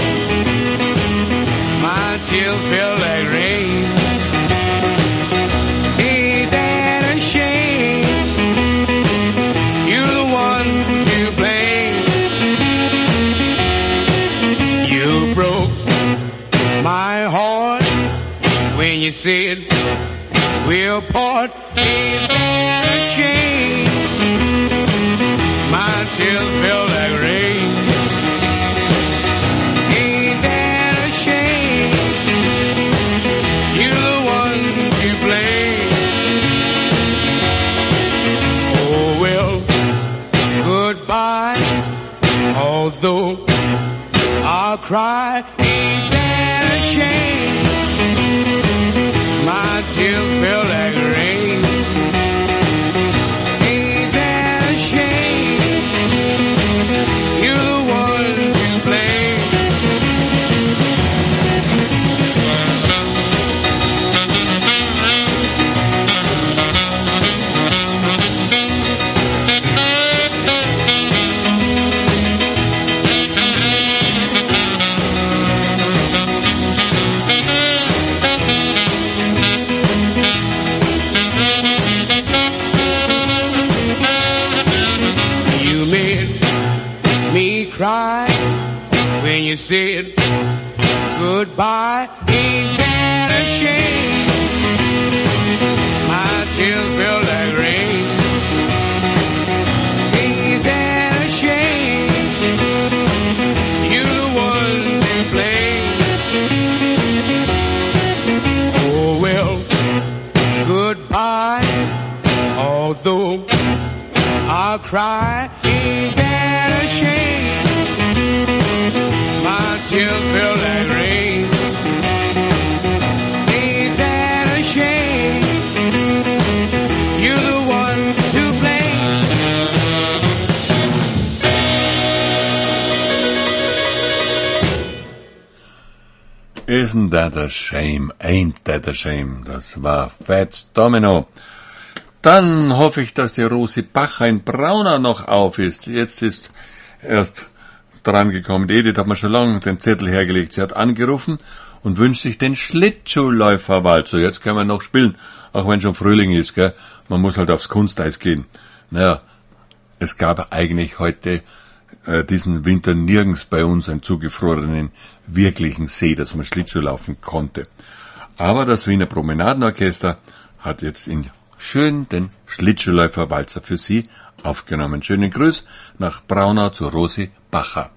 My tears feel like rain. Ain't that a shame? You're the one to blame. You broke my heart when you said we'll part. Ain't that a shame? My tears feel like rain. Ain't that a shame? You're the one to blame. Oh well, goodbye. Although I'll cry. Ain't that a shame? My tears feel like rain. Ain't that a shame? You're the one to blame. Cry when you said goodbye. Ain't that a shame? My tears feel like rain. Ain't that a shame? You're the one to blame. Oh well, goodbye. Although I'll cry. Ain't that a shame? My tears feel like rain. Ain't that a shame? You're the one to blame. Isn't that a shame? Ain't that a shame? Das war Fats Domino. Dann hoffe ich, dass die Rosi Bacher in Braunau noch auf ist. Jetzt ist erst dran gekommen. Edith hat mir schon lange den Zettel hergelegt. Sie hat angerufen und wünscht sich den Schlittschuhläuferwalzer. Jetzt können wir noch spielen, auch wenn schon Frühling ist, gell? Man muss halt aufs Kunsteis gehen. Naja, es gab eigentlich heute diesen Winter nirgends bei uns einen zugefrorenen wirklichen See, dass man Schlittschuh laufen konnte. Aber das Wiener Promenadenorchester hat jetzt in schön den Schlittschuhläuferwalzer für Sie aufgenommen. Schönen Gruß nach Braunau zu Rosi Bacher.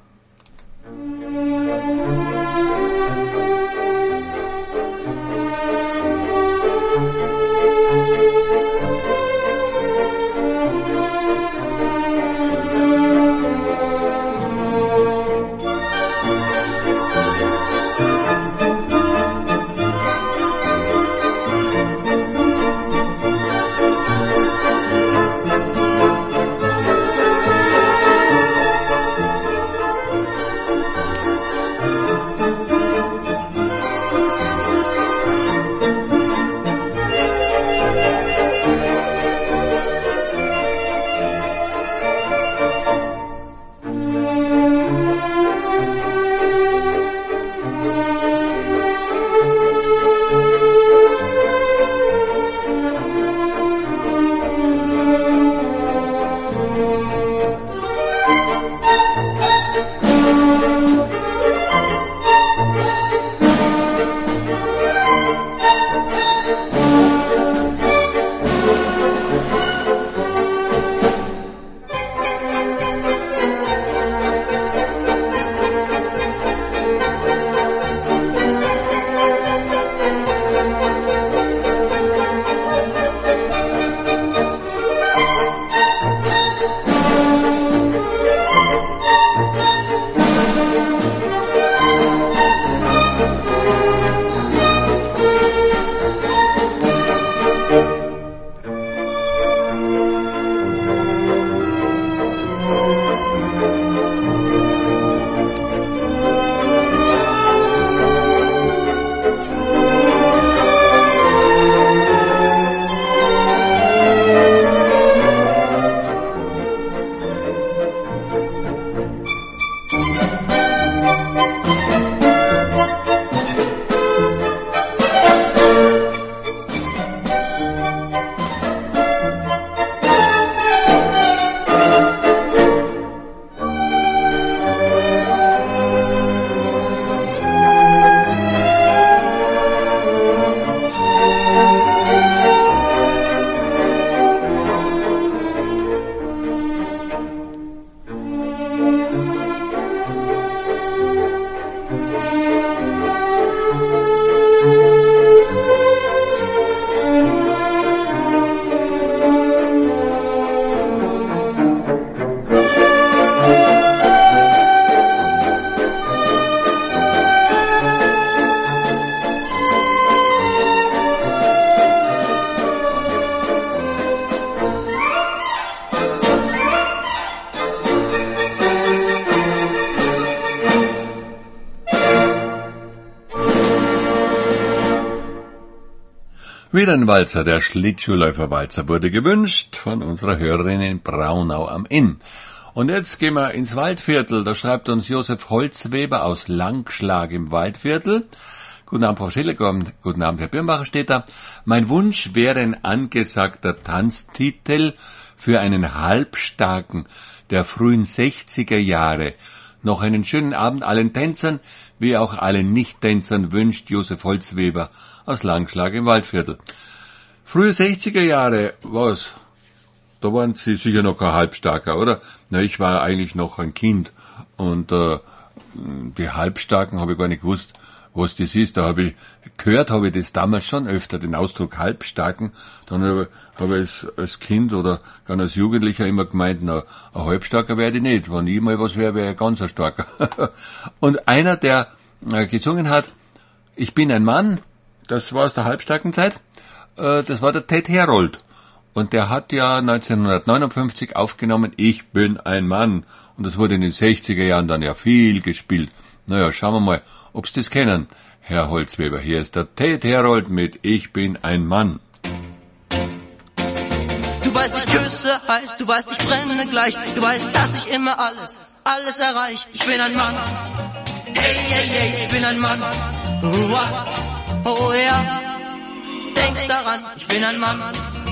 Wieder ein Walzer, der Schlittschuhläuferwalzer, wurde gewünscht von unserer Hörerin in Braunau am Inn. Und jetzt gehen wir ins Waldviertel. Da schreibt uns Josef Holzweber aus Langschlag im Waldviertel. Guten Abend, Frau Schiller, guten Abend, Herr Birnbacher, steht da. Mein Wunsch wäre ein angesagter Tanztitel für einen Halbstarken der frühen 60er Jahre. Noch einen schönen Abend allen Tänzern, wie auch allen Nicht-Tänzern wünscht Josef Holzweber aus Langschlag im Waldviertel. Frühe 60er Jahre, was? Da waren Sie sicher noch kein Halbstarker, oder? Na, ich war eigentlich noch ein Kind und die Halbstarken habe ich gar nicht gewusst, was das ist. Da habe ich das damals schon öfter, den Ausdruck Halbstarken. Dann habe ich als Kind oder gar als Jugendlicher immer gemeint, na, ein Halbstarker werde ich nicht. Wenn ich mal was wäre, wäre ich ganz ein Starker. Und einer, der gesungen hat, ich bin ein Mann, das war aus der Halbstarkenzeit, das war der Ted Herold. Und der hat ja 1959 aufgenommen, ich bin ein Mann. Und das wurde in den 60er Jahren dann ja viel gespielt. Naja, schauen wir mal, ob Sie das kennen, Herr Holzweber. Hier ist der Ted Herold mit Ich bin ein Mann. Du weißt, ich küsse heiß, du weißt, ich brenne gleich. Du weißt, dass ich immer alles erreich. Ich bin ein Mann. Hey, hey, hey, ich bin ein Mann. Oh ja, denk daran, ich bin ein Mann.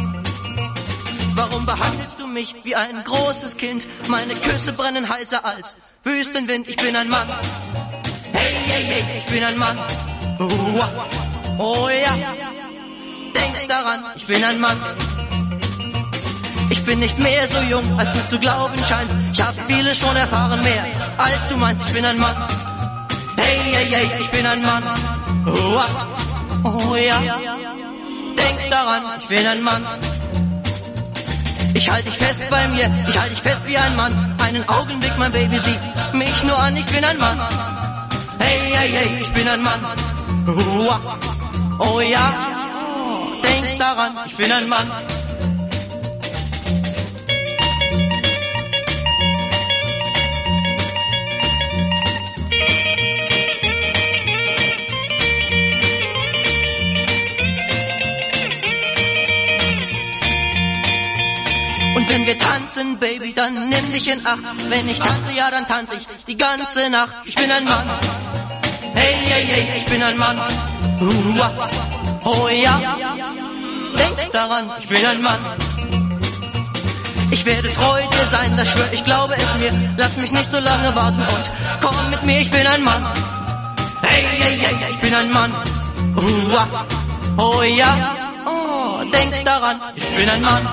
Warum behandelst du mich wie ein großes Kind? Meine Küsse brennen heißer als Wüstenwind. Ich bin ein Mann. Hey, hey, hey, ich bin ein Mann. Oh ja, denk daran, ich bin ein Mann. Ich bin nicht mehr so jung, als du zu glauben scheinst. Ich hab vieles schon erfahren, mehr als du meinst. Ich bin ein Mann. Hey, hey, hey, ich bin ein Mann. Oh ja, denk daran, ich bin ein Mann. Ich halte dich fest bei mir, ich halte dich fest wie ein Mann. Einen Augenblick, mein Baby, sieh mich nur an, ich bin ein Mann. Hey, hey, hey, ich bin ein Mann. Oh ja, denk daran, ich bin ein Mann. Und wenn wir tanzen, Baby, dann nimm dich in Acht. Wenn ich tanze, ja, dann tanze ich die ganze Nacht. Ich bin ein Mann. Hey, hey, hey, ich bin ein Mann. Oh ja, denk daran, ich bin ein Mann. Ich werde treu dir sein, das schwör ich, glaube es mir. Lass mich nicht so lange warten und komm mit mir, ich bin ein Mann. Hey, hey, hey, ich bin ein Mann. Oh ja, denk daran, ich bin ein Mann.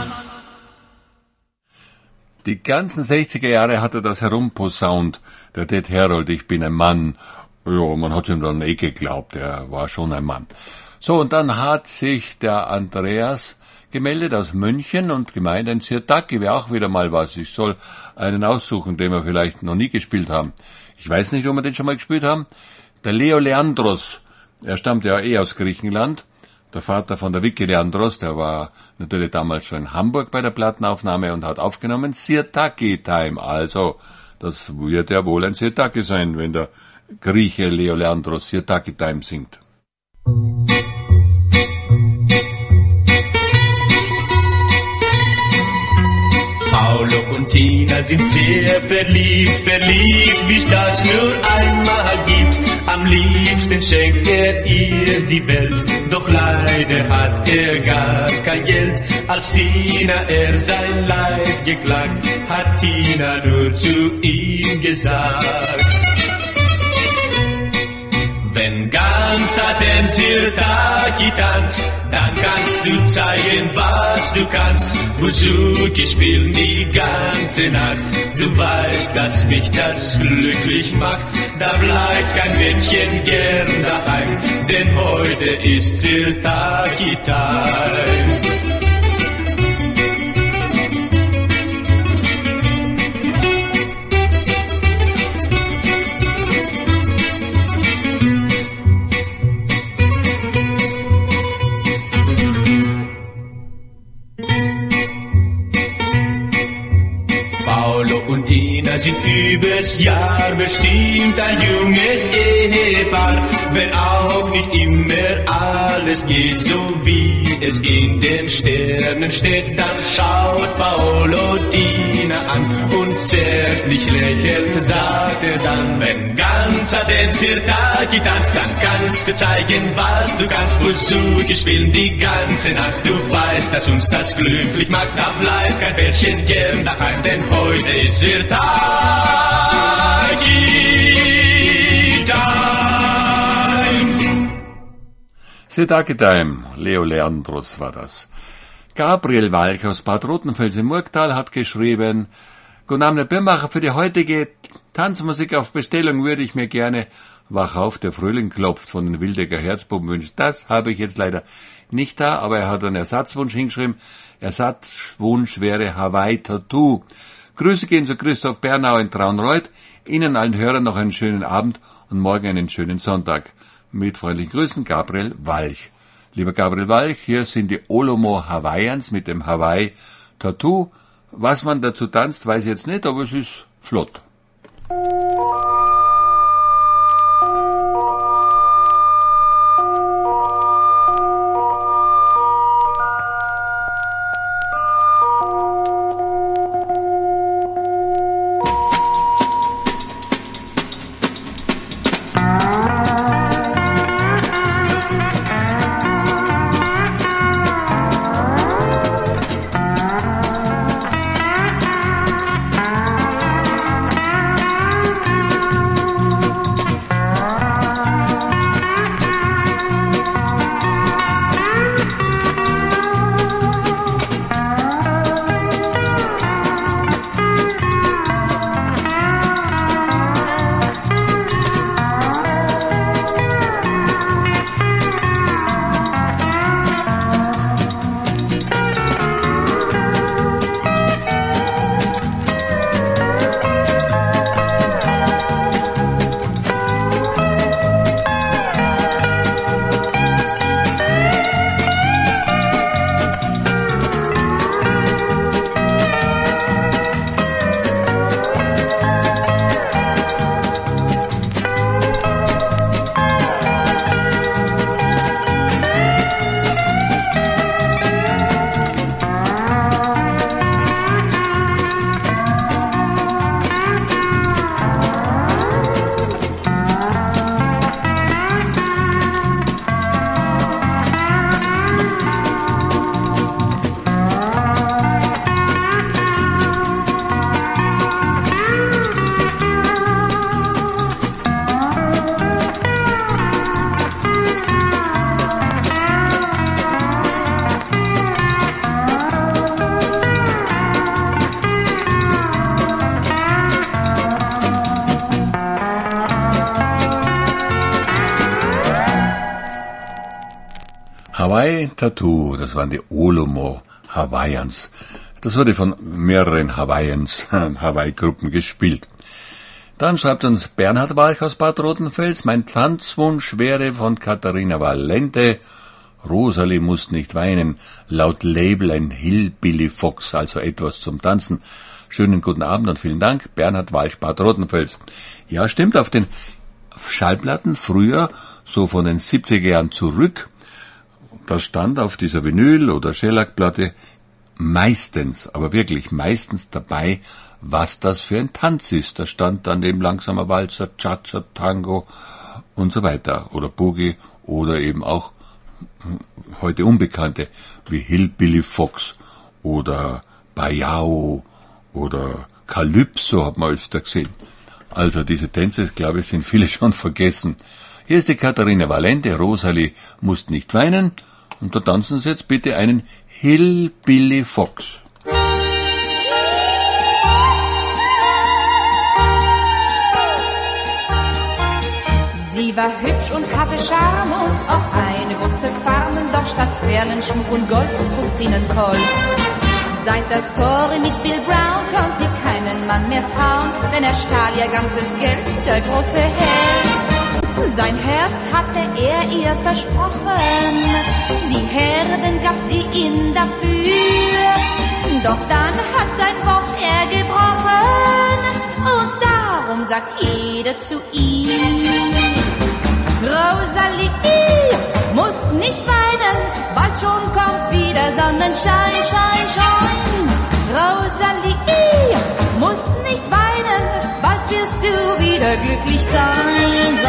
Die ganzen 60er Jahre hat er das herumposaunt, der Ted Herold, ich bin ein Mann. Ja, man hat ihm dann geglaubt, er war schon ein Mann. So, und dann hat sich der Andreas gemeldet aus München und gemeint, ein Sirtaki wäre auch wieder mal was. Ich soll einen aussuchen, den wir vielleicht noch nie gespielt haben. Ich weiß nicht, ob wir den schon mal gespielt haben. Der Leo Leandros, er stammt ja aus Griechenland. Der Vater von der Vicky Leandros, der war natürlich damals schon in Hamburg bei der Plattenaufnahme und hat aufgenommen Sirtaki Time. Also, das wird ja wohl ein Sirtaki sein, wenn der Grieche Leo Leandros Sirtaki Time singt. Paolo und Tina sind sehr verliebt, wie es das nur einmal gibt. Am liebsten schenkt er ihr die Welt, doch leider hat er gar kein Geld. Als Tina sein Leid geklagt, hat Tina nur zu ihm gesagt: Wenn ganz Athen Sirtaki tanzt, dann kannst du zeigen, was du kannst. Buzuki spielen die ganze Nacht. Du weißt, dass mich das glücklich macht. Da bleibt kein Mädchen gern daheim, denn heute ist Sirtaki Time. Paolo und Tina sind über jedes Jahr bestimmt ein junges Ehepaar. Wenn auch nicht immer alles geht, so wie es in den Sternen steht, dann schaut Paolo Tina an und zärtlich lächelnd sagt er dann, wenn ganz Adenz hier Tag getanzt, dann kannst du zeigen, was du kannst. Musik spielen die ganze Nacht, du weißt, dass uns das glücklich macht. Da bleibt kein Bärchen gern daheim, denn heute ist hier Tag. Sedagedheim, Leo Leandros war das. Gabriel Walch aus Bad Rotenfels im Murgtal hat geschrieben, Guten Abend, Herr Birnbacher, für die heutige Tanzmusik auf Bestellung würde ich mir gerne Wach auf, der Frühling klopft von den Wildecker Herzbuben wünschen. Das habe ich jetzt leider nicht da, aber er hat einen Ersatzwunsch hingeschrieben. Ersatzwunsch wäre Hawaii Tattoo. Grüße gehen zu Christoph Bernau in Traunreuth. Ihnen allen Hörern noch einen schönen Abend und morgen einen schönen Sonntag. Mit freundlichen Grüßen, Gabriel Walch. Lieber Gabriel Walch, hier sind die Olomo Hawaiians mit dem Hawaii Tattoo. Was man dazu tanzt, weiß ich jetzt nicht, aber es ist flott. Hawaii Tattoo, das waren die Olomo Hawaiians. Das wurde von mehreren Hawaii-Gruppen gespielt. Dann schreibt uns Bernhard Walch aus Bad Rotenfels, mein Tanzwunsch wäre von Katharina Valente, Rosalie muss nicht weinen, laut Label ein Hillbilly Fox, also etwas zum Tanzen. Schönen guten Abend und vielen Dank, Bernhard Walch, Bad Rotenfels. Ja, stimmt, auf den Schallplatten früher, so von den 70er Jahren zurück, da stand auf dieser Vinyl- oder Shellac-Platte meistens, aber wirklich meistens dabei, was das für ein Tanz ist. Da stand dann eben langsamer Walzer, Cha-Cha, Tango und so weiter. Oder Boogie oder eben auch heute Unbekannte wie Hillbilly Fox oder Baiao oder Calypso hat man öfter gesehen. Also diese Tänze, glaube ich, sind viele schon vergessen. Hier ist die Katharina Valente, Rosalie musst nicht weinen. Und da tanzen Sie jetzt bitte einen Hillbilly Fox. Sie war hübsch und hatte Charme und auch eine große Farben, doch statt Perlenschmuck und Gold trug sie nen Colt. Seit der Story mit Bill Brown konnte sie keinen Mann mehr trauen, denn er stahl ihr ganzes Geld, der große Held. Sein Herz hatte er ihr versprochen, die Herden gab sie ihm dafür. Doch dann hat sein Wort er gebrochen und da darum sagt jeder zu ihm. Rosalie, musst nicht weinen, bald schon kommt wieder Sonnenschein, Schein, Schein. Rosalie, musst nicht weinen, bald wirst du wieder glücklich sein,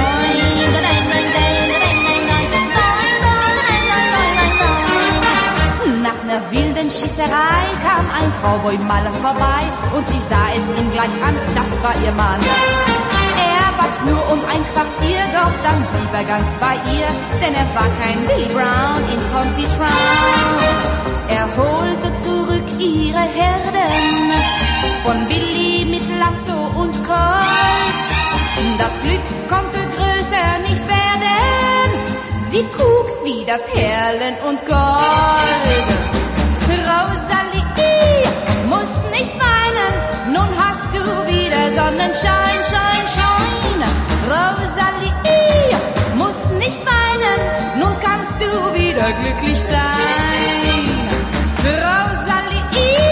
Nach einer wilden Schießerei kam ein Cowboy-Maler vorbei und sie sah es ihm gleich an, das war ihr Mann. Er bat nur um ein Quartier, doch dann blieb er ganz bei ihr, denn er war kein Billy Brown in Pontchartrain. Er holte zurück ihre Herden von Billy mit Lasso und Colt. Das Glück konnte größer nicht werden, sie trug wieder Perlen und Gold. Rosalie, musst nicht weinen, nun hast du wieder Sonnenschein, Schein, Schein. Rosalie, musst nicht weinen, nun kannst du wieder glücklich sein. Rosalie,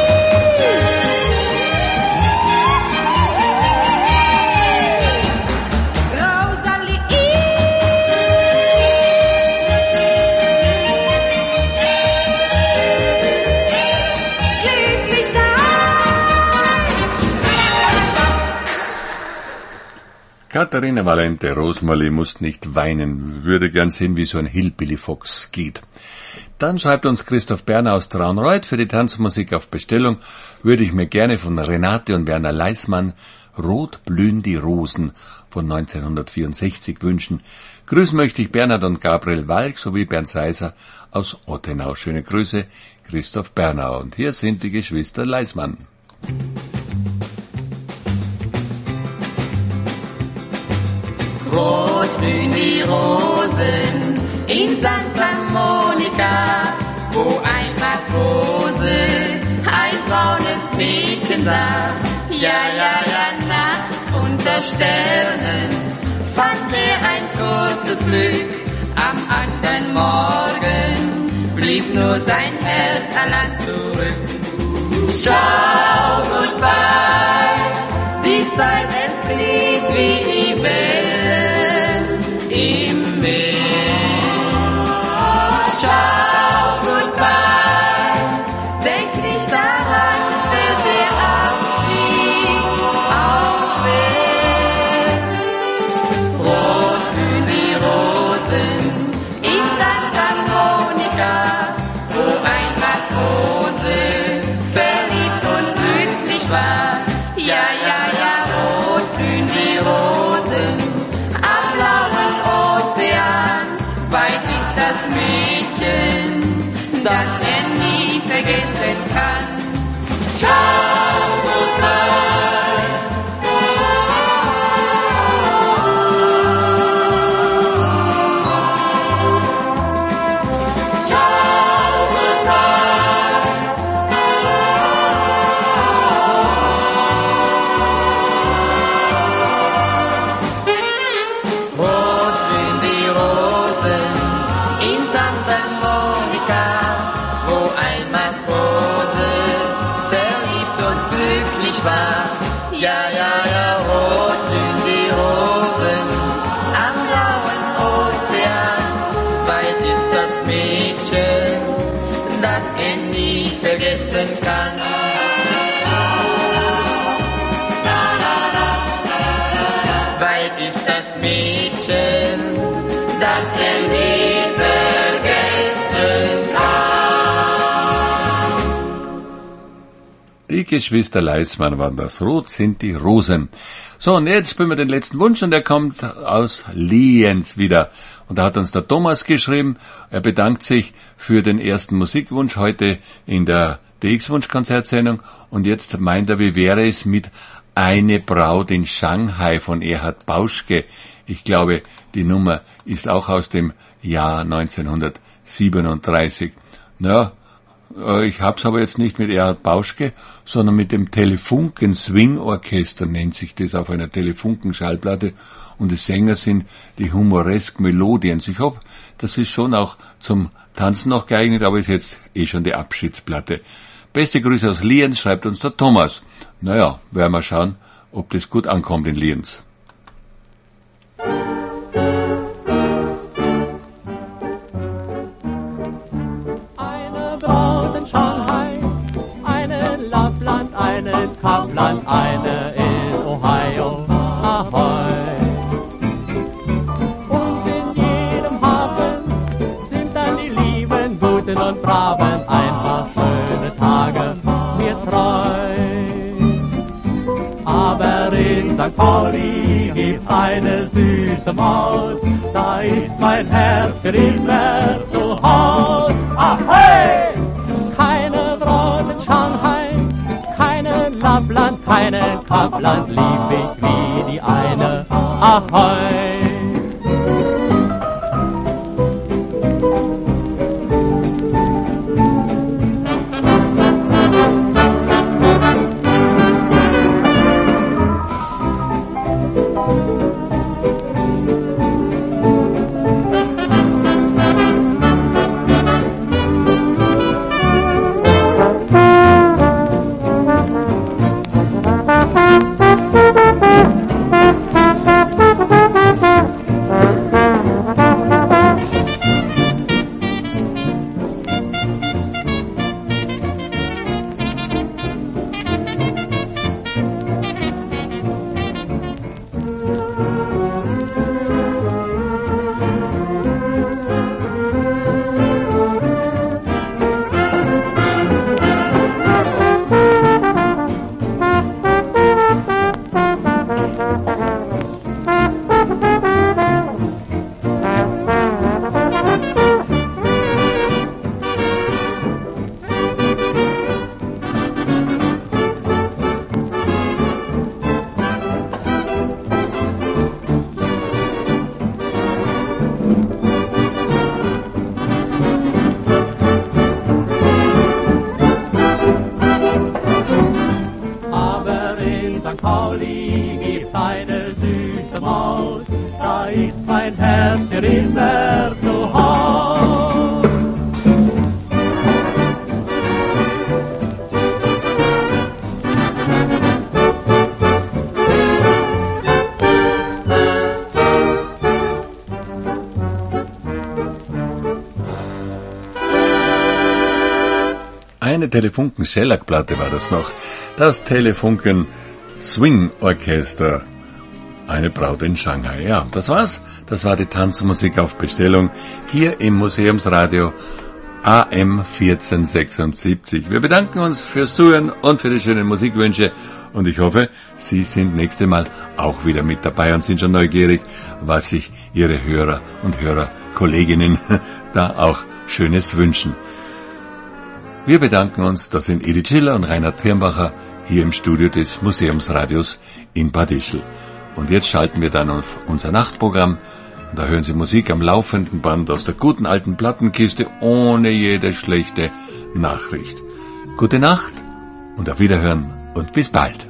Katharina Valente, Rosmarie muss nicht weinen, würde gern sehen, wie so ein Hillbilly Fox geht. Dann schreibt uns Christoph Berner aus Traunreut, für die Tanzmusik auf Bestellung würde ich mir gerne von Renate und Werner Leismann Rot blühen die Rosen von 1964 wünschen. Grüßen möchte ich Bernhard und Gabriel Walk sowie Bernd Seiser aus Ottenau. Schöne Grüße, Christoph Berner. Und hier sind die Geschwister Leismann. Rot blühen die Rosen in Santa Monica, wo ein Matrose ein braunes Mädchen sah. Ja, nachts unter Sternen fand er ein kurzes Glück. Am anderen Morgen blieb nur sein Herz allein zurück. Ciao, goodbye, die Zeit entflieht wie die Wellen im Meer. Ciao, goodbye, denk nicht daran, fällt der Abschied auch schwer. Rot blühen die Rosen in Santa Monica, wo ein Matrose verliebt und glücklich war. Ja, rot blühen die Rosen am blauen Ozean. Weit ist das Mädchen, das er nie vergessen kann. Ciao, goodbye. Ciao, goodbye. Rot blühen die Rosen in Santa Monica, wo ein Matrose verliebt und glücklich war. Ja, rot blühen die Rosen am blauen Ozean. Weit ist das Mädchen, das er nie vergessen kann. Weit ist das Mädchen, das er nie vergessen kann. Die Geschwister Leismann waren das. Rot sind die Rosen. So, und jetzt spielen wir den letzten Wunsch und der kommt aus Lienz wieder. Und da hat uns der Thomas geschrieben, er bedankt sich für den ersten Musikwunsch heute in der DX-Wunsch-Konzertsendung und jetzt meint er, wie wäre es mit Eine Braut in Shanghai von Erhard Bauschke. Ich glaube, die Nummer ist auch aus dem Jahr 1937. Na, ich hab's aber jetzt nicht mit Erhard Bauschke, sondern mit dem Telefunken Swing Orchester nennt sich das auf einer Telefunken Schallplatte und die Sänger sind die Humoresk Melodiens. Ich hoffe, das ist schon auch zum Tanzen noch geeignet, aber ist jetzt schon die Abschiedsplatte. Beste Grüße aus Lienz, schreibt uns der Thomas. Naja, werden wir schauen, ob das gut ankommt in Lienz. Eine Braut in Shanghai, eine in Lappland, eine in Kapland, eine in Ohio, Ahoi. Und in jedem Hafen sind dann die lieben, guten und braven, einfach schöne Tage mir treu. Aber in St. Pauli gibt's eine süße Maus, da ist mein Herz für immer zu Haus. Ah, hey! Keine Braut in Shanghai, keine in Lappland, keine in Kapland, lieb ich wie die eine. Ahoi! Eine Telefunken-Shellac-Platte war das noch. Das Telefunken Swing Orchester. Eine Braut in Shanghai. Ja, das war's. Das war die Tanzmusik auf Bestellung hier im Museumsradio AM 1476. Wir bedanken uns fürs Zuhören und für die schönen Musikwünsche und ich hoffe, Sie sind nächste Mal auch wieder mit dabei und sind schon neugierig, was sich Ihre Hörer und Hörerkolleginnen da auch Schönes wünschen. Wir bedanken uns, das sind Edith Schiller und Reinhard Pirnbacher hier im Studio des Museumsradios in Bad Ischl. Und jetzt schalten wir dann auf unser Nachtprogramm. Da hören Sie Musik am laufenden Band aus der guten alten Plattenkiste ohne jede schlechte Nachricht. Gute Nacht und auf Wiederhören und bis bald.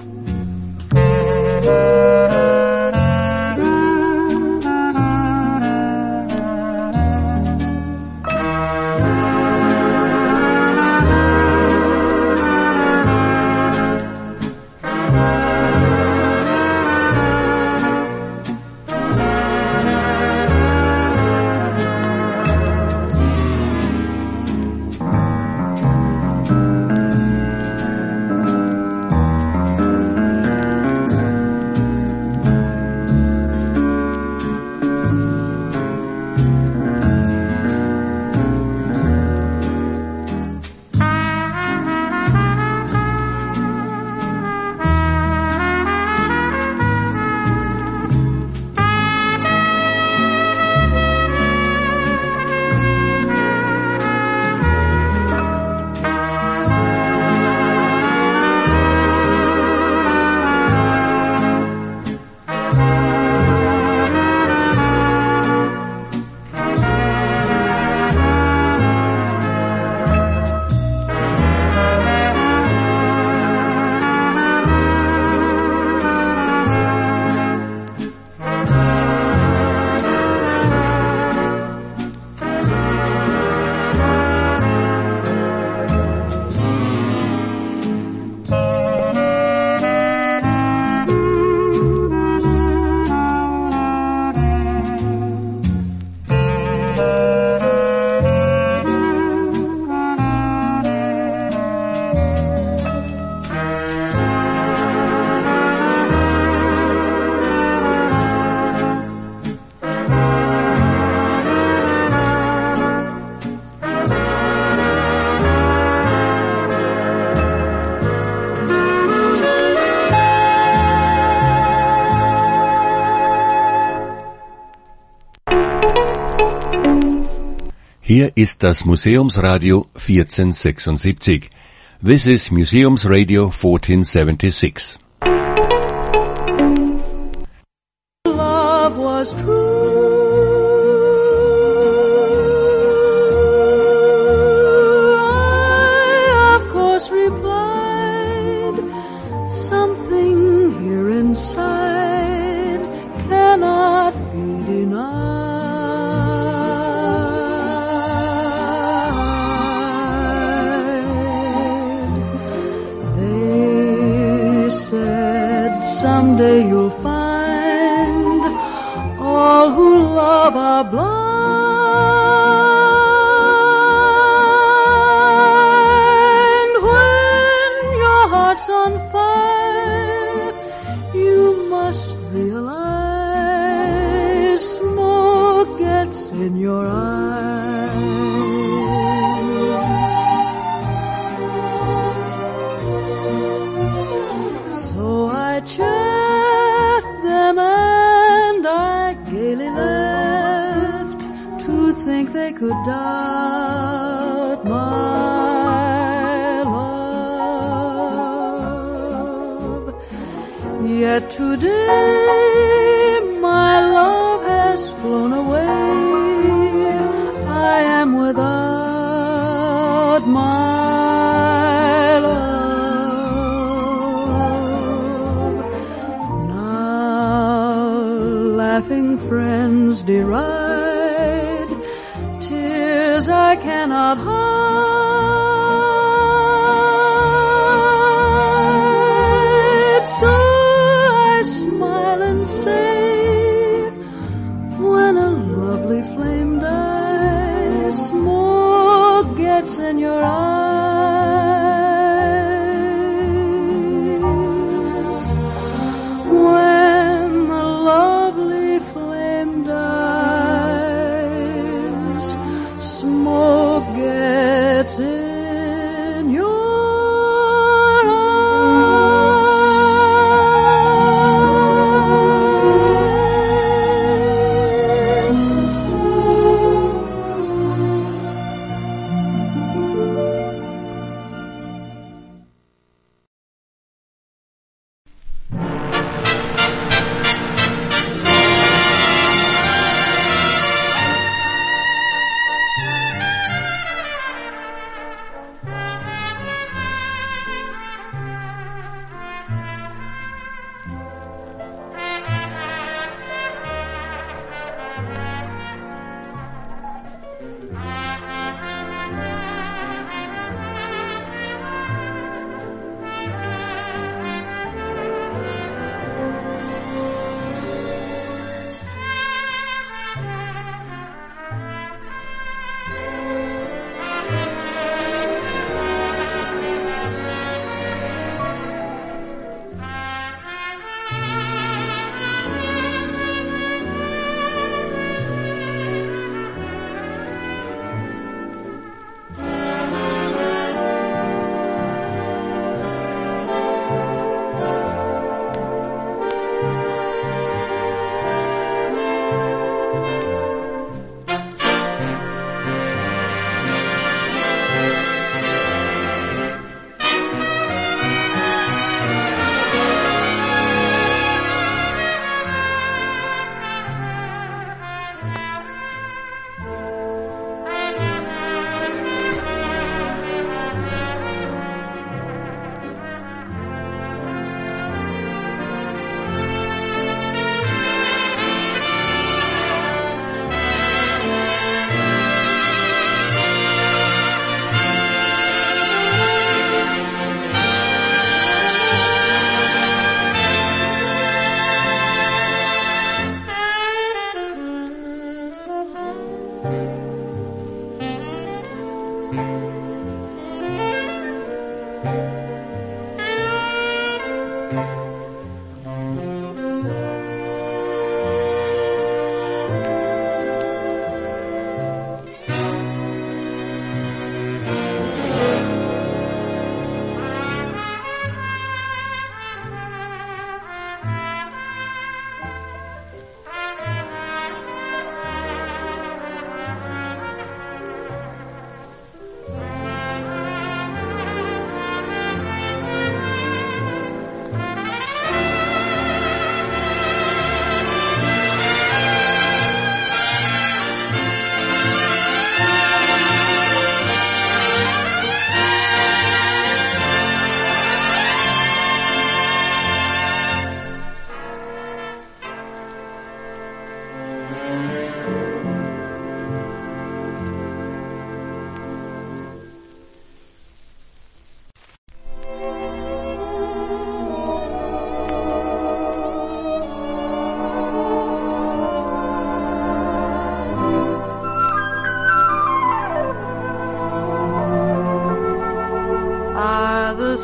Hier ist das Museumsradio 1476. This is Museumsradio 1476. Love was true. I, of course, replied, something here inside cannot be denied. Someday you'll find all who love are blind. When your heart's on fire, you must realize smoke gets in your eyes. So I chaffed them and I gaily laughed to think they could doubt my love. Yet today my love has flown away. I am without my love. Laughing friends deride, tears I cannot hide. So I smile and say, when a lovely flame dies, smoke gets in your eyes. When the lovely flame dies, smoke gets in your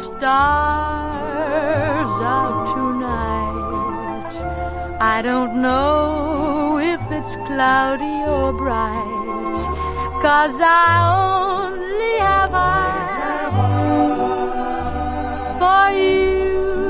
stars out tonight. I don't know if it's cloudy or bright, 'cause I only have eyes for you,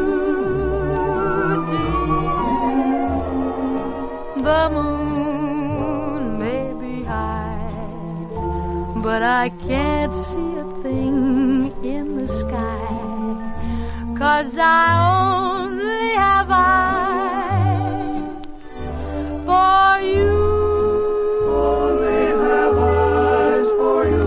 dear. The moon may be high, but I can't see a thing in the sky, 'cause I only have eyes for you. Only have eyes for you.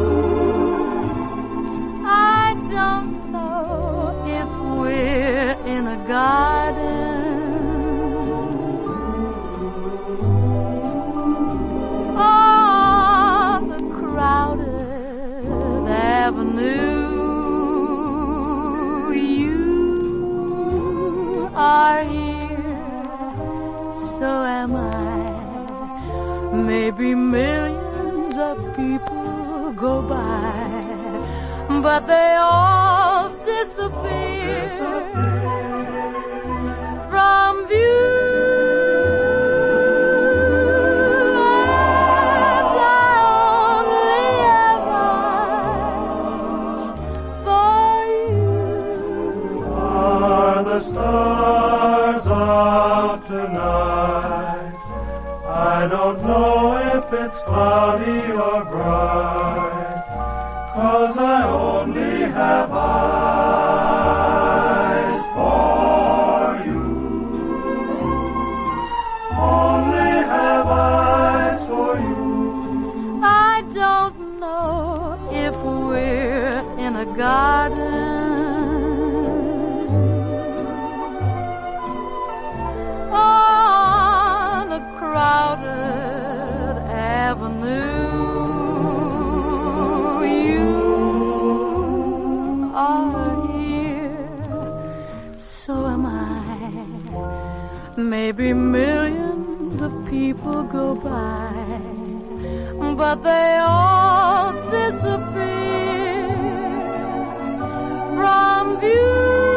I don't know if we're in a garden or the crowded avenue. You are here, so am I. Maybe millions of people go by, but they all disappear from view. The stars out tonight. I don't know if it's cloudy or bright, 'cause I only have eyes for you. Only have eyes for you. I don't know if we're in a garden crowded avenue. You are here, so am I. Maybe millions of people go by, but they all disappear from view.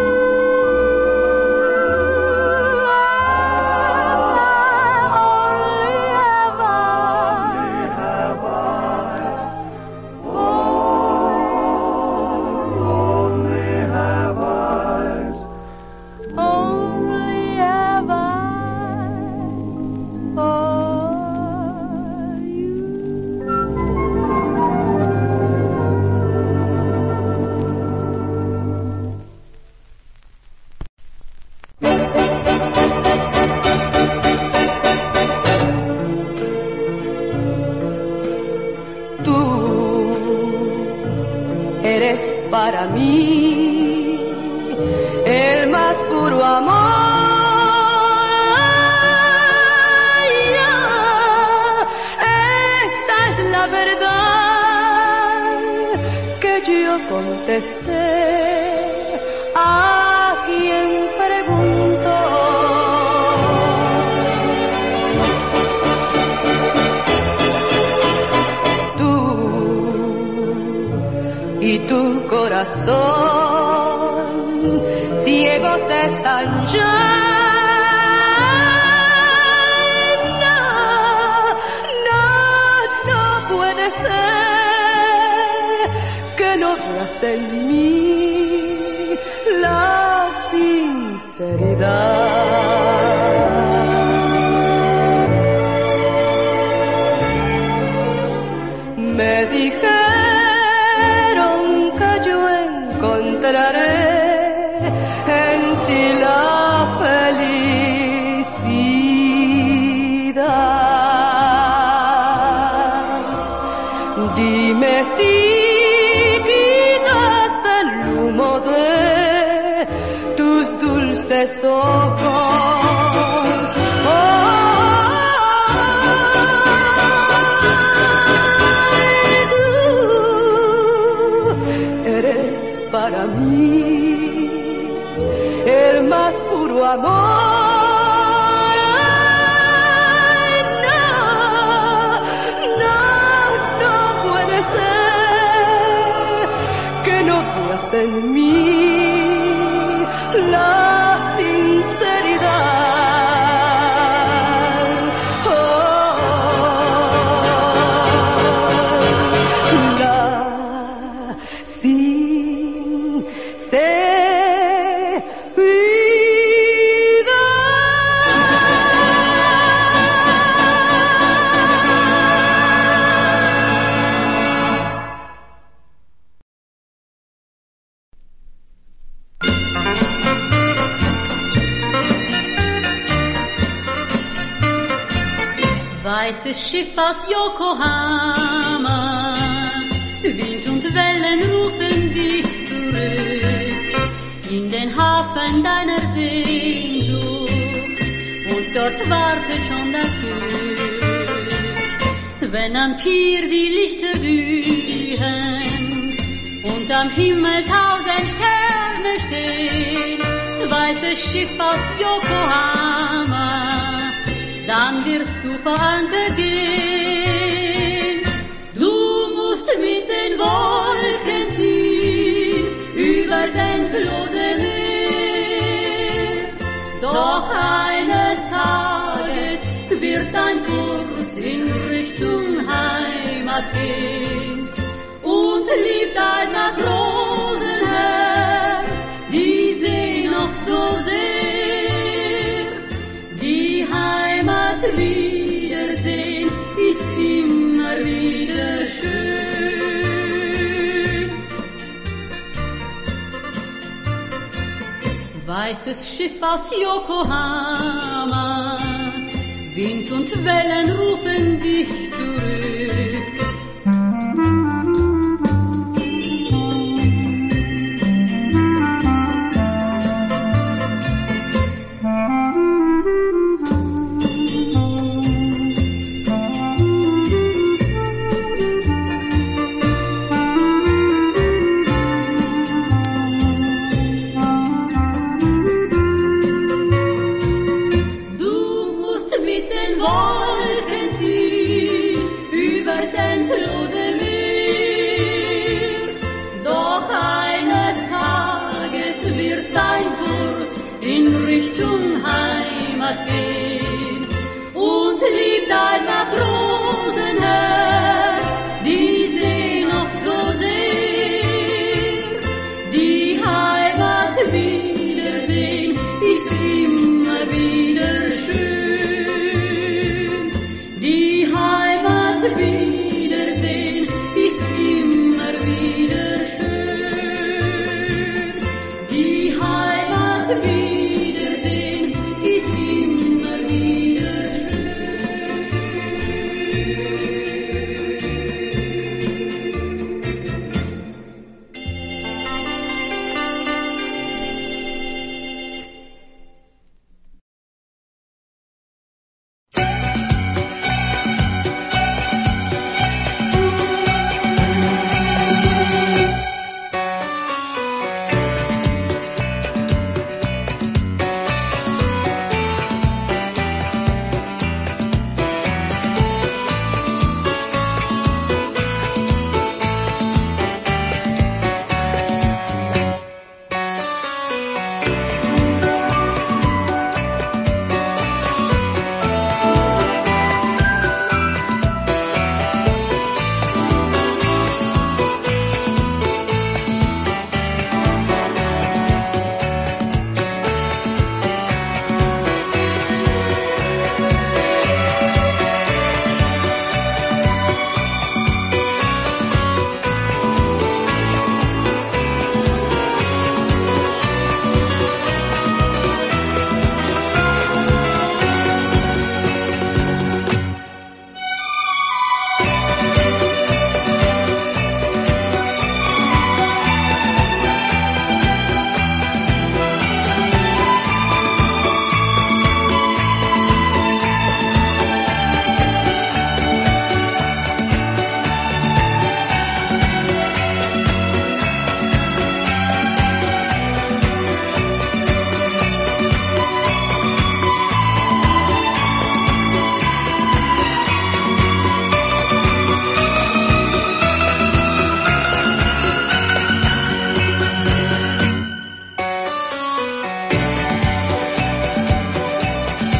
Para mí, el más puro amor. Esta es la verdad que yo contesté a quien preguntó. Tú y tu corazón ciegos están ya. No puede ser que no veas en mí la sinceridad. Me dijeron que yo encontraré en ti la felicidad. Dime si quitaste el humo de tus dulces ojos. Para mí, el más puro amor. No puede ser que no veas en mí Weißes Schiff aus Yokohama, Wind und Wellen rufen dich zurück in den Hafen deiner Sehnsucht, und dort wartet schon das Glück. Wenn am Pier die Lichter glühen und am Himmel 1000 Sterne stehen, weißes Schiff aus Yokohama, dann wirst du vor Anker gehen. Du musst mit den Wolken ziehen übers endlose Meer. Doch eines Tages wird dein Kurs in Richtung Heimat gehen, und liebt ein Matrosenherz die See noch so sehr. Die Heimat wiedersehen ist immer wieder schön. Weißes Schiff aus Yokohama, Wind und Wellen rufen dich